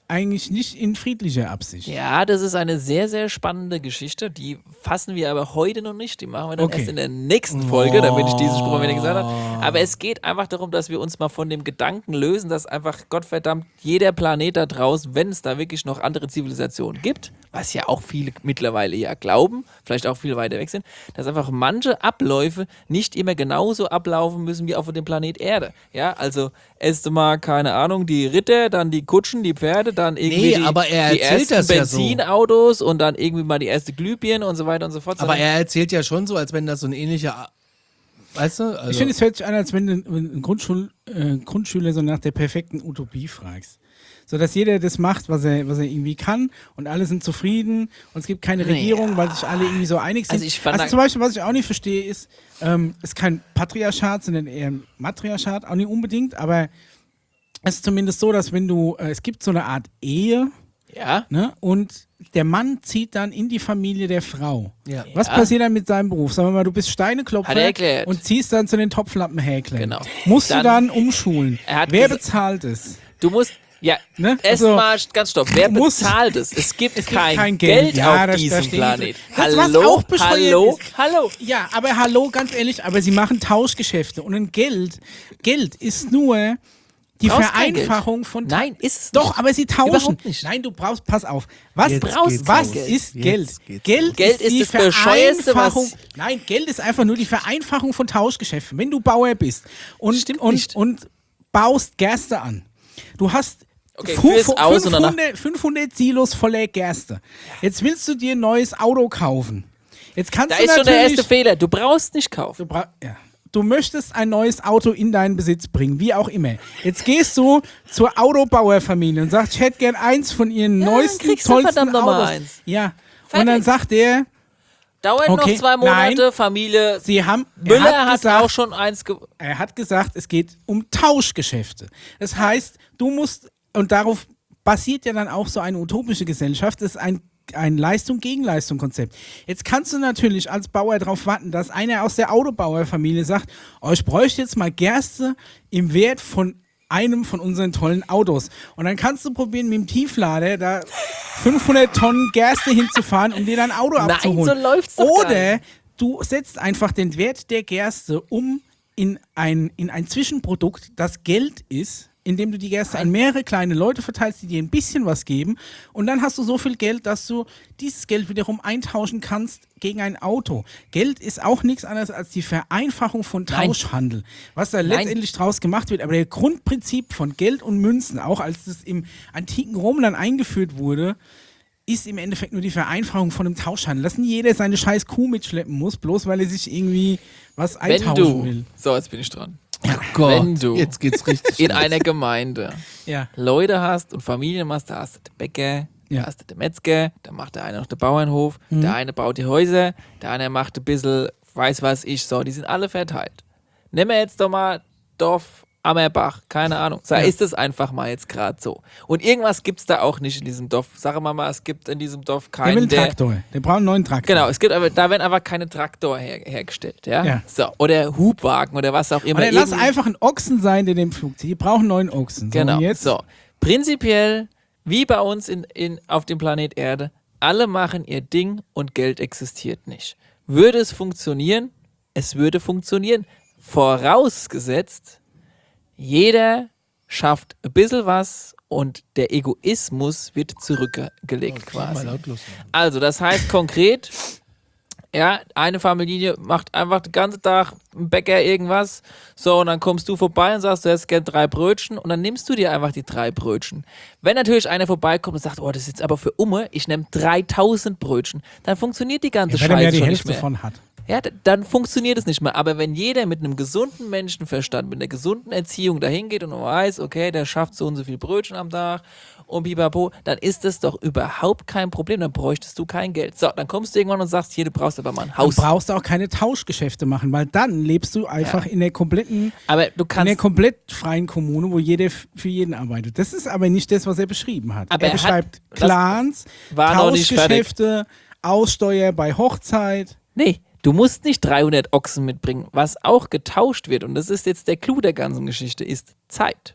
eigentlich nicht in friedlicher Absicht. Ja, das ist eine sehr, sehr spannende Geschichte. Die fassen wir aber heute noch nicht. Die machen wir dann Okay. erst in der nächsten Folge, damit ich diesen Spruch wieder gesagt habe. Aber es geht einfach darum, dass wir uns mal von dem Gedanken lösen, dass einfach Gottverdammt jeder Planet da draußen, wenn es da wirklich noch andere Zivilisationen gibt, was ja auch viele mittlerweile ja glauben, vielleicht auch viel weiter weg sind, dass einfach manche Abläufe nicht immer genauso ablaufen müssen wie auf dem Planet Erde. Ja, also erst mal, keine Ahnung, die Ritter, dann die Kutschen, die Pferde, dann irgendwie Nee, die, aber er die erzählt ersten das ja so. Benzinautos und dann irgendwie mal die erste Glühbirne und so weiter und so fort. Aber er erzählt ja schon so, als wenn das so ein ähnlicher, weißt du? Also, Ich finde, es hört sich an, als wenn du einen Grundschul, äh, Grundschüler so nach der perfekten Utopie fragst. So, dass jeder das macht, was er, was er irgendwie kann und alle sind zufrieden und es gibt keine Regierung, weil sich alle irgendwie so einig sind. Also ich fand- also zum Beispiel, was ich auch nicht verstehe, ist, ähm, es ist kein Patriarchat, sondern eher ein Matriarchat, auch nicht unbedingt, aber es ist zumindest so, dass wenn du, äh, es gibt so eine Art Ehe, ja, ne, und der Mann zieht dann in die Familie der Frau. Ja. Was Ja. passiert dann mit seinem Beruf? Sagen wir mal, du bist Steineklopfer Hat er erklärt. und ziehst dann zu den Topflappenhäklern. Genau. Musst Dann- du dann umschulen. Er hat Wer gesa- bezahlt es? du musst, ja, Ne? Also, erstmal ganz stopp, wer du musst- bezahlt es? Es gibt, Es gibt kein, kein Geld, Geld. Ja, auf da- da diesem stehen Planet. die- Das, was Hallo, auch bescheuert hallo, ist. hallo. Ja, aber hallo, ganz ehrlich, aber sie machen Tauschgeschäfte und ein Geld, Geld ist nur die Brauchst kein Vereinfachung von Ta- Nein, ist es Doch, nicht. aber sie tauschen. Überhaupt nicht. Nein, du brauchst, pass auf. Was, Jetzt brauchst, geht's was los. ist Jetzt Geld? geht's Geld, los. Geld ist die das Bescheuerste, was- Vereinfachung. Nein, Geld ist einfach nur die Vereinfachung von Tauschgeschäften. Wenn du Bauer bist und, Stimmt und, nicht. und baust Gerste an, du hast Okay, fu- führ's aus und danach- fünfhundert, fünfhundert Silos voller Gerste. Jetzt willst du dir ein neues Auto kaufen. Jetzt kannst Da du ist schon der natürlich, erste Fehler. Du brauchst nicht kaufen. Du, bra- ja. du möchtest ein neues Auto in deinen Besitz bringen, wie auch immer. Jetzt gehst du zur Autobauerfamilie und sagst, ich hätte gern eins von ihren Ja, dann neuesten, kriegst du tollsten verdammt noch mal Autos. eins. Ja. Fertig. Und dann sagt der, Dauert Okay, noch zwei Monate, nein. Familie. sie haben, er Müller hat, hat, gesagt, auch schon eins ge er hat gesagt, es geht um Tauschgeschäfte. Das heißt, du musst, und darauf basiert ja dann auch so eine utopische Gesellschaft, das ist ein, ein Leistung-Gegen-Leistung-Konzept. Jetzt kannst du natürlich als Bauer darauf warten, dass einer aus der Autobauerfamilie sagt, oh, ich bräuchte jetzt mal Gerste im Wert von einem von unseren tollen Autos. Und dann kannst du probieren, mit dem Tieflader da fünfhundert Tonnen Gerste hinzufahren, um dir dein Auto Nein, abzuholen. so läuft's doch gar Oder nicht. du setzt einfach den Wert der Gerste um in ein, in ein Zwischenprodukt, das Geld ist, indem du die Gerste an mehrere kleine Leute verteilst, die dir ein bisschen was geben. Und dann hast du so viel Geld, dass du dieses Geld wiederum eintauschen kannst gegen ein Auto. Geld ist auch nichts anderes als die Vereinfachung von Nein. Tauschhandel. Was da Nein. letztendlich draus gemacht wird. Aber der Grundprinzip von Geld und Münzen, auch als das im antiken Rom dann eingeführt wurde, ist im Endeffekt nur die Vereinfachung von einem Tauschhandel. Dass nicht jeder seine scheiß Kuh mitschleppen muss, bloß weil er sich irgendwie was Wenn eintauschen du, will. so jetzt bin ich dran, Oh Gott, wenn du jetzt geht's richtig in los. einer Gemeinde Ja. Leute hast und Familien hast, da hast du den Bäcker, Ja. da hast du den Metzger, da macht der eine noch den Bauernhof, Mhm. der eine baut die Häuser, der eine macht ein bisschen, weiß was ich, so, die sind alle verteilt. Nehmen wir jetzt doch mal Dorf Ammerbach, keine Ahnung. Da Ja. ist es einfach mal jetzt gerade so. Und irgendwas gibt es da auch nicht in diesem Dorf. Sagen wir mal, es gibt in diesem Dorf Der will keinen, einen der, Traktor. Der braucht einen neuen Traktor. genau, es gibt aber, da werden einfach keine Traktor her, hergestellt, ja? Ja. So, oder Hubwagen oder was auch immer. Oder lass Irgend- einfach einen Ochsen sein, der den Flug zieht. Die brauchen einen neuen Ochsen. So, Genau. und jetzt? So, prinzipiell, wie bei uns in, in, auf dem Planet Erde, alle machen ihr Ding und Geld existiert nicht. Würde es funktionieren? Es würde funktionieren. Vorausgesetzt, jeder schafft ein bisschen was und der Egoismus wird zurückgelegt quasi. Mal lautlos. Also, das heißt konkret, ja, eine Familie macht einfach den ganzen Tag einen Bäcker irgendwas, so, und dann kommst du vorbei und sagst, du hättest gern drei Brötchen, und dann nimmst du dir einfach die drei Brötchen. Wenn natürlich einer vorbeikommt und sagt, oh, das ist jetzt aber für Umme, ich nehme dreitausend Brötchen, dann funktioniert die ganze Ja, wenn er Scheiße mehr die schon nicht Hälfte mehr. von hat. Ja, d- dann funktioniert es nicht mehr. Aber wenn jeder mit einem gesunden Menschenverstand, mit einer gesunden Erziehung dahin geht und weiß, okay, der schafft so und so viel Brötchen am Tag und pipapo, dann ist das doch überhaupt kein Problem. Dann bräuchtest du kein Geld. So, dann kommst du irgendwann und sagst, hier, du brauchst aber mal ein Dann Haus. brauchst du auch keine Tauschgeschäfte machen, weil dann lebst du einfach Ja. in der kompletten, Aber du in der kannst, komplett freien Kommune, wo jeder f- für jeden arbeitet. Das ist aber nicht das, was er beschrieben hat. Aber er er hat- beschreibt das Clans, war noch nicht fertig. Tauschgeschäfte, Aussteuer bei Hochzeit. Nee, du musst nicht dreihundert Ochsen mitbringen. Was auch getauscht wird, und das ist jetzt der Clou der ganzen Geschichte, ist Zeit.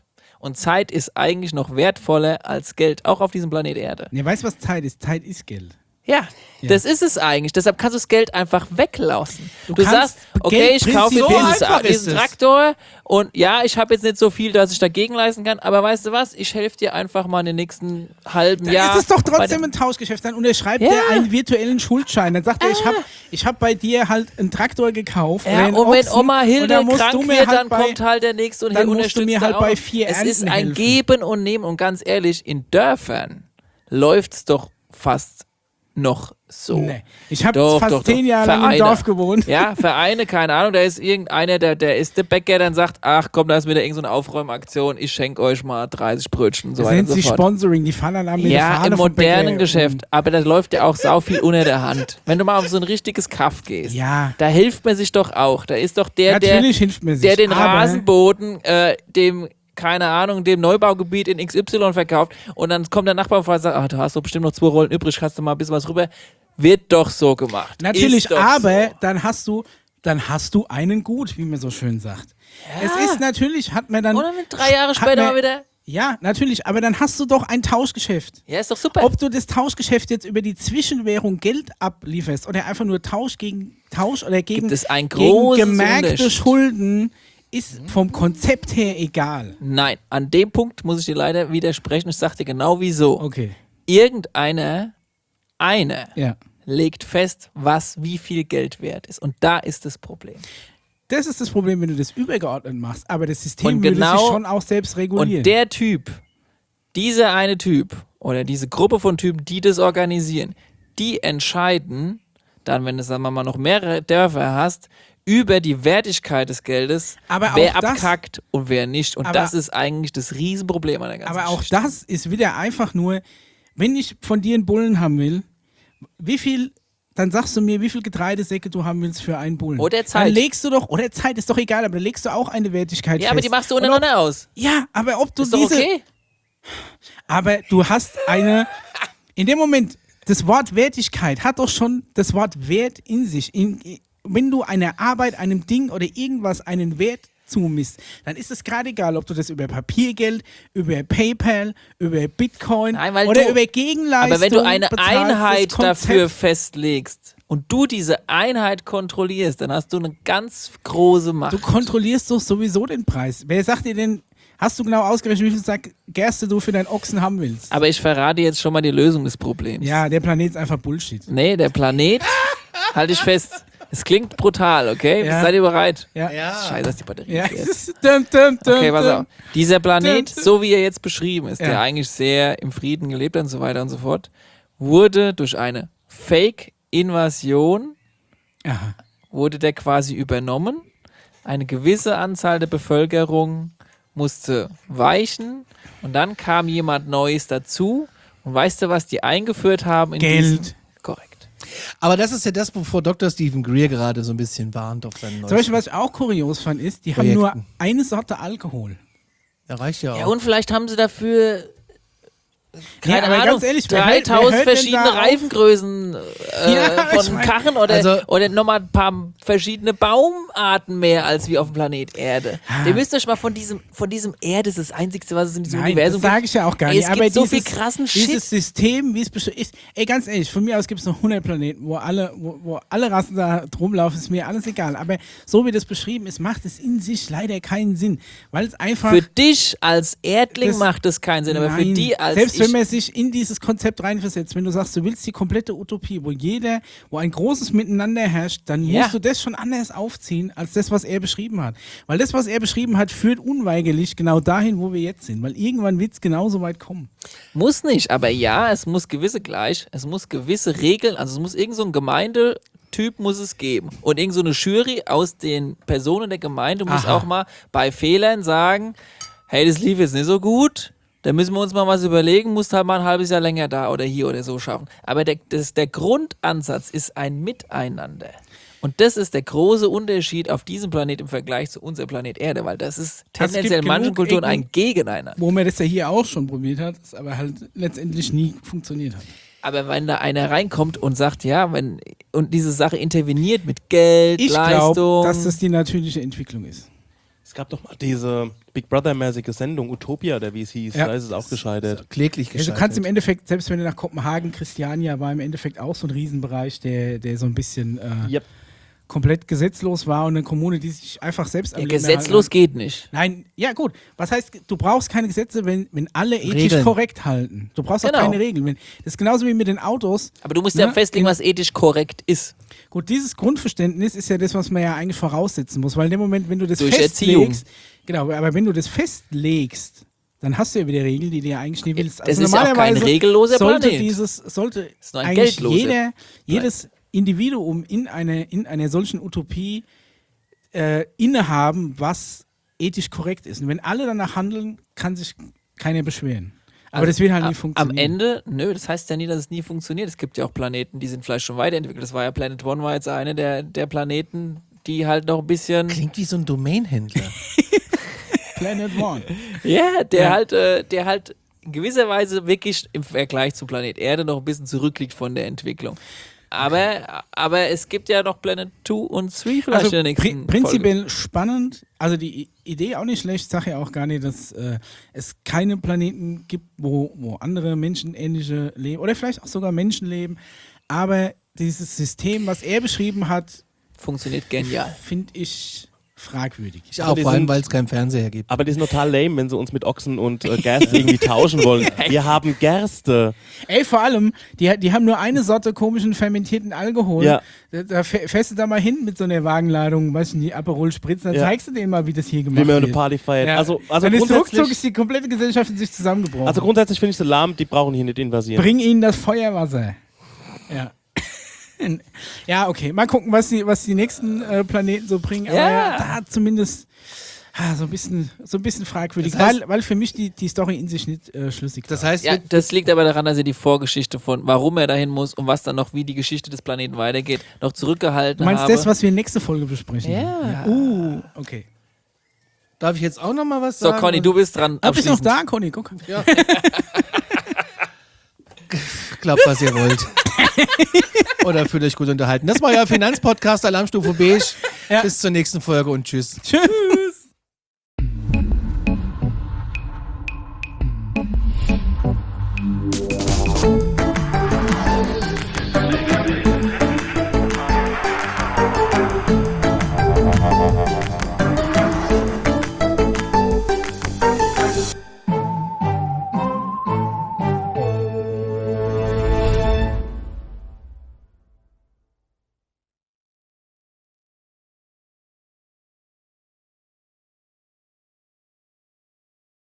Und Zeit ist eigentlich noch wertvoller als Geld, auch auf diesem Planet Erde. Ne, weißt du, was Zeit ist? Zeit ist Geld. Ja, Ja. das ist es eigentlich. Deshalb kannst du das Geld einfach weglassen. Du, Du kannst sagst, okay, Geld ich kaufe jetzt prinzipiell- dieses, So einfach ist diesen es. Traktor und ja, ich habe jetzt nicht so viel, dass ich dagegen leisten kann, aber weißt du was, ich helfe dir einfach mal in den nächsten halben Dann Jahr. ist es doch bei trotzdem dem- ein Tauschgeschäft. Dann unterschreibt Ja. er einen virtuellen Schuldschein. Dann sagt er, ich habe ich hab bei dir halt einen Traktor gekauft. oder Ja, einen und wenn Ochsen, Oma und Hilde dann musst krank du mir wird, halt dann bei, kommt halt der Nächste und dann hier musst du unterstützt mir er halt auch bei noch. vier Es ist Ernten ein helfen. Geben und Nehmen und ganz ehrlich, in Dörfern läuft's doch fast noch so. Nee. Ich habe Doch, fast doch, doch. zehn Jahre lang im Vereine. Dorf gewohnt. Ja, Vereine, keine Ahnung, da ist irgendeiner, der, der ist der Bäcker, dann sagt, ach komm, da ist wieder irgendeine so eine Aufräumaktion, ich schenke euch mal dreißig Brötchen und so Das weiter und nennt so sich fort. Sponsoring. Die fahren dann an mit der Ja, Fahne im vom Bäcker modernen Geschäft, und- aber da läuft ja auch sau viel unter der Hand. Wenn du mal auf so ein richtiges Kaff gehst, Ja, da hilft man sich doch auch. Da ist doch der, der, natürlich hilft mir sich. der den aber Rasenboden äh, dem, keine Ahnung, dem Neubaugebiet in X Y verkauft und dann kommt der Nachbar und sagt, ach, du hast doch bestimmt noch zwei Rollen übrig, kannst du mal ein bisschen was rüber. Wird doch so gemacht. Natürlich, Ist doch aber so. dann hast du, dann hast du einen Gut, wie man so schön sagt. Ja. Es ist natürlich, hat man dann. Oder mit drei Jahre hat später man- mal wieder. Ja, natürlich, aber dann hast du doch ein Tauschgeschäft. Ja, ist doch super. Ob du das Tauschgeschäft jetzt über die Zwischenwährung Geld ablieferst oder einfach nur Tausch gegen Tausch oder gegen, Gibt es ein gegen großes gemerkte Unterschied. Schulden, ist vom Konzept her egal. Nein, an dem Punkt muss ich dir leider widersprechen. Ich sag dir genau wieso. Okay. Irgendeiner, einer, Ja. legt fest, was wie viel Geld wert ist. Und da ist das Problem. Das ist das Problem, wenn du das übergeordnet machst. Aber das System Und würde genau- sich schon auch selbst regulieren. Und der Typ, dieser eine Typ oder diese Gruppe von Typen, die das organisieren, die entscheiden dann, wenn du, sagen wir mal, noch mehrere Dörfer hast, über die Wertigkeit des Geldes, Aber wer auch das- abkackt und wer nicht. Und Aber- das ist eigentlich das Riesenproblem an der ganzen Aber auch Geschichte. das ist wieder einfach nur, wenn ich von dir einen Bullen haben will, wie viel, dann sagst du mir, wie viel Getreidesäcke du haben willst für einen Bullen. Oder Zeit. Dann legst du doch, oder Zeit, ist doch egal, aber dann legst du auch eine Wertigkeit Ja, fest. aber die machst du Und ob, untereinander aus. Ja, aber ob du Ist doch diese, okay. aber du hast eine, in dem Moment, das Wort Wertigkeit hat doch schon das Wort Wert in sich. In, wenn du einer Arbeit, einem Ding oder irgendwas einen Wert zumisst, dann ist es gerade egal, ob du das über Papiergeld, über PayPal, über Bitcoin Nein, weil oder du- über Gegenleistung Aber wenn du eine bezahlst, Einheit das Konzept- dafür festlegst und du diese Einheit kontrollierst, dann hast du eine ganz große Macht. Du kontrollierst doch sowieso den Preis. Wer sagt dir denn, hast du genau ausgerechnet, wie viel Sack Gerste du für deinen Ochsen haben willst? Aber ich verrate jetzt schon mal die Lösung des Problems. Ja, der Planet ist einfach Bullshit. Nee, der Planet, halte ich fest, es klingt brutal, okay? Ja. Seid ihr bereit? Ja. Scheiße, dass die Batterie Ja, ist. es ist dum, dum, dum, Okay, pass dum. auf. Dieser Planet, Dum, dum. so wie er jetzt beschrieben ist, Ja. der eigentlich sehr im Frieden gelebt hat und so weiter und so fort, wurde durch eine Fake-Invasion, Aha. wurde der quasi übernommen. Eine gewisse Anzahl der Bevölkerung musste weichen und dann kam jemand Neues dazu. Und weißt du, was die eingeführt haben? In Geld. Diesen? Korrekt. Aber das ist ja das, wovor Doktor Stephen Greer gerade so ein bisschen warnt auf seinen Zum Beispiel, neuesten. was ich auch kurios fand, ist, die haben nur Projekten. eine Sorte Alkohol. Ja, reicht ja auch. Ja, und vielleicht haben sie dafür, keine Nee, aber Ahnung, ganz ehrlich, wer hört- wer dreitausend hört denn verschiedene da auf? Reifengrößen äh, Ja, ich von mein, Karren oder, also- oder nochmal ein paar verschiedene Baumarten mehr als wie auf dem Planet Erde. Ah. Ihr müsst euch mal von diesem, von diesem Erde, das ist das Einzige, was es in diesem Nein, Universum das sage ich ja auch gar Ey, nicht. es aber gibt so dieses, viel krassen Shit. Dieses System, wie es besch- ist, ey, ganz ehrlich, von mir aus gibt es noch hundert Planeten, wo alle, wo, wo alle Rassen da rumlaufen, ist mir alles egal. Aber so wie das beschrieben ist, macht es in sich leider keinen Sinn, weil es einfach... Für dich als Erdling Das- macht das keinen Sinn, aber für Nein, die als selbst ich, wenn man sich in dieses Konzept reinversetzt, wenn du sagst, du willst die komplette Utopie, wo jeder, wo ein großes Miteinander herrscht, dann Ja. musst du das schon anders aufziehen, als das, was er beschrieben hat. Weil das, was er beschrieben hat, führt unweigerlich genau dahin, wo wir jetzt sind. Weil irgendwann wird es genauso weit kommen. muss nicht, aber ja, es muss gewisse gleich, es muss gewisse Regeln, also es muss irgend so ein Gemeindetyp muss es geben und irgend so eine Jury aus den Personen der Gemeinde muss Aha. auch mal bei Fehlern sagen, hey, das lief jetzt nicht so gut, da müssen wir uns mal was überlegen, musst halt mal ein halbes Jahr länger da oder hier oder so schaffen. Aber der, das, der Grundansatz ist ein Miteinander. Und das ist der große Unterschied auf diesem Planet im Vergleich zu unserem Planet Erde, weil das ist Also es tendenziell in gibt manchen genug Kulturen ein Ecken- Gegeneinander. Wo man das ja hier auch schon probiert hat, das aber halt letztendlich nie funktioniert hat. Aber wenn da einer reinkommt und sagt, ja, wenn und diese Sache interveniert mit Geld, Ich Leistung, glaube, dass das die natürliche Entwicklung ist. Es gab doch mal diese Big Brother-mäßige Sendung, Utopia, oder wie es hieß. Ja. Da ist es auch gescheitert. Kläglich Also gescheitert. du kannst im Endeffekt, selbst wenn du nach Kopenhagen, Christiania war im Endeffekt auch so ein Riesenbereich, der, der so ein bisschen äh, Yep. komplett gesetzlos war und eine Kommune, die sich einfach selbst am Ja, Leben gesetzlos erhalten geht nicht. hat. Nein, ja gut. Was heißt, du brauchst keine Gesetze, wenn, wenn alle ethisch Regeln. korrekt halten. Du brauchst auch Genau. keine Regeln. Wenn, das ist genauso wie mit den Autos. Aber du musst ja Ne? festlegen, was ethisch korrekt ist. Gut, dieses Grundverständnis ist ja das, was man ja eigentlich voraussetzen muss, weil in dem Moment, wenn du das Durch festlegst, genau, aber wenn du das festlegst, dann hast du ja wieder Regeln, die du ja eigentlich nie willst. Das ist ja auch kein normalerweise regelloser sollte Planet. dieses, sollte Das ist nur ein eigentlich geldloser jeder, jedes Individuum in, eine, in einer solchen Utopie äh, innehaben, was ethisch korrekt ist. Und wenn alle danach handeln, kann sich keiner beschweren. Aber Also das wird halt nie am- funktionieren. Am Ende, nö, das heißt ja nie, dass es nie funktioniert. Es gibt ja auch Planeten, die sind vielleicht schon weiterentwickelt. Das war ja Planet One, war jetzt eine der, der Planeten, die halt noch ein bisschen. Klingt wie so ein Domainhändler. Planet One. Ja, der Ja. halt, äh, der halt in gewisser Weise wirklich im Vergleich zu Planet Erde noch ein bisschen zurückliegt von der Entwicklung. Aber, aber es gibt ja noch Planet zwei und drei vielleicht Also in der pri nächsten prinzipiell Folge. spannend. Also die I Idee auch nicht schlecht. Sage ja auch gar nicht, dass äh, es keine Planeten gibt, wo, wo andere menschenähnliche leben oder vielleicht auch sogar Menschen leben. Aber dieses System, was er beschrieben hat, Funktioniert genial. finde ich fragwürdig. Ich auch, die vor allem, sind- weil es keinen Fernseher gibt. Aber die sind total lame, wenn sie uns mit Ochsen und äh, Gerste irgendwie tauschen wollen. Wir haben Gerste. Ey, vor allem, die, die haben nur eine Sorte komischen fermentierten Alkohol. Ja. Da, da fäh- fährst du da mal hin mit so einer Wagenladung, weißt du, die Aperol Spritzen, dann Ja. zeigst du denen mal, wie das hier gemacht Wie man eine wird. Party feiert. Ja. Also, also, dann ist ruckzuck grundsätzlich, ist die komplette Gesellschaft in sich zusammengebrochen. also grundsätzlich finde ich sie lahm, die brauchen hier nicht invasieren. Bring ihnen das Feuerwasser. Ja. Ja, okay. Mal gucken, was die, was die nächsten äh, Planeten so bringen. Aber Ja. ja, da zumindest ah, so, ein bisschen, so ein bisschen fragwürdig, Das heißt- weil, weil für mich die, die Story in sich nicht äh, schlüssig Das war. heißt, Ja, das liegt aber daran, dass er die Vorgeschichte von, warum er dahin muss und was dann noch, wie die Geschichte des Planeten weitergeht, noch zurückgehalten Du meinst habe. das, was wir nächste Folge besprechen? Ja. Uh, okay. darf ich jetzt auch noch mal was So, sagen? Conny, du bist dran. Ah, bist du noch abschließend. da, Conny? Guck. Glaubt, was ihr wollt. Oder fühlt euch gut unterhalten. Das war euer Finanzpodcast Alarmstufe Beige. Ja. Bis zur nächsten Folge und tschüss. Tschüss.